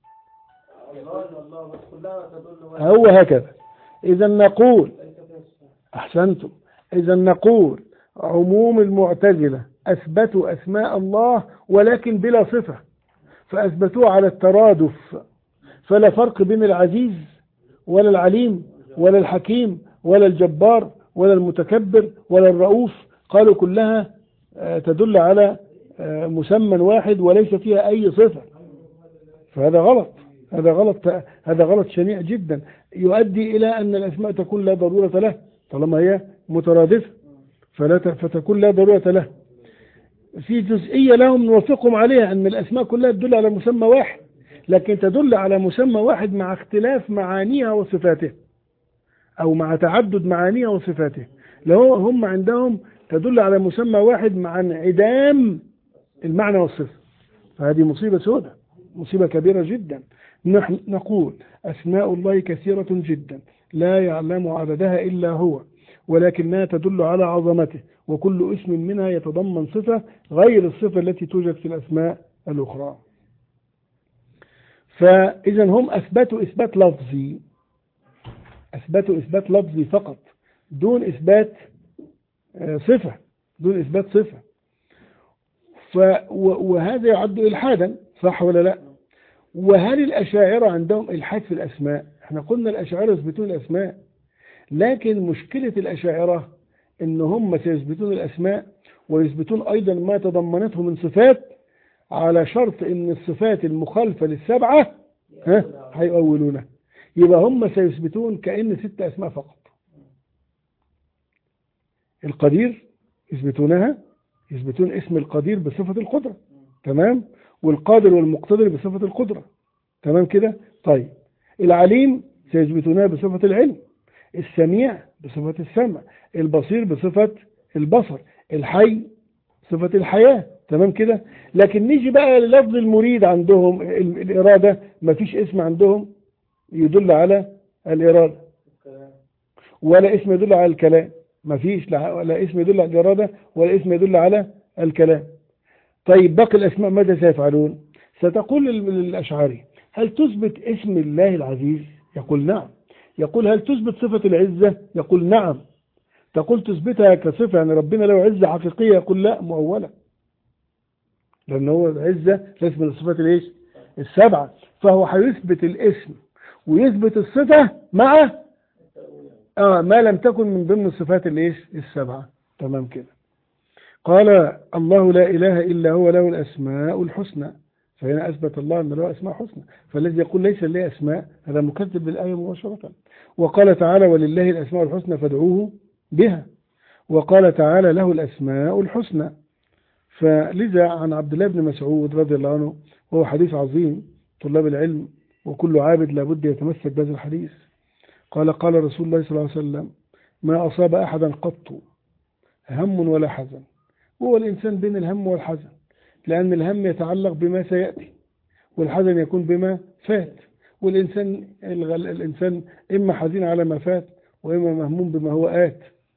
هو هكذا. إذا نقول أحسنتم، إذا نقول عموم المعتزلة أثبتوا أسماء الله ولكن بلا صفة، فأثبتوها على الترادف، فلا فرق بين العزيز ولا العليم ولا الحكيم ولا الجبار ولا المتكبر ولا الرؤوف، قالوا كلها تدل على مسمى واحد وليس فيها أي صفة. فهذا غلط، هذا غلط، هذا غلط شنيع جدا، يؤدي إلى أن الأسماء تكون لا ضرورة له طالما هي مترادفة، فلا فتكون لا ضرورة له. في جزئية لهم نوافقهم عليها أن الأسماء كلها تدل على مسمى واحد، لكن تدل على مسمى واحد مع اختلاف معانيها وصفاته، أو مع تعدد معانيها وصفاته. لو هم عندهم تدل على مسمى واحد مع انعدام المعنى والصفة، فهذه مصيبة سوداء، مصيبة كبيرة جدا. نحن نقول أسماء الله كثيرة جدا لا يعلم عددها إلا هو، ولكنها تدل على عظمته، وكل اسم منها يتضمن صفة غير الصفة التي توجد في الأسماء الأخرى. فإذا هم أثبتوا إثبات لفظي، أثبتوا إثبات لفظي فقط دون إثبات صفة، دون إثبات صفة. وهذا يعد إلحادا، صح ولا لا؟ وهل الأشاعرة عندهم إلحاد في الأسماء؟ احنا قلنا الأشاعرة يثبتون الأسماء، لكن مشكلة الأشاعرة إن هم سيثبتون الأسماء ويثبتون أيضا ما تضمنته من صفات، على شرط إن الصفات المخالفة للسبعة ها هيؤولونها. يبقى هم سيثبتون كأن ست أسماء فقط. القدير يثبتونها، يثبتون اسم القدير بصفة القدرة، تمام، والقادر والمقتدر بصفة القدرة، تمام كده. طيب العليم سيثبتونها بصفة العلم، السميع بصفة السمع، البصير بصفة البصر، الحي صفة الحياة، تمام كده. لكن نيجي بقى للفظ المريد عندهم، الإرادة، ما فيش اسم عندهم يدل على الإرادة، ولا اسم يدل على الكلام، ما فيش لا اسم يدل على الإرادة ولا اسم يدل على الكلام. طيب باقي الأسماء ماذا سيفعلون؟ ستقول الأشعري هل تثبت اسم الله العزيز؟ يقول نعم. يقول هل تثبت صفة العزة؟ يقول نعم. تقول تثبتها كصفة يعني ربنا له عزة حقيقية؟ يقول لا، مؤولة، لأن هو العزة ليس من الصفات الايش؟ السبعة، فهو هيثبت الاسم ويثبت الصفة مع آه ما لم تكن من ضمن الصفات الايش؟ السبعة، تمام كده. قال الله لا إله إلا هو له الأسماء الحسنى، فهنا أثبت الله أن له أسماء حسنى، فالذي يقول ليس له أسماء هذا مكذب بالآية مباشرة. وقال تعالى ولله الأسماء الحسنى فادعوه بها، وقال تعالى له الأسماء الحسنى. فلذا عن عبد الله بن مسعود رضي الله عنه، وهو حديث عظيم طلاب العلم وكل عابد لابد يتمسك بهذا الحديث، قال قال رسول الله صلى الله عليه وسلم ما أصاب أحدا قط هم ولا حزن. هو الإنسان بين الهم والحزن، لأن الهم يتعلق بما سيأتي والحزن يكون بما فات، والإنسان الإنسان إما حزين على ما فات وإما مهموم بما هو آت.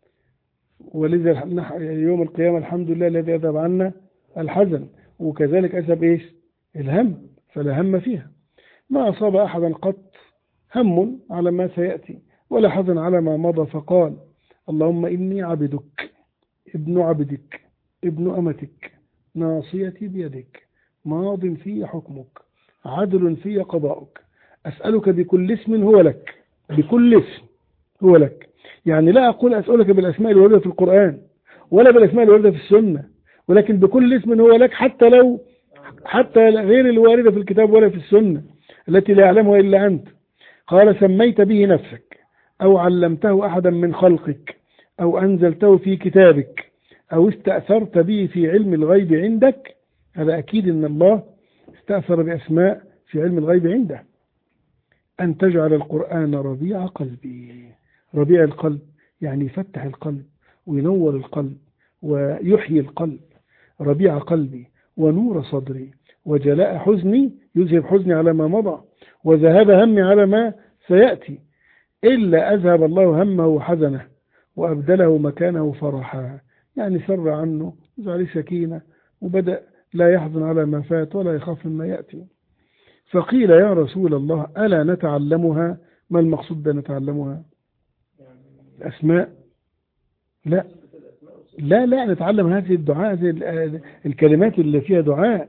ولذا يوم القيامة الحمد لله الذي أذهب عنا الحزن، وكذلك أذهب إيش الهم، فلا هم فيها. ما أصاب أحدا قط هم على ما سيأتي ولا حزن على ما مضى، فقال اللهم إني عبدك ابن عبدك ابن أمتك ناصيتي بيدك ماض في حكمك عدل في قضاؤك أسألك بكل اسم هو لك. بكل اسم هو لك، يعني لا أقول أسألك بالأسماء الواردة في القرآن ولا بالأسماء الواردة في السنة، ولكن بكل اسم هو لك، حتى لو حتى غير الواردة في الكتاب ولا في السنة التي لا يعلمها إلا أنت. قال سميت به نفسك أو علمته أحدا من خلقك أو أنزلته في كتابك أو استأثرت به في علم الغيب عندك. هذا أكيد أن الله استأثر بأسماء في علم الغيب عنده. أن تجعل القرآن ربيع قلبي. ربيع القلب يعني يفتح القلب وينور القلب ويحيي القلب. ربيع قلبي ونور صدري وجلاء حزني، يذهب حزني على ما مضى وذهاب همي على ما سيأتي، إلا أذهب الله همه وحزنه وأبدله مكانه فرحا، يعني سر عنه وزعل سكينة وبدأ لا يحزن على ما فات ولا يخاف مما يأتي. فقيل يا رسول الله ألا نتعلمها؟ ما المقصود بنتعلمها؟ الأسماء؟ لا لا لا نتعلم هذه الدعاء، هذه الكلمات اللي فيها دعاء.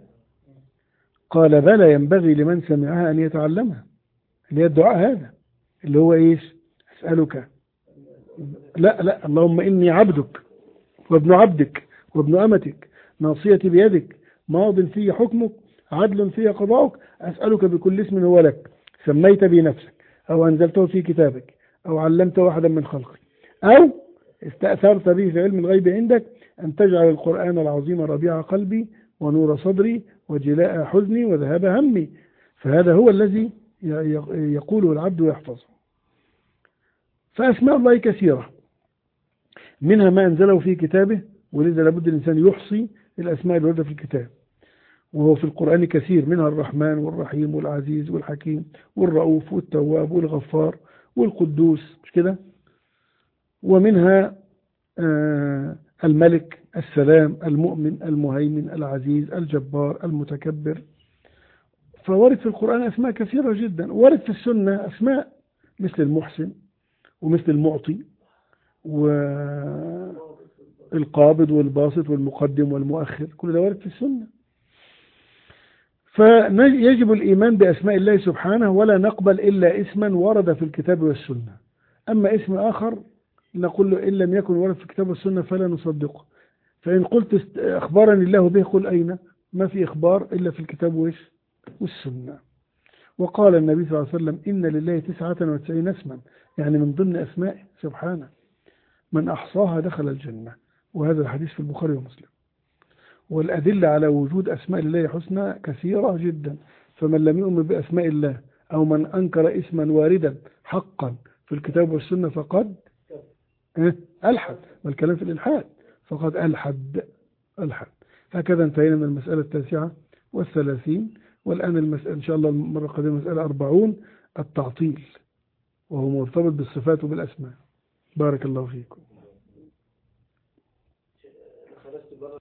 قال بلى ينبغي لمن سمعها أن يتعلمها، اللي هي الدعاء هذا اللي هو إيش؟ أسألك لا لا اللهم إني عبدك وابن عبدك وابن أمتك ناصيتي بيدك ماض في حكمك عدل في قضاؤك أسألك بكل اسم هو لك سميت به نفسك أو أنزلته في كتابك أو علمته أحدا من خلقك أو استأثرت به في علم الغيب عندك أن تجعل القرآن العظيم ربيع قلبي ونور صدري وجلاء حزني وذهاب همي. فهذا هو الذي يقوله العبد ويحفظه. فأسماء الله كثيرة، منها ما أنزله في كتابه، ولذا لابد الإنسان يحصي الأسماء الواردة في الكتاب، وهو في القرآن كثير، منها الرحمن والرحيم والعزيز والحكيم والرؤوف والتواب والغفار والقدوس، مش كده؟ ومنها آه الملك السلام المؤمن المهيمن العزيز الجبار المتكبر. فورد في القرآن أسماء كثيرة جدا. ورد في السنة أسماء مثل المحسن ومثل المعطي والقابض والباسط والمقدم والمؤخر، كل ده ورد في السنة. فيجب الإيمان بأسماء الله سبحانه ولا نقبل إلا اسما ورد في الكتاب والسنة. أما اسم آخر نقول له إن لم يكن ورد في الكتاب والسنة فلا نصدقه. فإن قلت أخبرني الله به قل أين؟ ما في إخبار إلا في الكتاب والسنة. وقال النبي صلى الله عليه وسلم إن لله تسعة وتسعين اسما، يعني من ضمن أسمائه سبحانه من أحصاها دخل الجنة، وهذا الحديث في البخاري ومسلم. والأدلة على وجود أسماء الله حسنى كثيرة جدا، فمن لم يؤمن بأسماء الله أو من أنكر اسما واردا حقا في الكتاب والسنة فقد ألحد، والكلام في الإلحاد فقد ألحد ألحد. هكذا انتهينا من المسألة التاسعة والثلاثين، والآن المسألة إن شاء الله المرة القادمة مسألة أربعون التعطيل، وهو مرتبط بالصفات وبالأسماء. بارك الله فيكم.